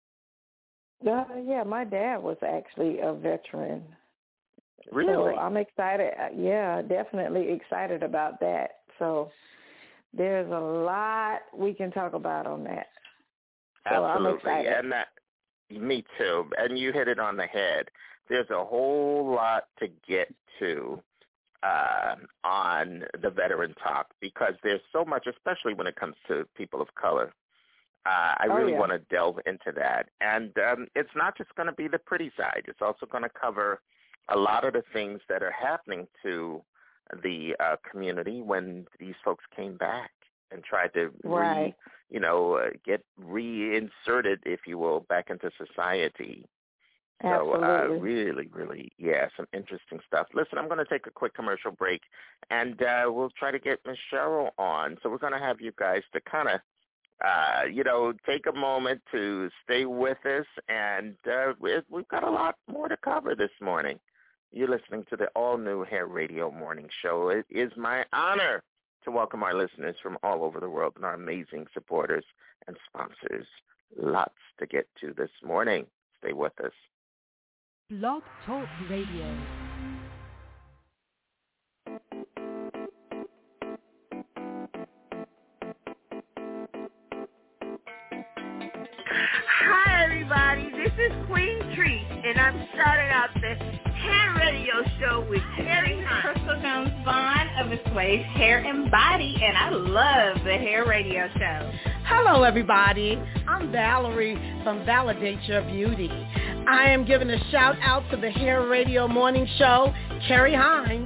Uh, yeah, my dad was actually a veteran. Really? So I'm excited. Yeah, definitely excited about that. So there's a lot we can talk about on that. So Absolutely. I'm excited. And that, me too. And you hit it on the head. There's a whole lot to get to uh, on the veteran talk because there's so much, especially when it comes to people of color. Uh, I really oh, yeah. want to delve into that. And um, it's not just going to be the pretty side. It's also going to cover a lot of the things that are happening to the uh, community when these folks came back and tried to, right. re, you know, uh, get reinserted, if you will, back into society. Absolutely. So uh, really, really, yeah, some interesting stuff. Listen, I'm going to take a quick commercial break, and uh, we'll try to get Miz Cheryl on. So we're going to have you guys to kind of, uh, you know, take a moment to stay with us, and uh, we've got a lot more to cover this morning. You're listening to the all-new Hair Radio Morning Show. It is my honor to welcome our listeners from all over the world and our amazing supporters and sponsors. Lots to get to this morning. Stay with us. Blog Talk Radio. Hi, everybody. This is Queen Treat, and I'm starting out the Hair Radio Show with Terry Hunt. Crystal Jones Vaughn of Assuage Hair and Body, and I love the Hair Radio Show. Hello, everybody. I'm Valerie from Validate Your Beauty. I am giving a shout out to the Hair Radio Morning Show, Carrie Hines.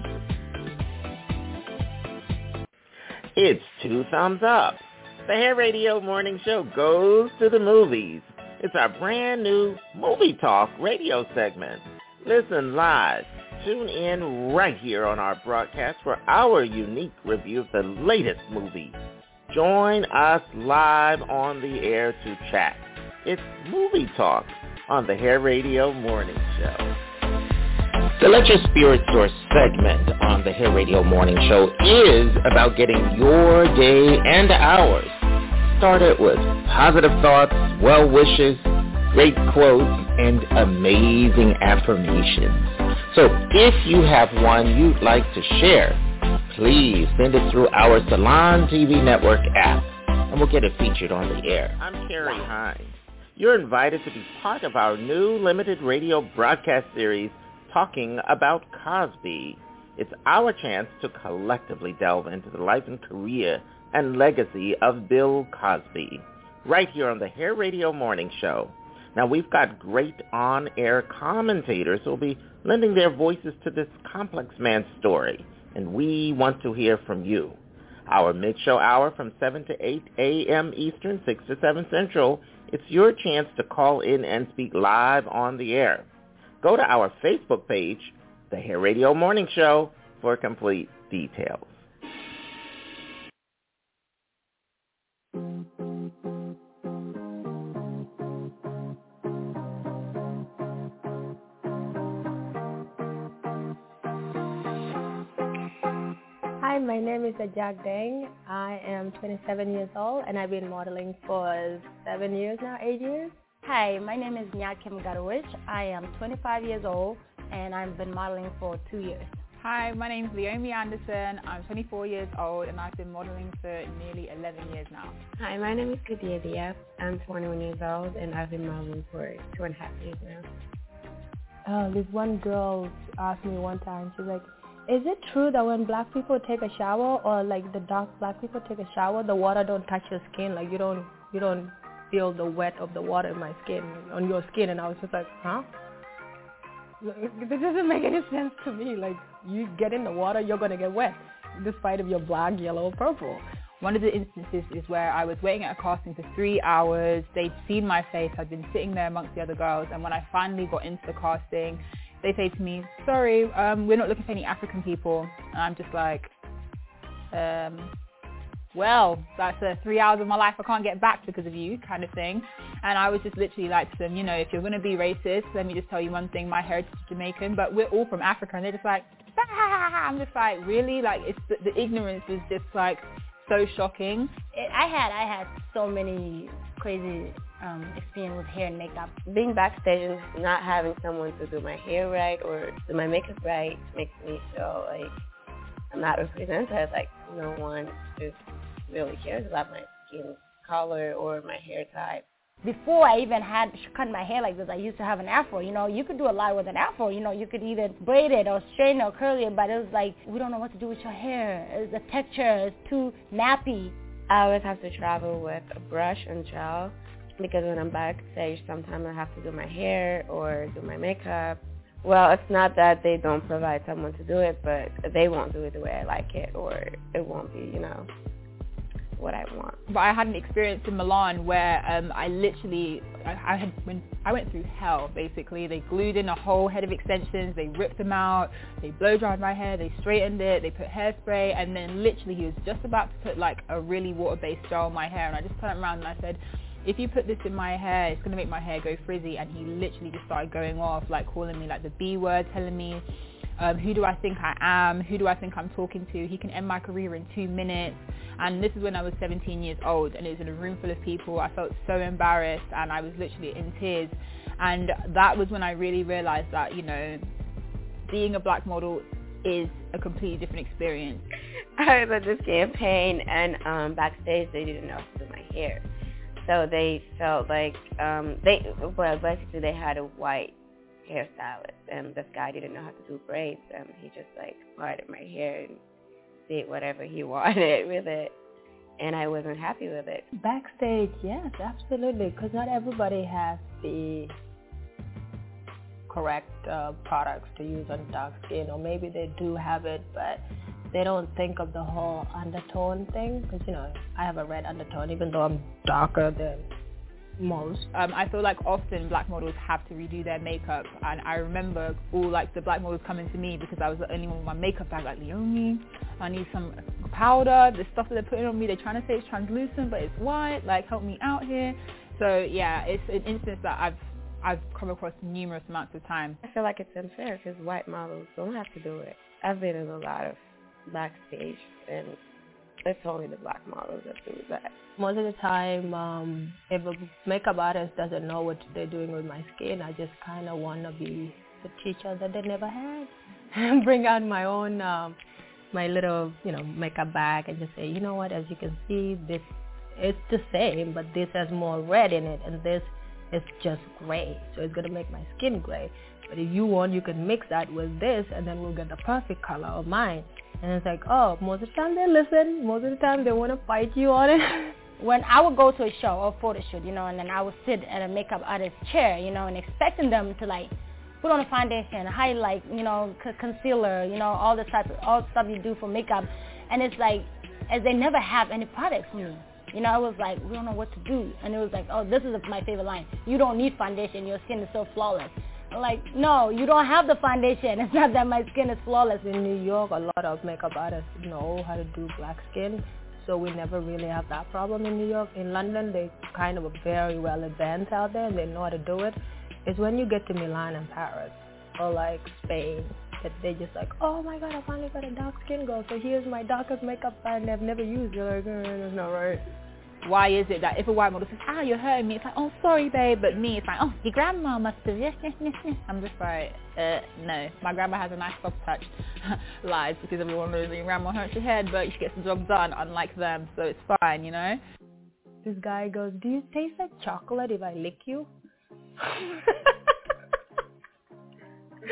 It's two thumbs up. The Hair Radio Morning Show goes to the movies. It's our brand new movie talk radio segment. Listen live. Tune in right here on our broadcast for our unique review of the latest movie. Join us live on the air to chat. It's Movie Talk on the Hair Radio Morning Show. The Let Your Spirit Source segment on the Hair Radio Morning Show is about getting your day and ours started with positive thoughts, well wishes, great quotes, and amazing affirmations. So if you have one you'd like to share, please send it through our Salon T V Network app, and we'll get it featured on the air. I'm Carrie Hines. You're invited to be part of our new limited radio broadcast series talking about Cosby. It's our chance to collectively delve into the life and career and legacy of Bill Cosby, right here on the Hair Radio Morning Show. Now, we've got great on-air commentators who will be lending their voices to this complex man's story, and we want to hear from you. Our mid-show hour from seven to eight a.m. Eastern, six to seven Central, it's your chance to call in and speak live on the air. Go to our Facebook page, The Hair Radio Morning Show, for complete details. Hi, my name is Ajak Deng. I am twenty-seven years old, and I've been modeling for seven years now, eight years. Hi, my name is Nyakim Garowich. I am twenty-five years old, and I've been modeling for two years. Hi, my name is Leomi Anderson. I'm twenty-four years old, and I've been modeling for nearly eleven years now. Hi, my name is Kadia Diaz. I'm twenty-one years old, and I've been modeling for two and a half years now. Uh, this one girl asked me one time, she's like, Is it true that when black people take a shower, or like the dark black people take a shower, the water don't touch your skin? Like you don't you don't feel the wet of the water in my skin, on your skin? And I was just like, huh? This doesn't make any sense to me. Like, you get in the water, you're going to get wet, despite if you're black, yellow, or purple. One of the instances is where I was waiting at a casting for three hours. They'd seen my face. I'd been sitting there amongst the other girls. And when I finally got into the casting, they say to me, sorry, um, we're not looking for any African people. And I'm just like, um, well, that's uh, three hours of my life I can't get back because of you, kind of thing. And I was just literally like to them, you know, if you're going to be racist, let me just tell you one thing, my heritage is Jamaican, but we're all from Africa. And they're just like, ah! I'm just like, really? Like, it's the, the ignorance is just like so shocking. It, I had I had so many crazy um, experience with hair and makeup. Being backstage and not having someone to do my hair right or do my makeup right makes me feel like I'm not represented. Like, no one just really cares about my skin color or my hair type. Before I even had cut my hair like this, I used to have an afro. You know, you could do a lot with an afro. You know, you could either braid it or straighten it or curl it, but it was like, we don't know what to do with your hair. The texture is too nappy. I always have to travel with a brush and gel because when I'm backstage, sometimes I have to do my hair or do my makeup. Well, it's not that they don't provide someone to do it, but they won't do it the way I like it, or it won't be, you know, what I want. But I had an experience in Milan where um, I literally, I, I had when I went through hell, basically. They glued in a whole head of extensions, they ripped them out, they blow dried my hair, they straightened it, they put hairspray, and then literally he was just about to put like a really water-based gel on my hair, and I just turned around and I said, if you put this in my hair, it's going to make my hair go frizzy. And he literally just started going off, like calling me like the B word, telling me, um, who do I think I am? Who do I think I'm talking to? He can end my career in two minutes. And this is when I was seventeen years old, and it was in a room full of people. I felt so embarrassed, and I was literally in tears. And that was when I really realized that, you know, being a black model is a completely different experience. I was at this campaign, and um, backstage they didn't know how to do my hair. So they felt like, um, they well, basically they had a white hairstylist, and this guy didn't know how to do braids, and he just, like, parted my hair and did whatever he wanted with it, and I wasn't happy with it. Backstage, yes, absolutely, because not everybody has the correct uh, products to use on dark skin, or maybe they do have it, but they don't think of the whole undertone thing, because, you know, I have a red undertone, even though I'm darker than most. Um, I feel like often black models have to redo their makeup, and I remember all like the black models coming to me because I was the only one with my makeup bag, like, Leonie, I need some powder, the stuff that they're putting on me, they're trying to say it's translucent, but it's white, like, help me out here. So yeah, it's an instance that I've I've come across numerous amounts of times. I feel like it's unfair because white models don't have to do it. I've been in a lot of backstage, and it's only the black models that do that. Most of the time, um, if a makeup artist doesn't know what they're doing with my skin, I just kind of want to be the teacher that they never had. Bring out my own, um, my little, you know, makeup bag and just say, you know what, as you can see, this it's the same, but this has more red in it, and this is just gray, so it's going to make my skin gray. But if you want, you can mix that with this, and then we'll get the perfect color of mine. And it's like, oh, most of the time they listen. Most of the time they want to fight you on it. When I would go to a show or photo shoot, you know, and then I would sit at a makeup artist's chair, you know, and expecting them to, like, put on a foundation, highlight, you know, c- concealer, you know, all the type of, all the stuff you do for makeup. And it's like, as they never have any products for me. You know, I was like, we don't know what to do. And it was like, oh, this is my favorite line. You don't need foundation. Your skin is so flawless. I'm like, no, you don't have the foundation. It's not that my skin is flawless. In New York, a lot of makeup artists know how to do black skin, so we never really have that problem in New York. In London, they kind of are very well advanced out there, and they know how to do it. It's when you get to Milan and Paris, or like Spain, that they just like, oh my God, I finally got a dark skin girl, so here's my darkest makeup brand I've never used. You're like, eh, that's not right. Why is it that if a white model says, ah, you're hurting me, it's like, oh, sorry, babe, but me, it's like, oh, your grandma must have, yes, yes, yes, yes. I'm just like, uh, no. My grandma has a nice soft touch. Lies, because everyone knows that your grandma hurts your head, but she gets the job done, unlike them, so it's fine, you know? This guy goes, do you taste like chocolate if I lick you? I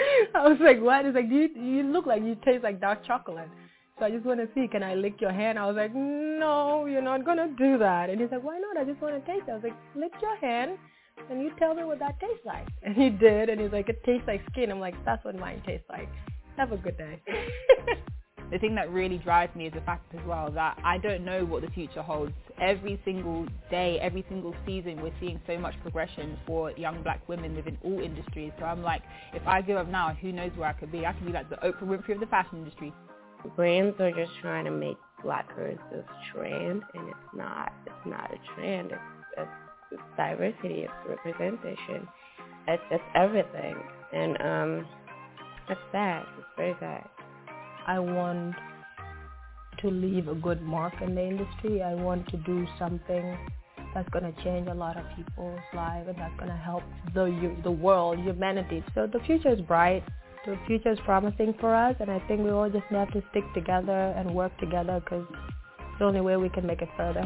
I was like, what? He's like, you you look like you taste like dark chocolate. So I just want to see, can I lick your hand? I was like, no, you're not going to do that. And he's like, why not? I just want to taste it. I was like, lick your hand and you tell me what that tastes like. And he did, and he's like, it tastes like skin. I'm like, that's what mine tastes like. Have a good day. The thing that really drives me is the fact as well that I don't know what the future holds. Every single day, every single season, we're seeing so much progression for young black women within all industries. So I'm like, if I give up now, who knows where I could be? I could be like the Oprah Winfrey of the fashion industry. Brands are just trying to make blackers this trend, and it's not. It's not a trend. It's, it's, it's diversity. It's representation. It's, it's everything. And um, it's sad. It's very sad. I want to leave a good mark in the industry. I want to do something that's going to change a lot of people's lives and that's going to help the the world, humanity. So the future is bright. The future is promising for us, and I think we all just have to stick together and work together because it's the only way we can make it further.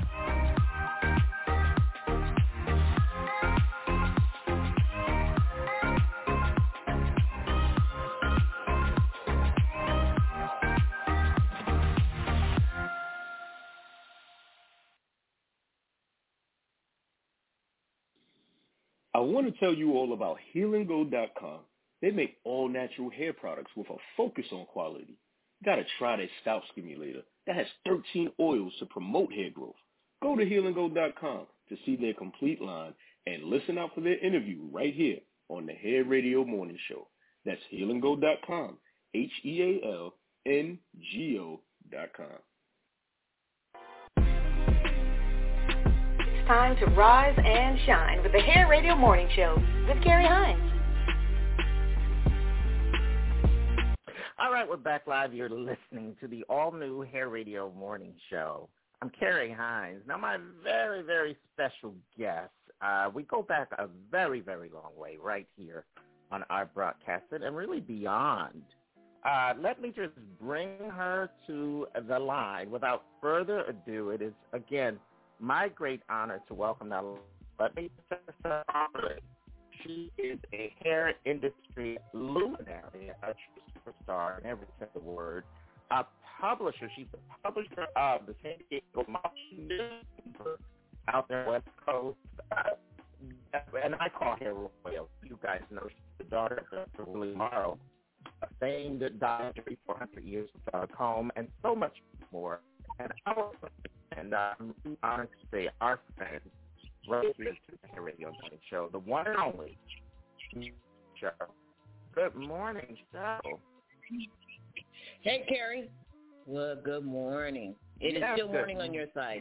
I want to tell you all about Heal and Go dot com. They make all-natural hair products with a focus on quality. You got to try their scalp stimulator that has thirteen oils to promote hair growth. Go to Heal and Go dot com to see their complete line and listen out for their interview right here on the Hair Radio Morning Show. That's Heal and Go dot com, H E A L N G O dot com. It's time to rise and shine with the Hair Radio Morning Show with Carrie Hines. All right, we're back live. You're listening to the all-new Hair Radio Morning Show. I'm Carrie Hines. Now, my very, very special guest, uh, we go back a very, very long way right here on our broadcast and really beyond. Uh, let me just bring her to the line. Without further ado, it is, again, my great honor to welcome now. Let me She is a hair industry luminary, a true superstar in every sense of the word, a publisher. She's the publisher of the San Diego Mountain newspaper out there West Coast, uh, and I call her Royal. You guys know she's the daughter of Willie Morrow, a famed documentary four hundred years without a comb, and so much more. And our and I'm um, honored to say our friend. Right here to the Hair Radio Morning Show, the one and only show. Good morning, show. Hey, Carrie. Well, good morning. It yeah, is still good. morning on your side.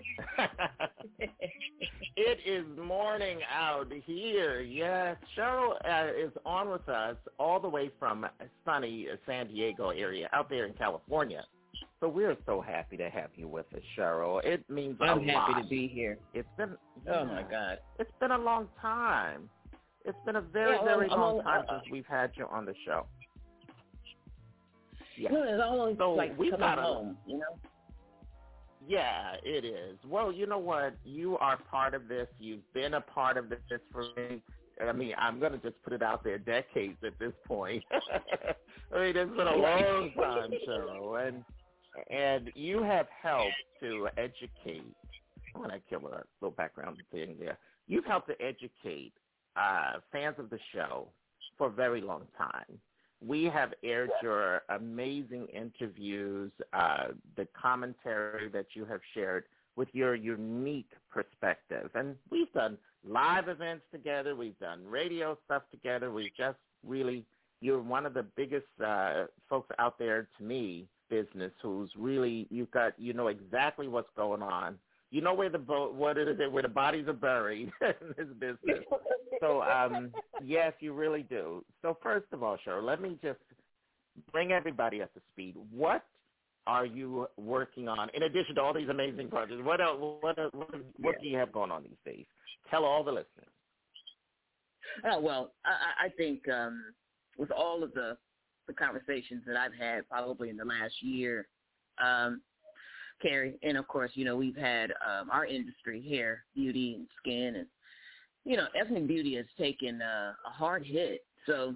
It is morning out here. Yes, Cheryl uh, is on with us all the way from sunny San Diego area out there in California. So we're so happy to have you with us, Cheryl. It means I'm a happy lot. to be here. It's been oh yeah, my God. It's been a long time. It's been a very, yeah, very I'm long on, time uh, since we've had you on the show. Yeah. No, it's almost so like we've coming got a, home, you know? Yeah, it is. Well, you know what? You are part of this. You've been a part of this for me. I mean, I'm going to just put it out there, decades at this point. I mean, it's been a long time, Cheryl. And And you have helped to educate. I'm going to kill a little background thing there. You've helped to educate uh, fans of the show for a very long time. We have aired your amazing interviews, uh, the commentary that you have shared with your unique perspective. And we've done live events together. We've done radio stuff together. We've just really, you're one of the biggest uh, folks out there to me, business, who's really, you've got, you know exactly what's going on. You know where the what it is, where the bodies are buried in this business. So um, yes, you really do. So first of all, Cheryl, let me just bring everybody up to speed. What are you working on in addition to all these amazing projects? What else, what what, what do you have going on these days? Tell all the listeners. Oh well, I, I think um, with all of the the conversations that I've had probably in the last year, um, Carrie, and of course, you know, we've had um, our industry, hair, beauty, and skin, and, you know, ethnic beauty has taken uh, a hard hit. So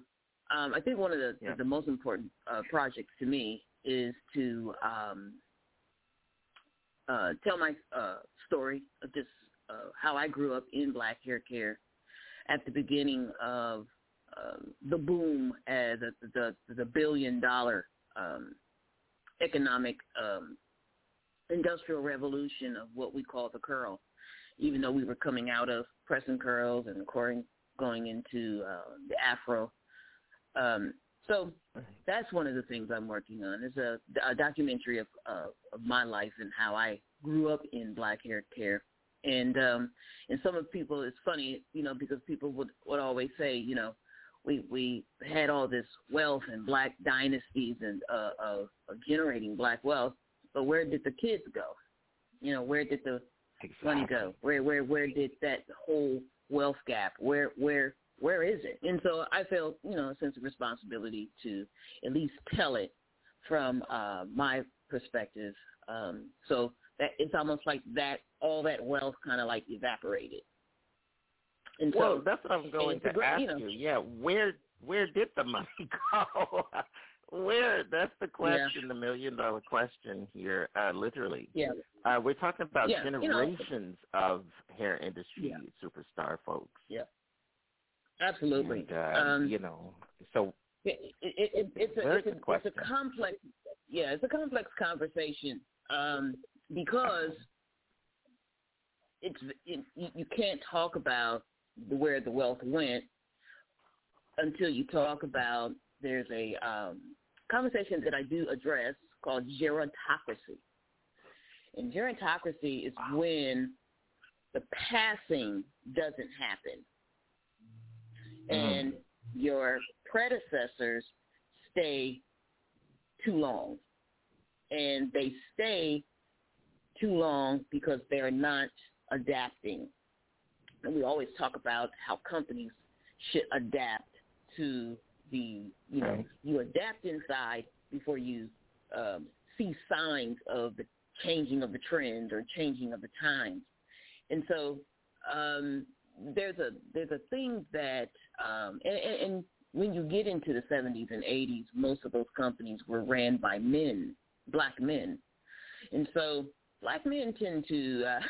um, I think one of the, Yeah. the most important uh, projects to me is to um, uh, tell my uh, story of just uh, how I grew up in black hair care at the beginning of um, the boom, uh, the, the, the billion-dollar um, economic um, industrial revolution of what we call the curl, even though we were coming out of press and curls and going, going into uh, the afro. Um, so that's one of the things I'm working on is a, a documentary of, uh, of my life and how I grew up in black hair care. And um, and some of the people, it's funny, you know, because people would, would always say, you know, we we had all this wealth and black dynasties and uh, of, of generating black wealth, but where did the kids go? You know, where did the exactly. money go? Where where where did that whole wealth gap? Where where where is it? And so I felt, you know, a sense of responsibility to at least tell it from uh, my perspective. Um, so that it's almost like that all that wealth kind of like evaporated. And well, so, that's what I'm going to great, ask you, know, you. Yeah, where where did the money go? Where? That's the question, yeah. the million dollar question here. Uh, literally, yeah. Uh, we're talking about yeah, generations you know, of hair industry yeah. superstar folks. Yeah, absolutely. And, uh, um, you know, so it, it, it, it's, a, it's, a, it's a complex. Yeah, it's a complex conversation um, because it's it, you can't talk about where the wealth went until you talk about there's a um, conversation that I do address called gerontocracy. And gerontocracy is when the passing doesn't happen and your predecessors stay too long. And they stay too long because they're not adapting. And we always talk about how companies should adapt to the, you know, you adapt inside before you um, see signs of the changing of the trend or changing of the times. And so um, there's a there's a thing that, um, and, and when you get into the seventies and eighties, most of those companies were ran by men, black men. And so black men tend to uh,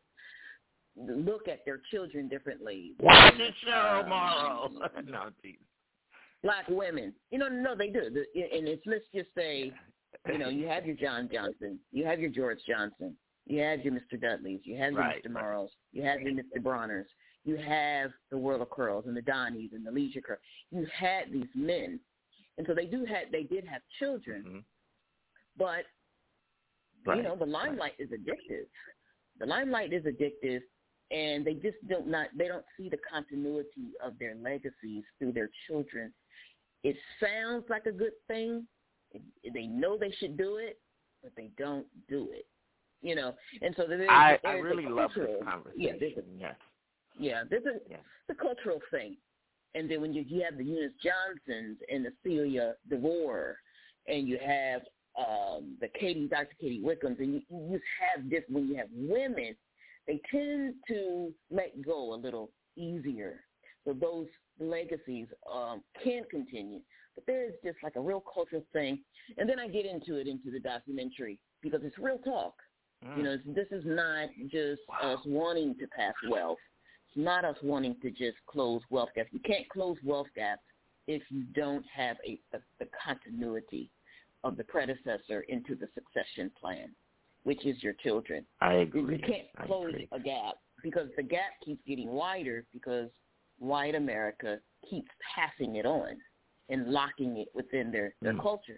look at their children differently. Watch it, Cheryl Morrow. No, geez. Black women, you know, no, they do. And it's, let's just say, you know, you have your John Johnson, you have your George Johnson, you have your Mister Dudleys, you have your right, Mister Morrows, right. you have your Mister Bronners, you have the World of Curls and the Donnies and the Leisure Curl. You had these men, and so they do have, they did have children, mm-hmm. but right. you know, the limelight right. is addictive. The limelight is addictive, and they just don't not they don't see the continuity of their legacies through their children. It sounds like a good thing. They know they should do it, but they don't do it. You know, and so there's, I, there's I really a love cultural, this conversation. Yeah, there's a, yes. yeah, there's a yes. the cultural thing, and then when you you have the Eunice Johnsons and the Celia DeVore, and you have um, the Katie, Doctor Katie Wickhams, and you, you just have this when you have women, they tend to let go a little easier. So those legacies um, can continue. But there is just like a real cultural thing. And then I get into it into the documentary because it's real talk. Mm. You know, it's, this is not just wow. us wanting to pass wealth. It's not us wanting to just close wealth gaps. You can't close wealth gaps if you don't have a, a the continuity of the predecessor into the succession plan, which is your children. I agree. You can't close agree. a gap because the gap keeps getting wider because white America keeps passing it on and locking it within their, their mm. culture.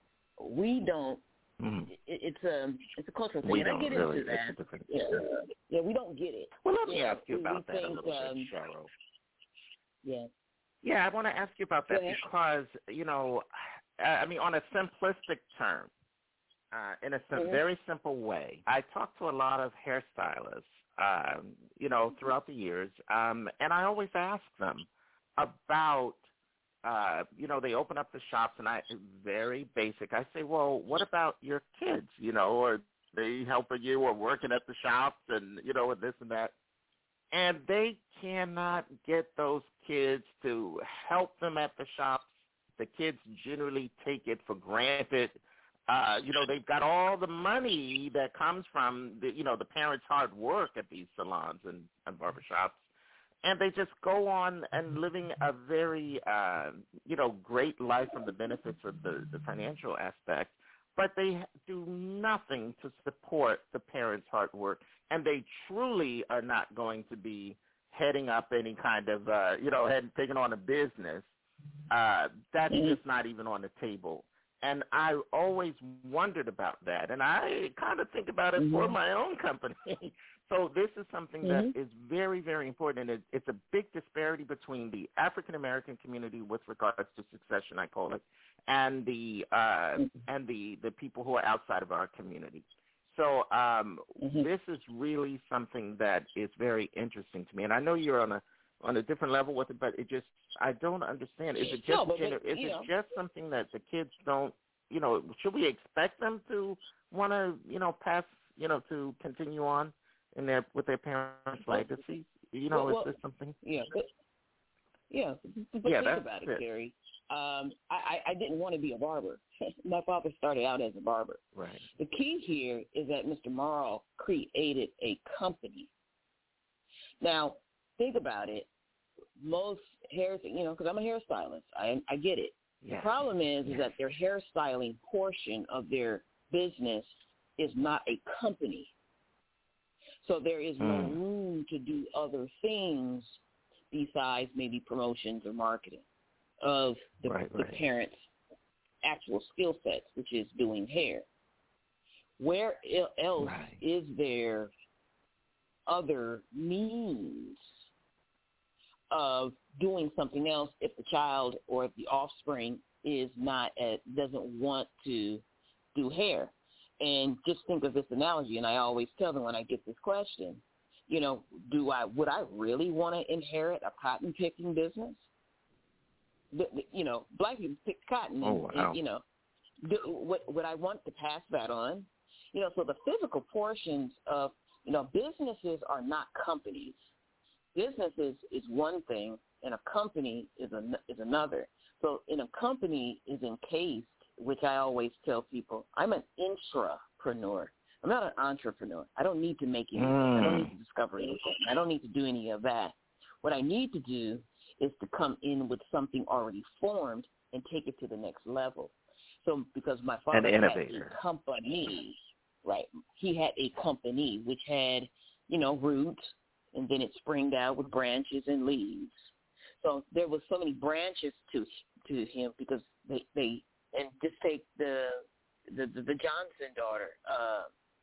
We don't. Mm. It, it's a it's a cultural thing. We and don't I get really. into that. It's a different yeah. yeah, we don't get it. Well, let me yeah, ask you about that think, a little um, bit, Cheryl. Yeah. Yeah, I want to ask you about that because, you know, I mean, on a simplistic term, uh, in a sim- mm-hmm. very simple way, I talk to a lot of hairstylists, um, you know, throughout the years, um, and I always ask them about, uh, you know, they open up the shops, and I, very basic, I say, well, what about your kids, you know, or they helping you or working at the shops and, you know, and this and that. And they cannot get those kids to help them at the shops The kids generally take it for granted. Uh, you know, they've got all the money that comes from, the, you know, the parents' hard work at these salons and, and barbershops, and they just go on and living a very, uh, you know, great life from the benefits of the, the financial aspect, but they do nothing to support the parents' hard work, and they truly are not going to be heading up any kind of, uh, you know, head, taking on a business. Uh, that's just not even on the table. And I always wondered about that, and I kind of think about it mm-hmm. for my own company. So this is something mm-hmm. that is very, very important, and it, it's a big disparity between the African-American community with regards to succession, I call it, and the uh, mm-hmm. and the, the people who are outside of our community. So um, mm-hmm. this is really something that is very interesting to me, and I know you're on a on a different level with it, but it just, I don't understand. Is it just, no, but, gener- is it know. just something that the kids don't, you know, should we expect them to want to, you know, pass, you know, to continue on in their, with their parents' legacy? You know, well, well, is this something? Yeah, but, yeah, but yeah, think about it, it, Gary. Um, I, I didn't want to be a barber. My father started out as a barber. Right. The key here is that Mister Morrow created a company. Now, think about it. Most hair, you know, because I'm a hairstylist, I I get it. Yeah. The problem is, yeah. is that their hairstyling portion of their business is not a company. So there is no mm. room to do other things besides maybe promotions or marketing of the, right, the right. parents' actual skill sets, which is doing hair. Where else right. is there other means of doing something else if the child or if the offspring is not at, doesn't want to do hair? And just think of this analogy, and I always tell them when I get this question, you know, do I would I really want to inherit a cotton picking business? The, the, you know, black people pick cotton, and, oh, wow. and you know, do, would would I want to pass that on? You know, so the physical portions of, you know, businesses are not companies. Business is, is one thing, and a company is an, is another. So in a company is encased, which I always tell people, I'm an intrapreneur. I'm not an entrepreneur. I don't need to make anything. Mm. I don't need to discover anything. I don't need to do any of that. What I need to do is to come in with something already formed and take it to the next level. So because my father had a company, right, he had a company which had, you know, roots, and then it springed out with branches and leaves. So there was so many branches to to him because they, they and just take the the, the, the Johnson daughter, uh,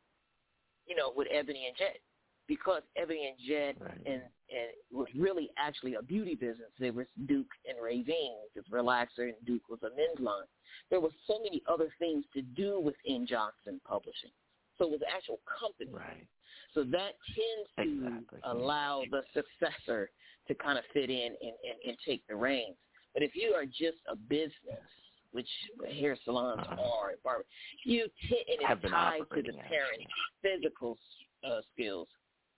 you know, with Ebony and Jet. Because Ebony and Jet right. and, and was really actually a beauty business. There was Duke and Ravine, which was relaxer, and Duke was a men's line. There were so many other things to do within Johnson Publishing. So it was an actual company. Right. So that tends to exactly. allow the successor to kind of fit in and, and, and take the reins. But if you are just a business, which hair salons uh-huh. are, barber, you t- and it's tied to the parents' physical uh, skills.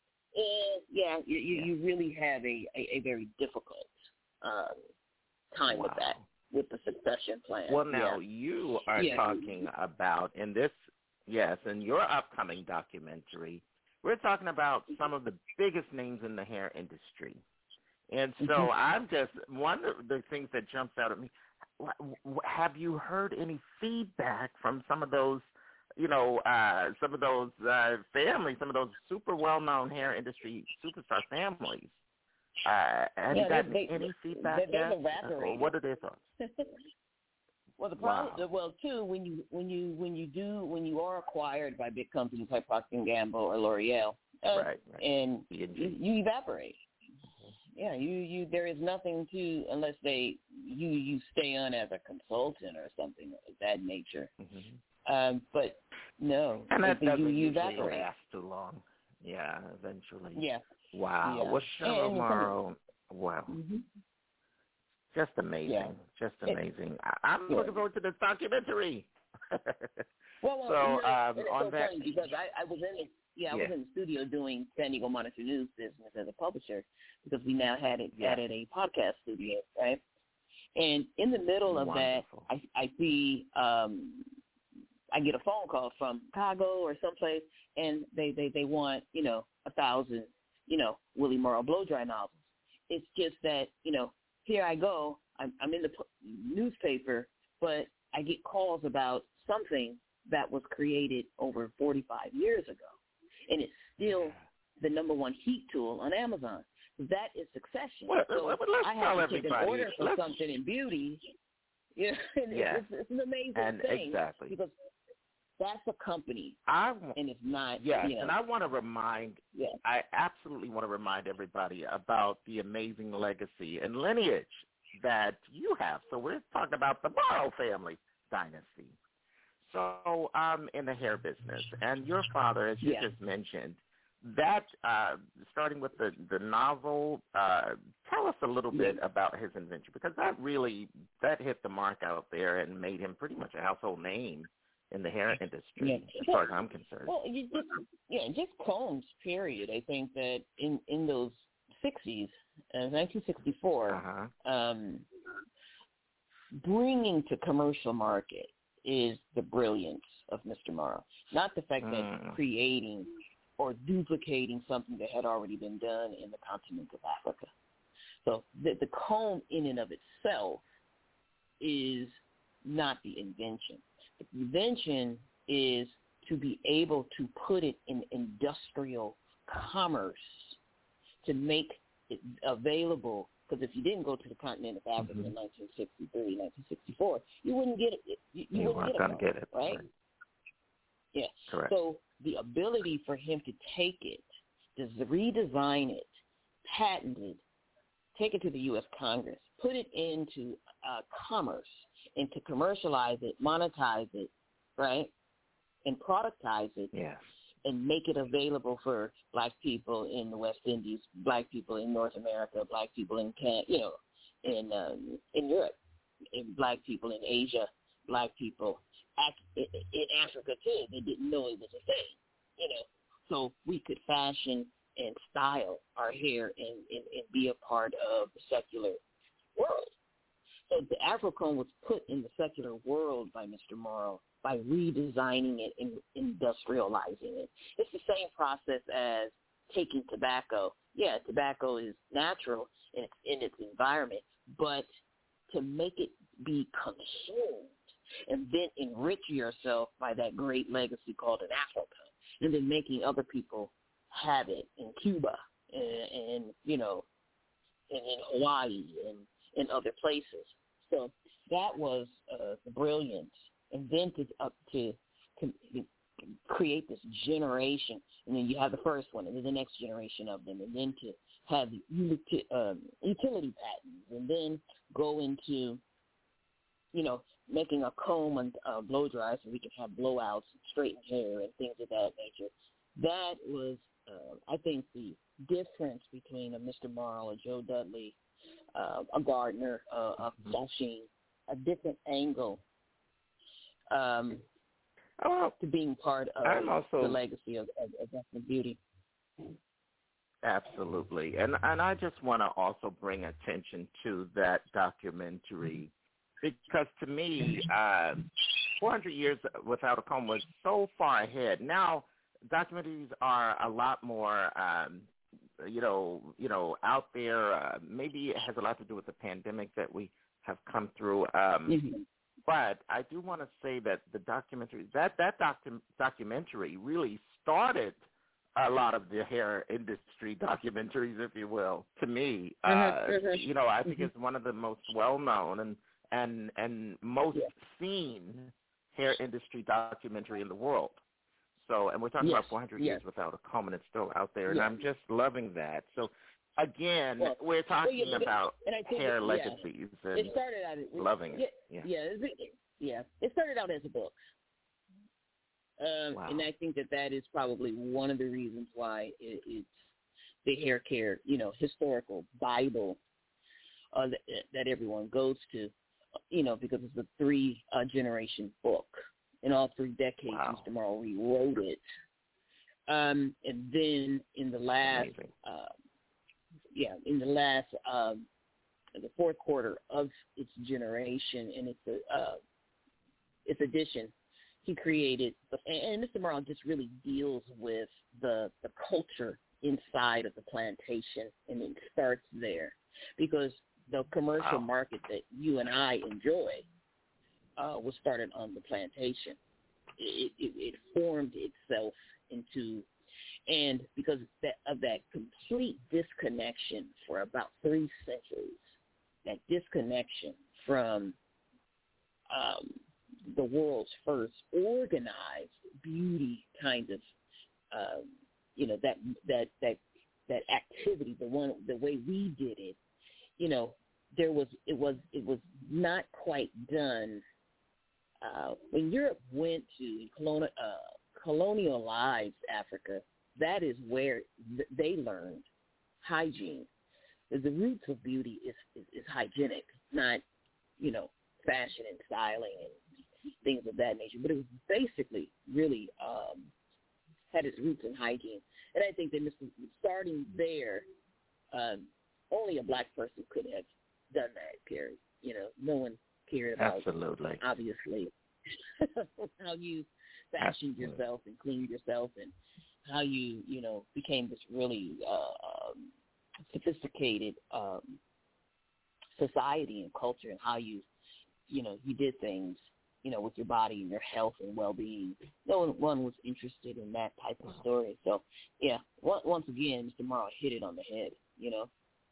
And yeah, you, you, yeah. you really have a, a, a very difficult um, time wow. with that, with the succession plan. Well, now yeah. you are yeah. talking about in this, yes, in your upcoming documentary, we're talking about some of the biggest names in the hair industry. And so mm-hmm. I'm just, one of the things that jumps out at me, have you heard any feedback from some of those, you know, uh, some of those uh, families, some of those super well-known hair industry superstar families? Uh, have yeah, you gotten they, any feedback they, yet? Evaporated. What are their thoughts? Well, the problem, wow. well, too, when you when you when you do when you are acquired by big companies like Procter and Gamble or L'Oreal, uh, right, right. and you, you evaporate. Yeah, you, you there is nothing to unless they you you stay on as a consultant or something of that nature. Mm-hmm. Um, but no, and that doesn't you, you usually evaporate. last too long. Yeah, eventually. Yeah. Wow. Yeah. Well, Cheryl and, Morrow, wow. Mm-hmm. Just amazing. Yeah. Just amazing. It, I, I'm yeah. looking forward to this documentary. well, well, so, you know, um, it's on so that, funny because I, I was in the yeah, I yeah. was in the studio doing San Diego Monitor News business as a publisher because we now had it yeah. added a podcast studio, right? And in the middle of Wonderful. that, I, I see, um, I get a phone call from Chicago or someplace, and they, they, they want, you know, a thousand, you know, Willie Morrow blow-dry novels. It's just that, you know, here I go. I'm, I'm in the p- newspaper, but I get calls about something that was created over forty-five years ago, and it's still the number one heat tool on Amazon. That is Succession. Well, so well, let's I tell have to take an everybody. order for Let's, something in beauty. You know, and yeah. it's, it's an amazing and thing exactly. because that's a company, I, and it's not. Yes, you know, and I want to remind, yeah. I absolutely want to remind everybody about the amazing legacy and lineage that you have. So we're talking about the Morrow family dynasty. So I'm in the hair business, and your father, as you Yeah. just mentioned, that uh, starting with the, the novel, uh, tell us a little Yeah. bit about his invention, because that really, that hit the mark out there and made him pretty much a household name in the hair industry, Yeah. as far as I'm concerned. Well, you just, yeah, just combs, period. I think that in, in those sixties, uh, nineteen sixty-four, Uh-huh. um, bringing to commercial market is the brilliance of Mister Morrow. Not the fact Mm. that creating or duplicating something that had already been done in the continent of Africa. So the, the comb in and of itself is not the invention. The invention is to be able to put it in industrial commerce, to make it available. Because if you didn't go to the continent of Africa Mm-hmm. in nineteen sixty-three, nineteen sixty-four, you wouldn't get it. You, you, You wouldn't weren't get going it, to get it. right? Right. Yeah. Correct. So the ability for him to take it, to redesign it, patent it, take it to the U S Congress, put it into uh, commerce, and to commercialize it, monetize it, right, and productize it, Yes. and make it available for black people in the West Indies, black people in North America, black people in Can, you know, in um, in Europe, and black people in Asia, black people in Africa too. They didn't know it was a thing, you know. So we could fashion and style our hair and, and, and be a part of the secular world. So the Afrocomb was put in the secular world by Mister Morrow by redesigning it and industrializing it. It's the same process as taking tobacco. Yeah, tobacco is natural in its, in its environment, but to make it be consumed and then enrich yourself by that great legacy called an Afrocomb, and then making other people have it in Cuba and, and you know, and in Hawaii and in other places. So that was uh, the brilliance, invented up to, to create this generation, and then you have the first one, and then the next generation of them, and then to have utility, um, utility patents, and then go into, you know, making a comb and uh, blow dry so we can have blowouts and straighten hair and things of that nature. That was, uh, I think, the difference between a Mister Morrow, a Joe Dudley, uh, a Gardner, uh, a Sasheen, a different angle um, oh, to being part of I'm also, the legacy of, of, of Ethnic Beauty. Absolutely. And and I just want to also bring attention to that documentary, because to me, uh, four hundred Years Without a Comb was so far ahead. Now, documentaries are a lot more, um, you know, you know, out there. Uh, maybe it has a lot to do with the pandemic that we have come through. Um, mm-hmm. But I do want to say that the documentary, that, that docu- documentary really started a lot of the hair industry documentaries, if you will, to me. Mm-hmm. Uh, Mm-hmm. you know, I think mm-hmm. it's one of the most well-known and, and, and most yeah. seen hair industry documentary in the world. So, and we're talking yes. about four hundred yes. Years Without a Comb, and it's still out there, and yes. I'm just loving that. So, again, well, we're talking well, yeah, about and I think hair it, legacies yeah. and it started out, it, loving yeah, it. Yeah. Yeah, it, yeah. It started out as a book. Um, Wow. And I think that that is probably one of the reasons why it, it's the hair care, you know, historical Bible uh, that, that everyone goes to, you know, because it's a three-generation uh, book. In all three decades, Wow. Mister Morrow rewrote it. Um, and then in the last, uh, yeah, in the last um, the fourth quarter of its generation and its uh, its edition, he created, and Mister Morrow just really deals with the the culture inside of the plantation, and it starts there because the commercial wow. market that you and I enjoy uh, was started on the plantation. It, it, it formed itself into, and because of that, of that complete disconnection for about three centuries, that disconnection from um, the world's first organized beauty kind of, um, you know, that that that that activity, the one, the way we did it, you know, there was it was it was not quite done. Uh, when Europe went to colonial, uh, colonialize Africa, that is where th- they learned hygiene. The, the roots of beauty is, is is hygienic, not, you know, fashion and styling and things of that nature. But it was basically really um, had its roots in hygiene. And I think that Mister starting there, um, only a black person could have done that, Perry. You know, no one cared about, absolutely, obviously, how you fashioned absolutely. yourself and cleaned yourself and how you, you know, became this really uh, um, sophisticated um, society and culture, and how you, you know, you did things, you know, with your body and your health and well-being. No one, one was interested in that type of story. So, yeah, once again, Mister Morrow hit it on the head, you know.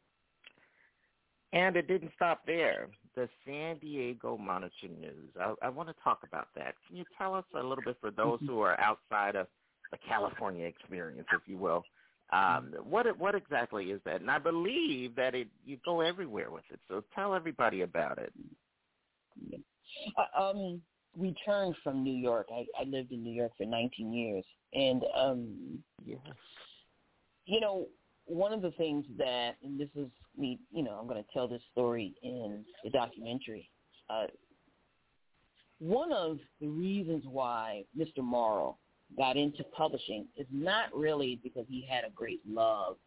And it didn't stop there. The San Diego Monitor News. I, I want to talk about that. Can you tell us a little bit, for those who are outside of the California experience, if you will, um, what what exactly is that? And I believe that it you go everywhere with it. So tell everybody about it. Uh, um, returned from New York. I, I lived in New York for nineteen years, and um, yes. you know, one of the things that, and this is me, you know, I'm going to tell this story in the documentary. Uh, one of the reasons why Mister Morrow got into publishing is not really because he had a great love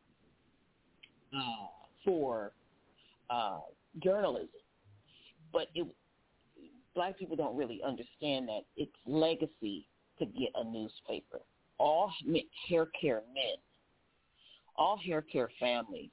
uh, for uh, journalism, but it, black people don't really understand that it's legacy to get a newspaper. All hair care men, all hair care families,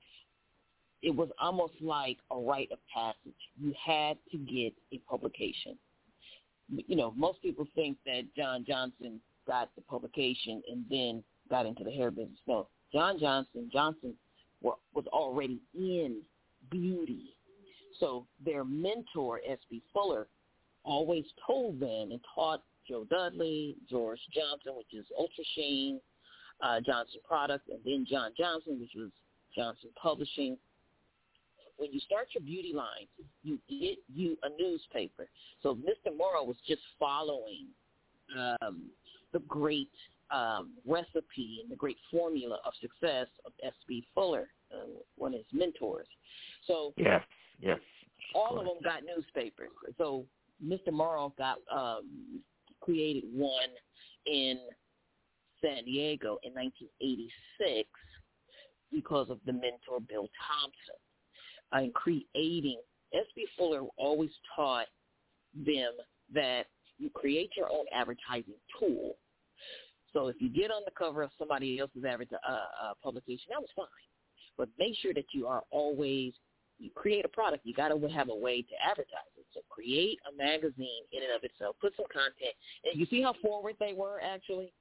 it was almost like a rite of passage. You had to get a publication. You know, most people think that John Johnson got the publication and then got into the hair business. No, John Johnson, Johnson were, was already in beauty. So their mentor, S B Fuller, always told them and taught Joe Dudley, George Johnson, which is Ultra Sheen, uh, Johnson Products, and then John Johnson, which was Johnson Publishing. When you start your beauty line, you get you a newspaper. So Mister Morrow was just following um, the great um, recipe and the great formula of success of S B Fuller, uh, one of his mentors. So yes, yes, all of them got newspapers. So Mister Morrow got um, created one in San Diego in nineteen eighty-six because of the mentor Bill Thompson. Uh, in creating, S B Fuller always taught them that you create your own advertising tool. So if you get on the cover of somebody else's adver- uh, uh, publication, that was fine. But make sure that you are always, you create a product, you got to have a way to advertise it. So create a magazine in and of itself, put some content. And you see how forward they were, actually?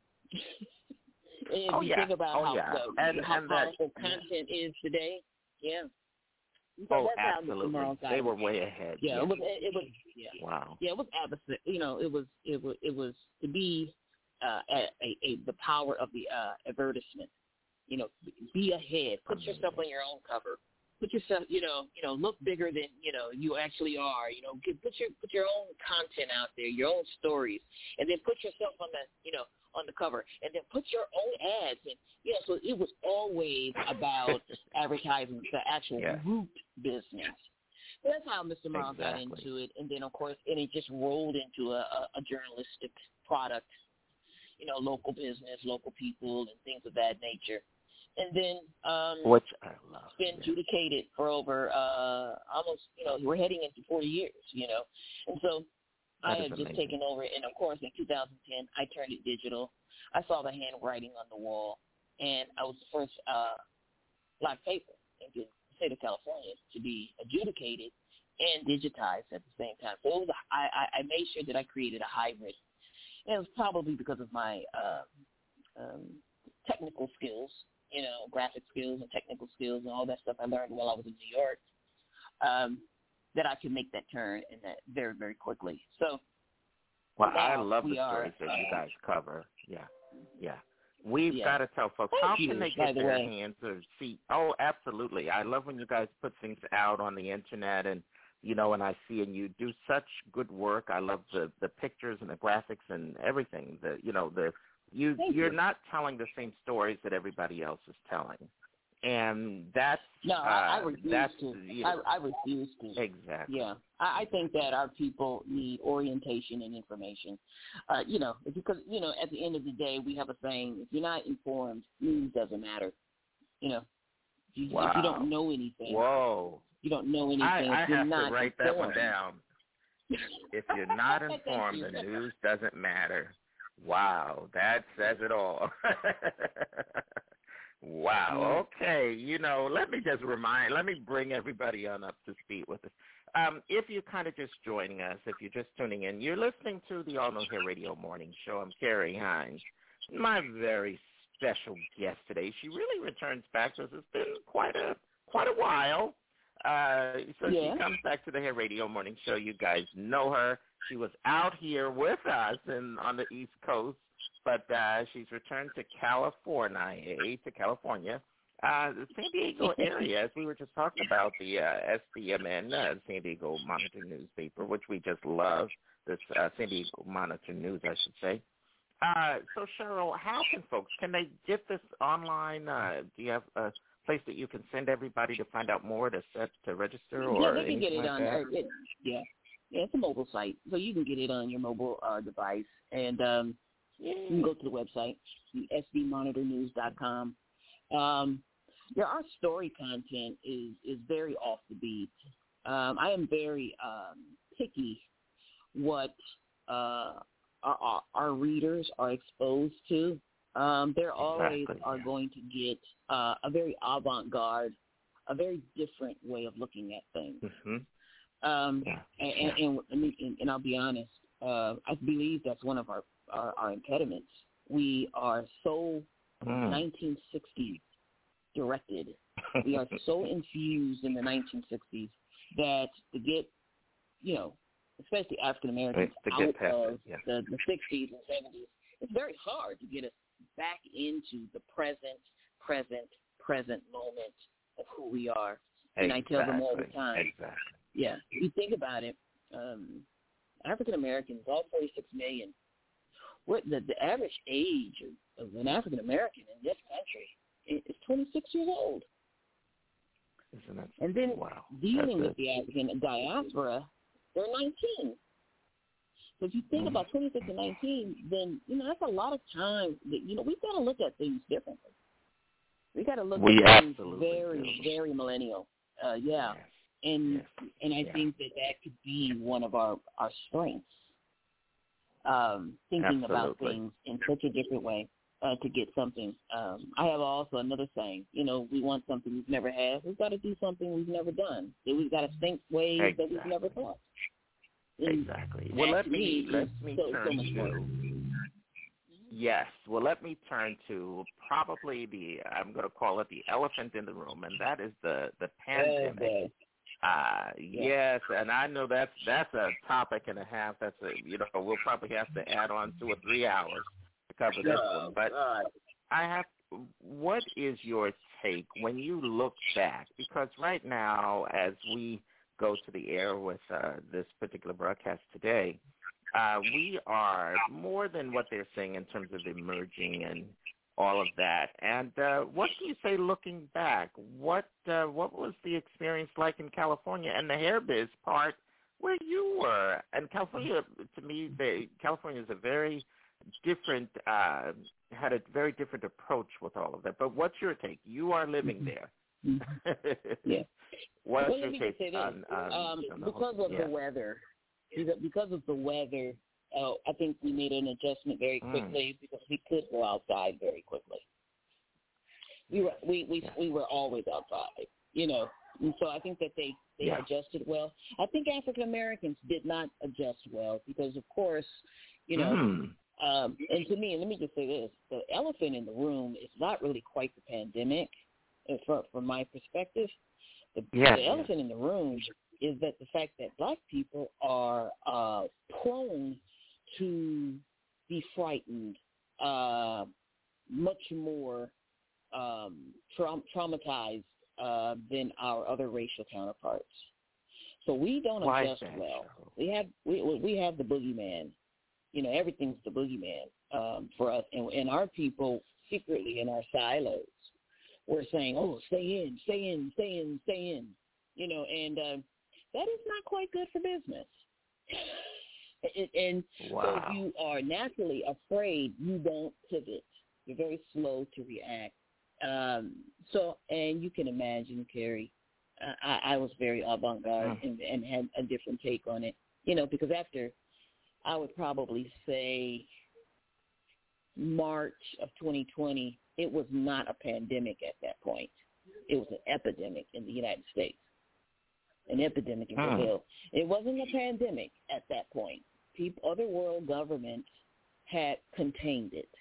And oh, you yeah. think about oh, how, yeah. the, and, how and powerful that, content yeah. is today, yeah. So oh, that's absolutely. How they were way ahead. Yeah, yeah. it was. It, it was. Yeah. Wow. Yeah, it was adversary. You know, it was. It was. It was to be uh, a, a, a the power of the uh, advertisement. You know, be ahead. Put Amazing. yourself on your own cover. Put yourself. You know. You know, look bigger than you know you actually are. You know, get, put your put your own content out there, your own stories, and then put yourself on the. You know. on the cover, and then put your own ads in. You know, so it was always about advertising the actual yeah. root business. So that's how Mister Morrow exactly. got into it, and then, of course, and it just rolled into a, a, a journalistic product, you know, local business, local people, and things of that nature. and then um, which I love. It's been adjudicated for over uh, almost, you know, we're heading into forty years, you know, and so That I is had just amazing. taken over, and of course, in two thousand ten, I turned it digital. I saw the handwriting on the wall, and I was the first uh, black paper in the state of California to be adjudicated and digitized at the same time. So it was a, I, I, I made sure that I created a hybrid. And it was probably because of my uh, um, technical skills, you know, graphic skills and technical skills and all that stuff I learned while I was in New York, um, that I could make that turn and that very, very quickly. So Well, now I love we the stories are, that you uh, guys cover. Yeah, yeah. We've Yeah. got to tell folks, Thank how you, can they by get the their way. hands or see? Oh, absolutely. I love when you guys put things out on the Internet and, you know, and I see and you do such good work. I love the, the pictures and the graphics and everything. The, you know, the you, Thank you're you. not telling the same stories that everybody else is telling. And that's, No, I, I uh, refuse that's, to. you know, I, I refuse to. Exactly. Yeah, I, I think that our people need orientation and information. Uh, you know, because you know, at the end of the day, we have a saying: if you're not informed, news doesn't matter. You know, if you, Wow. if you don't know anything, Whoa. you don't know anything. I, I if you're have not to write that one informed. down. If you're not Thank informed, you. the news doesn't matter. Wow, that says it all. Wow, okay. You know, let me just remind, let me bring everybody on up to speed with us. Um, if you're kind of just joining us, if you're just tuning in, you're listening to the All New Hair Radio Morning Show. I'm Carrie Hines. My very special guest today, she really returns back to us. It's been quite a quite a while. Uh, so Yeah. she comes back to the Hair Radio Morning Show. You guys know her. She was out here with us in, on the East Coast, but uh, she's returned to California, to California, uh, the San Diego area, as we were just talking about, the uh, S D M N, uh, San Diego Monitor newspaper, which we just love, this uh, San Diego Monitor News, I should say. Uh, so, Cheryl, how can folks, can they get this online? Uh, do you have a place that you can send everybody to find out more, to set, to register, or yeah, they can anything get it like on. that? Uh, it, yeah, yeah, it's a mobile site, so you can get it on your mobile uh, device, and um, you can go to the website, s d monitor news dot com. Um, yeah, our story content is is very off the beat. Um, I am very um, picky what uh, our, our, our readers are exposed to. Um, they're always Exactly, are yeah. going to get uh, a very avant-garde, a very different way of looking at things. Mm-hmm. Um, Yeah, and, yeah. and, and, and, and I'll be honest, uh, I believe that's one of our, our, our impediments. We are so Mm. nineteen sixties directed. We are so infused in the nineteen sixties that to get, you know, especially African Americans To out get past of it, yeah. the, the sixties and seventies, it's very hard to get us back into the present, present, present moment of who we are. And I tell them all the Exactly, time, Exactly. yeah, you think about it, um, African Americans, all forty-six million, what the, the average age of, of an African American in this country is is twenty-six years old. Isn't that, And then wow. dealing That's with the African diaspora, they're nineteen. So if you think about twenty-six and nineteen, then, you know, that's a lot of time that, you know, we've got to look at things differently. We got to look We at things absolutely very, do. very millennial. Uh, yeah. And Yes. and I Yeah. think that that could be one of our, our strengths, um, thinking about Absolutely. things in such a different way uh, to get something. Um, I have also another saying, you know, we want something we've never had. We've got to do something we've never done. We've got to think ways that we've never thought. And Exactly. Well, that let to me let is me so, turn so much fun. to yes. Well, let me turn to probably the I'm going to call it the elephant in the room, and that is the the pandemic. boy. Uh, yes, and I know that's that's a topic and a half. That's a you know we'll probably have to add on two or three hours to cover this Oh, one. But God. I have. What is your take when you look back? Because right now, as we go to the air with uh, this particular broadcast today, uh, we are more than what they're saying in terms of emerging and all of that. And uh, what do you say looking back? What uh, what was the experience like in California and the hair biz part where you were? And California, to me, they, California is a very different, uh, had a very different approach with all of that. But what's your take? You are living Mm-hmm. there. Mm-hmm. Yeah. What's well, your let me take just say this. on, on, um, on the because whole, of yeah. the weather, because of the weather, uh, I think we made an adjustment very quickly mm. because we could go outside very quickly. We were we we, yeah. we were always outside, you know. And so I think that they, they yeah. adjusted well. I think African Americans did not adjust well because, of course, you know, mm. um, and to me, and let me just say this, the elephant in the room is not really quite the pandemic, from, from my perspective. The, yeah, the elephant yeah. in the room is that the fact that black people are uh, prone to be frightened uh, much more um, tra- traumatized uh, than our other racial counterparts. So we don't Why adjust well. We have we we have the boogeyman. You know, everything's the boogeyman um, for us, and, and our people secretly in our silos, we're saying, "Oh, stay in, stay in, stay in, stay in." You know, and uh, that is not quite good for business. and and wow. so if you are naturally afraid, you don't pivot. You're very slow to react. Um, so, and you can imagine, Carrie, I, I was very avant-garde mm. and, and had a different take on it, you know, because after, I would probably say March of twenty twenty, it was not a pandemic at that point. It was an epidemic in the United States, an epidemic in mm. Brazil. It wasn't a pandemic at that point. People, other world governments had contained it.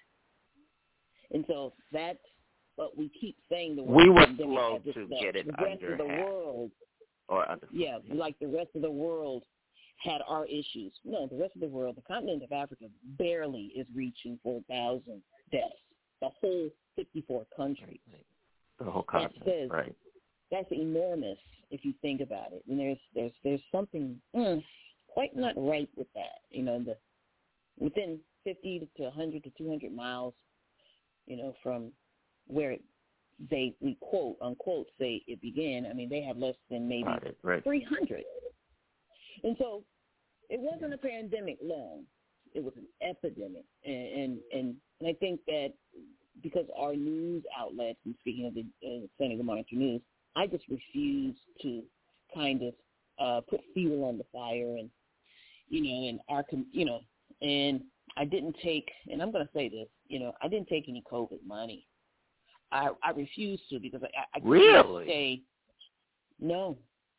And so that's, but we keep saying the word we were pandemic slow as if to the, get it the rest under of the half. world, or under yeah, like the rest of the world had our issues. No, the rest of the world, the continent of Africa barely is reaching four thousand deaths. The whole fifty-four countries. The whole continent, that says, right. That's enormous if you think about it. And there's there's there's something mm, quite not right with that. You know, the within fifty to one hundred to two hundred miles, you know, from where they, we quote, unquote, say it began, I mean, they have less than maybe right, right. three hundred. And so it wasn't a pandemic long. It was an epidemic. And, and, and, and I think that because our news outlets, and speaking of the uh, Senegal Monitor News, I just refuse to kind of uh, put fuel on the fire and, you know, and our, you know, and I didn't take, and I'm going to say this, you know, I didn't take any COVID money. I, I refused to because I, I couldn't really? stay. No,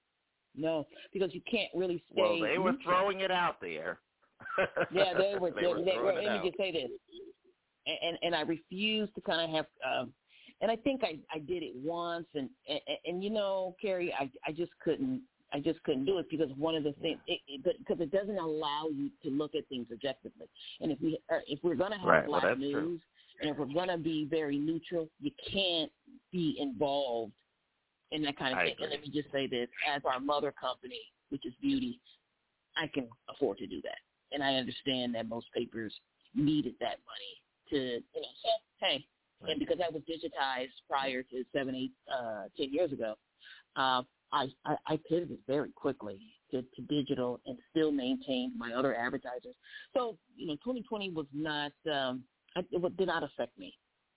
no, because you can't really stay. Well, they were neutral. throwing it out there. yeah, they were. they they, were they were. Let me out. just say this, and, and and I refused to kind of have. Um, and I think I, I did it once, and, and and you know, Carrie, I I just couldn't. I just couldn't do it because one of the things, it, it, because it doesn't allow you to look at things objectively. And if we are, if we're going to have right. black well, news, true. and if we're going to be very neutral, you can't be involved in that kind of I thing. agree. And let me just say this: as our mother company, which is Beauty, I can afford to do that, and I understand that most papers needed that money to, you know. So hey, right. and because I was digitized prior to seven, eight, uh, ten years ago. Uh, I, I, I pivoted very quickly to, to digital and still maintained my other advertisers. So, you know, twenty twenty was not, um, it did not affect me.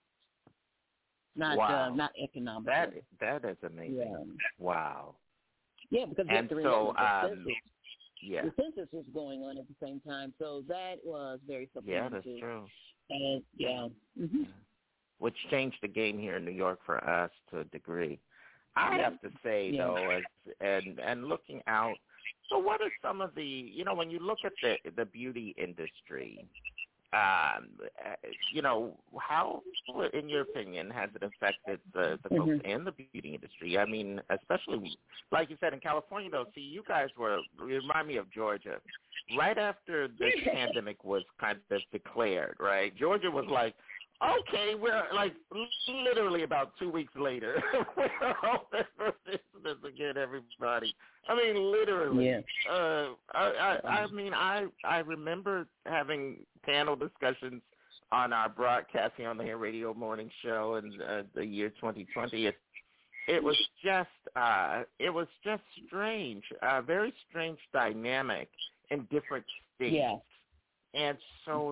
Not, wow. uh, not economically. That, that is amazing. Yeah. Wow. Yeah, because you and have to remember so, the, um, census, yeah. the census was going on at the same time. So that was very supplementary. Yeah, that's true. And, yeah. Mm-hmm. yeah. Which changed the game here in New York for us to a degree. I have to say, yeah. though, as, and and looking out, so what are some of the, you know, when you look at the the beauty industry, um, you know, how, in your opinion, has it affected the, the folks mm-hmm. in the beauty industry? I mean, especially, like you said, in California, though, see, you guys were, you remind me of Georgia. Right after this pandemic was kind of declared, right, Georgia was like, okay, we're like literally about two weeks later. We're all business again, everybody. I mean, literally. Yeah. Uh, I, I, I mean, I I remember having panel discussions on our broadcasting on the Hair Radio Morning Show in uh, the year twenty twenty. It, it was just uh, it was just strange, a very strange dynamic in different states. Yeah. And so the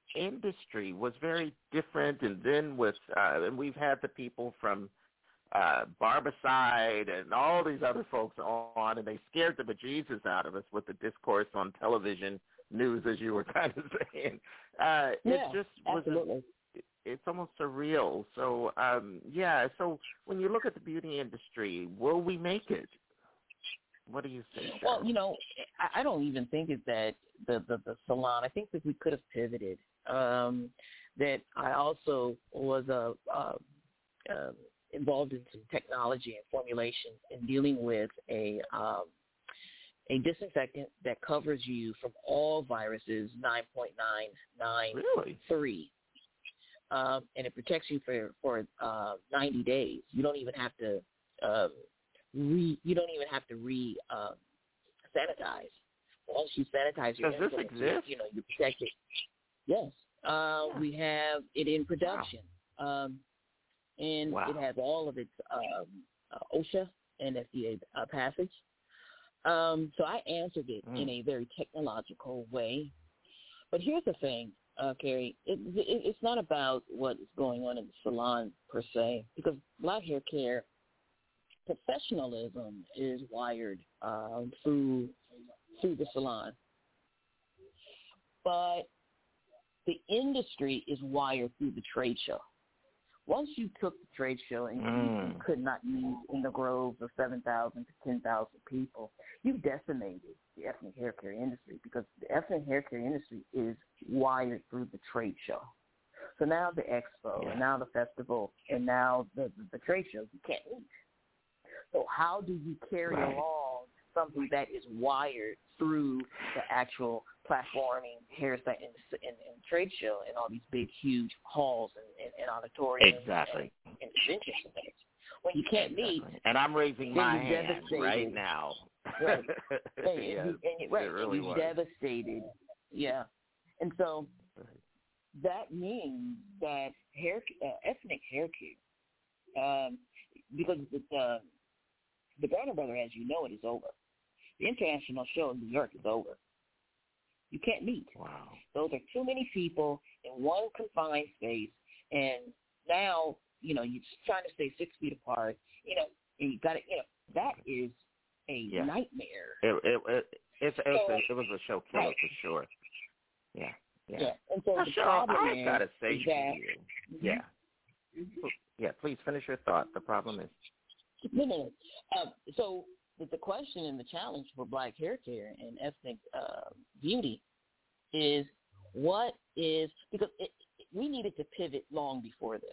industry was very different, and then with uh, and we've had the people from uh, Barbicide and all these other folks on, and they scared the bejesus out of us with the discourse on television news, as you were kind of saying. Uh, Yeah, it just was. absolutely. A, it's almost surreal. So um, yeah. So when you look at the beauty industry, will we make it? What do you think? Well, you know, I, I don't even think it's that the, the, the salon. I think that we could have pivoted. Um, that I also was uh, uh, uh, involved in some technology and formulation and dealing with a um, a disinfectant that covers you from all viruses nine point nine nine three. Really? Um, and it protects you for, for uh, ninety days. You don't even have to um, re. You don't even have to re um, sanitize. Once you sanitize your Does this instruments, exist? You, you know, you protect it. Yes, uh, Yeah. we have it in production, um, and Wow. it has all of its um, uh, OSHA and F D A uh, passage. Um, so I answered it Mm. in a very technological way. But here's the thing, uh, Carrie. It, it, it's not about what is going on in the salon per se, because Black hair care professionalism is wired uh, through through the salon. But the industry is wired through the trade show. Once you took the trade show and Mm. you could not meet in the groves of seven thousand to ten thousand people, you've decimated the ethnic hair care industry, because the ethnic hair care industry is wired through the trade show. So now the expo, Yeah. and now the festival, and now the, the, the trade shows, you can't meet. So how do you carry Right. along something that is wired through the actual platforming, hairstyle, and, and, and trade show, and all these big, huge halls and, and, and auditoriums Exactly. and, and convention centers? When you can't meet, And I'm raising then my you're hand devastated. right now. Right. And, yes, and, and, right, it really and was. you're devastated. Yeah. And so that means that hair, uh, ethnic hair care, um, because the, uh, the Garner Brother, as you know, it is over. The international show in New York is over. You can't meet. Wow. Those are too many people in one confined space, and now, you know, you're just trying to stay six feet apart, you know, and you got to, you know, that is a Yeah. nightmare. It, it, it, it's, it's So, a, it was a show killer right. for sure. Yeah. Yeah. Yeah. And so Now, the Cheryl, problem I is, gotta say is to that, you, yeah, yeah. Please finish your thought. The problem is, no, no, no. Uh, so the, the question and the challenge for Black hair care and ethnic uh, beauty is what is, because it, it, we needed to pivot long before this.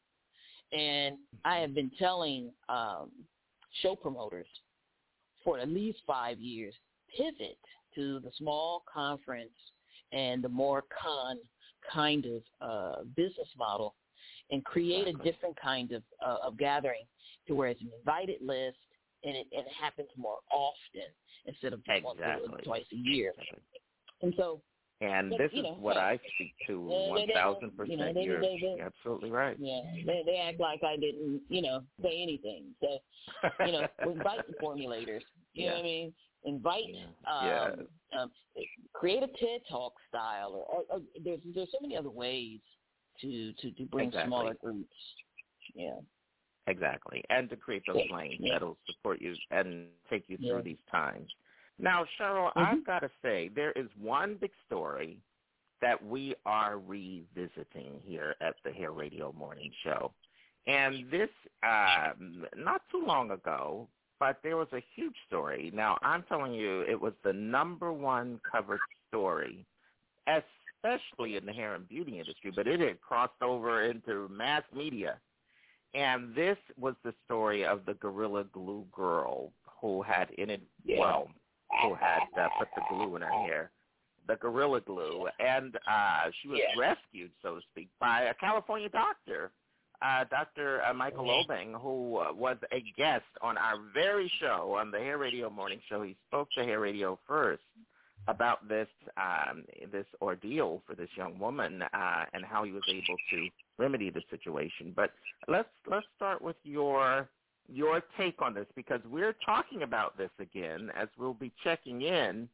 And I have been telling um, show promoters for at least five years, pivot to the small conference and the more con kind of uh, business model, and create Exactly. a different kind of, uh, of gathering to where it's an invited list, and it, and it happens more often instead of just once Exactly. or twice a year. Exactly. And so, and but, this you is know, what hey, I speak to they- one they thousand don't- you know, percent. they- You're they- they- absolutely right. yeah, they, they act like I didn't, you know, say anything. So, you know, we invite the formulators. You know Yeah. what I mean? Invite, Yeah. um, um, create a TED Talk style, or, or, or there's there's so many other ways to to, to bring Exactly. smaller groups. Yeah. Exactly. And to create those Yeah. lanes Yeah. that'll support you and take you through Yeah. these times. Now, Cheryl, Mm-hmm. I've got to say, there is one big story that we are revisiting here at the Hair Radio Morning Show. And this, um, not too long ago, but there was a huge story. Now, I'm telling you, it was the number one covered story, especially in the hair and beauty industry, but it had crossed over into mass media. And this was the story of the Gorilla Glue girl who had in it, Yeah. well, who had uh, put the glue in her hair, the Gorilla Glue, and uh, she was Yeah. rescued, so to speak, by a California doctor, uh, Doctor Uh, Michael Obeng, who uh, was a guest on our very show, on the Hair Radio Morning Show. He spoke to Hair Radio first about this um, this ordeal for this young woman uh, and how he was able to remedy the situation. But let's let's start with your your take on this, because we're talking about this again as we'll be checking in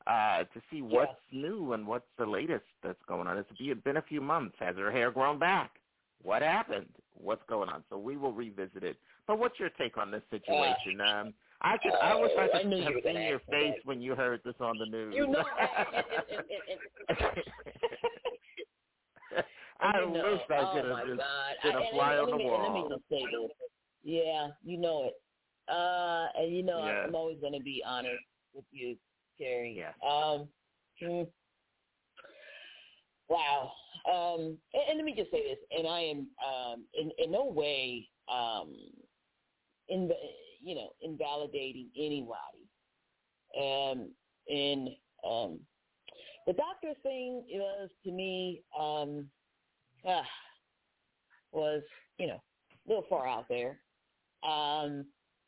uh, to see what's yeah. new and what's the latest that's going on. It's been a few months. Has her hair grown back? What happened? What's going on? So we will revisit it. But what's your take on this situation? Uh, um, I could. Uh, I wish I could I have seen your face that. when you heard this on the news. You know, I, it, it, it, it, I you know, wish I oh could have just God. been a I, fly and, on and, the and, wall. And let me just say this. Yeah, you know it. Uh, and you know yes. I'm always going to be honest with you, Terry. Yes. Um, hmm, wow. Um, and, and let me just say this, and I am um, in, in no way, um, in you know, invalidating anybody. Um, and um, the doctor thing was to me um, ah, was you know a little far out there. Um,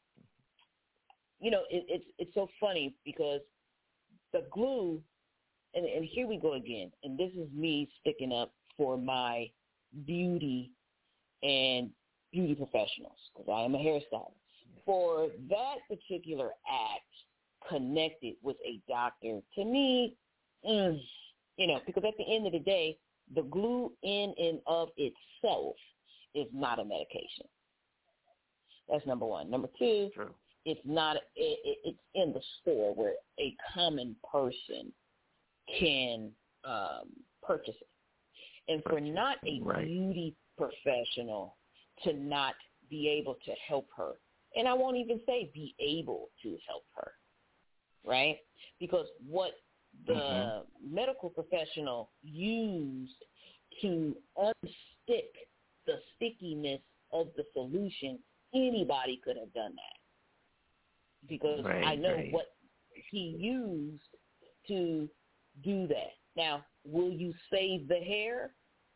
you know, it, it's it's so funny because the glue, and, and here we go again, and this is me sticking up for my beauty and beauty professionals because I am a hairstylist. For that particular act connected with a doctor, to me, mm, you know, because at the end of the day, the glue in and of itself is not a medication. That's number one. Number two, True. it's not. It, it, it's in the store where a common person can um, purchase it, and for not a right. beauty professional to not be able to help her, and I won't even say be able to help her, right? Because what the mm-hmm. medical professional used to unstick the stickiness of the solution, anybody could have done that. Because right, I know right. what he used to do that. Now, will you save the hair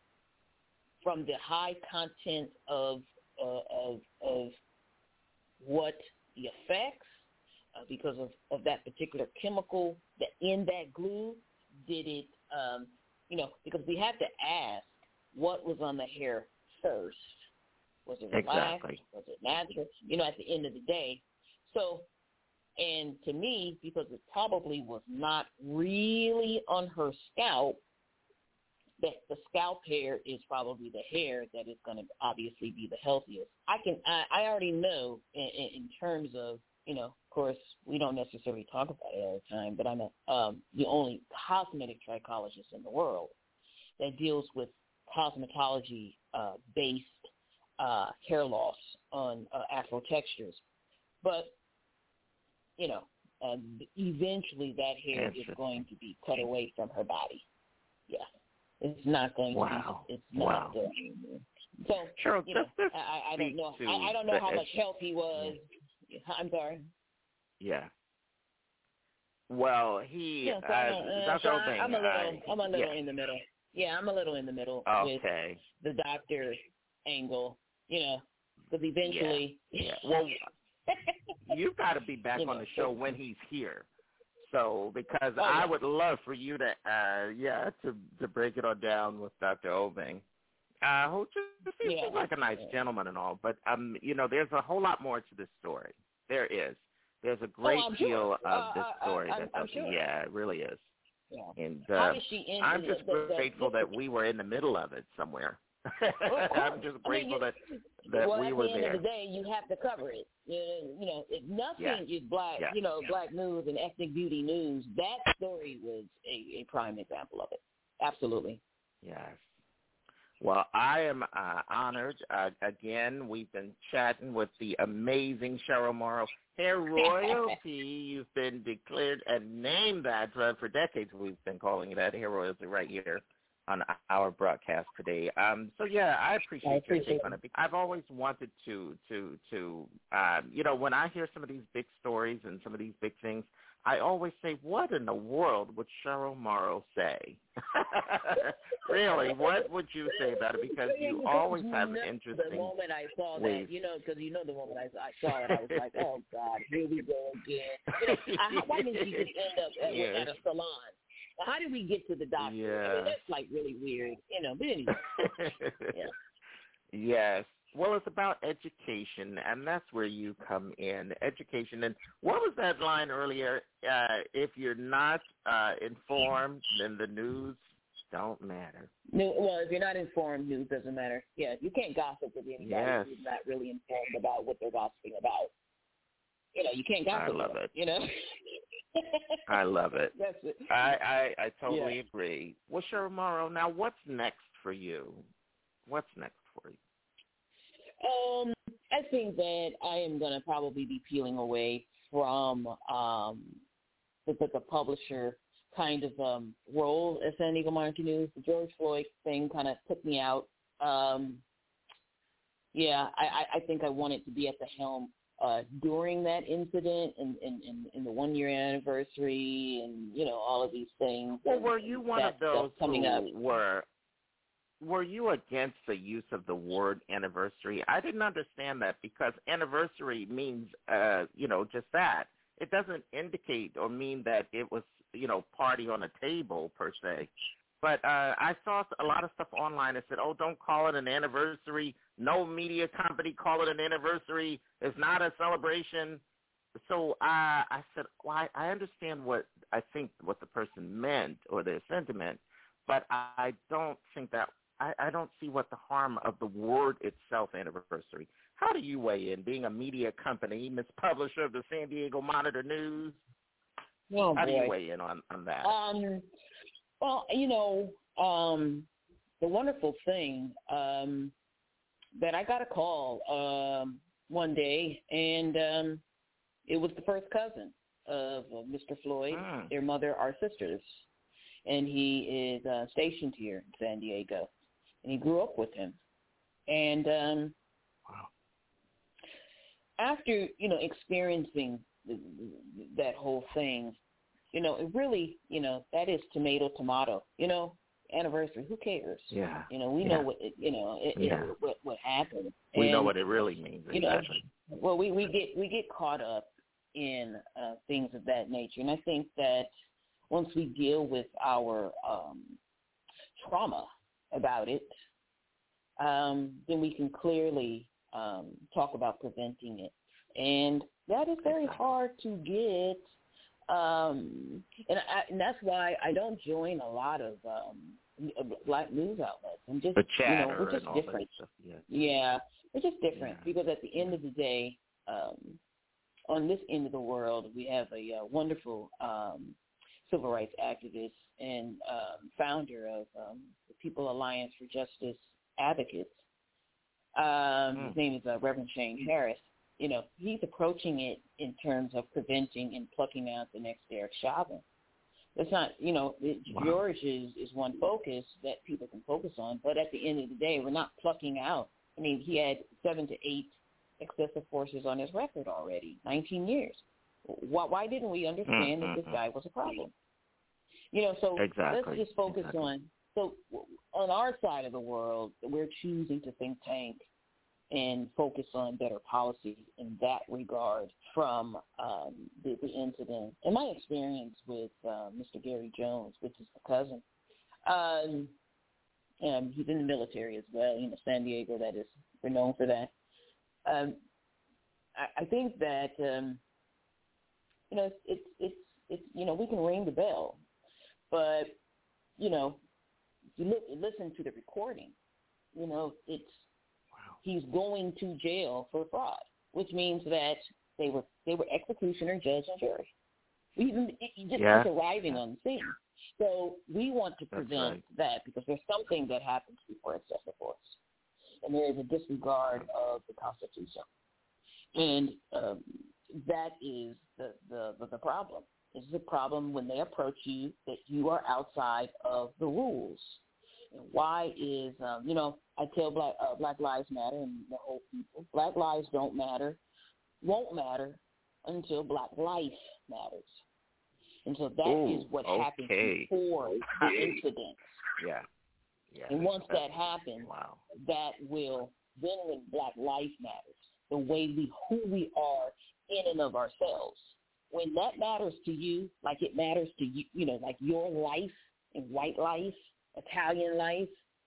from the high content of uh, of of what the effects uh, because of, of that particular chemical that in that glue? Did it, um, you know, because we have to ask what was on the hair first. Was it relaxed? Exactly. Was it natural? You know, at the end of the day. So, and to me, because it probably was not really on her scalp, that the scalp hair is probably the hair that is going to obviously be the healthiest. I can, I, I already know in, in terms of, you know, of course, we don't necessarily talk about it all the time, but I'm a, um, the only cosmetic trichologist in the world that deals with cosmetology uh, based uh, hair loss on uh, Afro textures. But, you know, um, eventually that hair is going to be cut away from her body. Yeah. It's not going wow. to be, it's not wow. going So, sure, you know, I, I don't know, I, I don't know how much help he was. Yeah. I'm sorry. Yeah. Well, he, yeah, so uh, uh, Doctor so Obeng, I'm a little, uh, I'm a little yeah. in the middle. Yeah, I'm a little in the middle okay. with the doctor angle, you know, because eventually. Yeah. yeah. Well, you've got to be back you on know, the show when he's here. So, because oh, I yeah. would love for you to, uh, yeah, to to break it all down with Doctor Obeng, uh, who just seems yeah. like a nice yeah. gentleman and all. But, um, you know, there's a whole lot more to this story. There is. There's a great oh, deal sure. of uh, this story. I, I, that I'm sure. Yeah, it really is. Yeah. And How uh, did she end I'm the, just the, the, grateful the, that we were in the middle of it somewhere. Well, I'm just grateful I mean, that that well, we at were the end there. of the day, you have to cover it. You know, if nothing Yeah. is black, Yeah. you know, Yeah. black news and ethnic beauty news, that story was a, a prime example of it. Absolutely. Yes. Well, I am uh, honored. Uh, again, we've been chatting with the amazing Cheryl Morrow, Hair Royalty. You've been declared and named that uh, for decades. We've been calling it that, Hair Royalty, right here on our broadcast today. Um, so, yeah, I appreciate, I appreciate your take on it. I've always wanted to, to, to um, you know, when I hear some of these big stories and some of these big things, I always say, what in the world would Cheryl Morrow say? Really, what would you say about it? Because you always have you know, interesting The moment I saw ways. that, you know, because you know the moment I, I saw it, I was like, oh, God, here we go again. You know, I, why didn't she just end up at, yes. at a salon? How did we get to the doctor? Yeah. I mean, that's like really weird, you know, but anyway. yeah. Yes. Well, it's about education, and that's where you come in, education. And what was that line earlier? Uh, if you're not uh, informed, then the news don't matter. No, well, if you're not informed, news doesn't matter. Yeah, you can't gossip with anybody Yes. who's not really informed about what they're gossiping about. You know, you can't gossip. I love with them, it. You know. I love it. That's it. I, I, I totally Yeah. agree. Well, Cheryl Morrow, now what's next for you? What's next for you? Um, I think that I am going to probably be peeling away from um, the, the, the publisher kind of um, role at San Diego Monarchy News. The George Floyd thing kind of took me out. Um, yeah, I, I, I think I wanted to be at the helm uh, during that incident and, and, and, and the one-year anniversary and, you know, all of these things. Well, and, were you and one that of those stuff coming who up. were were you against the use of the word anniversary? I didn't understand that because anniversary means, uh, you know, just that. It doesn't indicate or mean that it was, you know, party on a table per se. But uh, I saw a lot of stuff online that said, oh, don't call it an anniversary. No media company call it an anniversary. It's not a celebration. So I, I said, well, I, I understand what I think what the person meant or their sentiment, but I don't think that I, I don't see what the harm of the word itself, anniversary. How do you weigh in, being a media company, Miss Publisher of the San Diego Monitor News? Oh, How boy. do you weigh in on, on that? Um, well, you know, um, the wonderful thing um, that I got a call um, one day, and um, it was the first cousin of uh, Mister Floyd. Mm. Their mother are sisters, and he is uh, stationed here in San Diego, and he grew up with him. And um, wow. after, you know, experiencing the, that whole thing, you know, it really, you know, that is tomato, tomato, you know, anniversary. Who cares? Yeah. You know, we yeah. know what, it, you know, it, Yeah. it, what, what happened. We and, know what it really means. You know, Exactly. well, we, we get we get caught up in uh, things of that nature. And I think that once we deal with our um, trauma about it, um, then we can clearly um, talk about preventing it. And that is very hard to get. Um, and, I, and that's why I don't join a lot of um, black news outlets. I'm just, The you know, chatter we're just and all different. that stuff. Yeah. Yeah, we're just different because at the end of the day, um, on this end of the world, we have a uh, wonderful um, civil rights activist and um, founder of um, the People Alliance for Justice Advocates. Um, Mm. His name is uh, Reverend Shane Harris. You know, he's approaching it in terms of preventing and plucking out the next Derek Chauvin. It's not, you know, it, Wow. George is, is one focus that people can focus on, but at the end of the day, we're not plucking out. I mean, he had seven to eight excessive forces on his record already, nineteen years. Why, why didn't we understand Mm-hmm. that this guy was a problem? You know, so Exactly. let's just focus exactly. on, so on our side of the world, we're choosing to think tank and focus on better policy in that regard from um, the, the incident. And my experience with uh, Mister Gary Jones, which is the cousin, um, and he's in the military as well, you know, San Diego, that is, we're known for that. Um, I, I think that, um, you know, it's, it's, it's, it's, you know, we can ring the bell, but, you know, if you look, listen to the recording, you know, it's, he's going to jail for fraud, which means that they were they were executioner, judge, and jury. Even just Yeah. arriving on the scene. So we want to That's prevent right. that because there's something that happens before excessive force, and there is a disregard of the Constitution, and um, that is the, the the the problem. It's a problem when they approach you that you are outside of the rules. And why is, um, you know, I tell Black, uh, Black Lives Matter and the whole people, Black lives don't matter, won't matter until Black life matters. And so that Ooh, is what okay. happens before the incident. Yeah. Yeah. And once That's- that happens, wow. that will, then when Black life matters, the way we, who we are in and of ourselves, when that matters to you, like it matters to you, you know, like your life and white life, Italian life,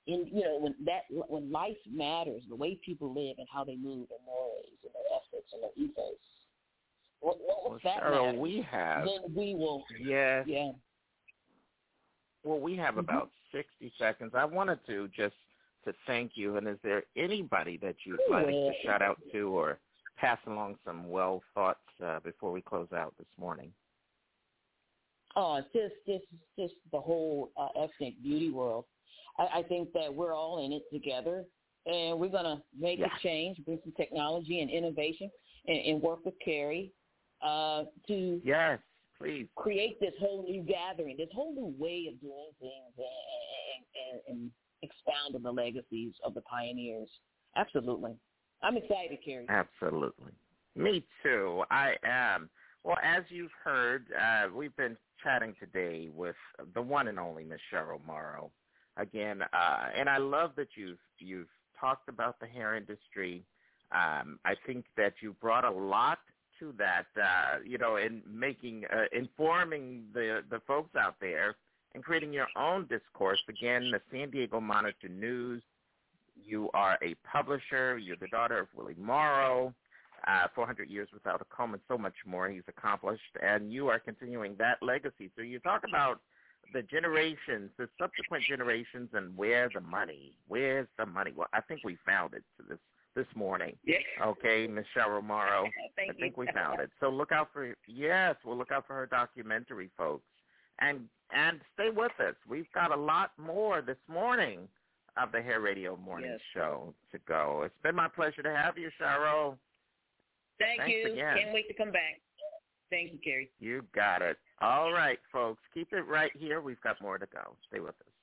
in you know when that when life matters, the way people live and how they move, their mores and their ethics and their ethos. What, what Well, that Cheryl, matters, we have. then we will. Yes. Yeah. Well, we have Mm-hmm. about sixty seconds. I wanted to just to thank you. And is there anybody that you'd like to shout out to or pass along some well thoughts uh, before we close out this morning? Oh, it's just, just, just the whole uh, ethnic beauty world. I, I think that we're all in it together, and we're going to make yes. a change, bring some technology and innovation, and, and work with Carrie uh, to yes, please create this whole new gathering, this whole new way of doing things, and, and, and expound on the legacies of the pioneers. Absolutely. I'm excited, Carrie. Absolutely. Me too. I am. Well, as you've heard, uh, we've been chatting today with the one and only Miss Cheryl Morrow. Again, uh, and I love that you've you've talked about the hair industry. Um, I think that you brought a lot to that, uh, you know, in making, uh, informing the the folks out there and creating your own discourse. Again, the San Diego Monitor News. You are a publisher. You're the daughter of Willie Morrow. Uh, four hundred years without a comb and so much more he's accomplished, and you are continuing that legacy. So you talk about the generations, the subsequent generations, and where the money, where's the money? Well, I think we found it to this this morning. Yeah. Okay, Miss Cheryl Morrow. Thank I think you. we found it. So look out for, yes, we'll look out for her documentary, folks. And and stay with us. We've got a lot more this morning of the Hair Radio Morning yes. Show to go. It's been my pleasure to have you, Cheryl. Thank Thanks you. again. Can't wait to come back. Thank you, Carrie. You got it. All right, folks. Keep it right here. We've got more to go. Stay with us.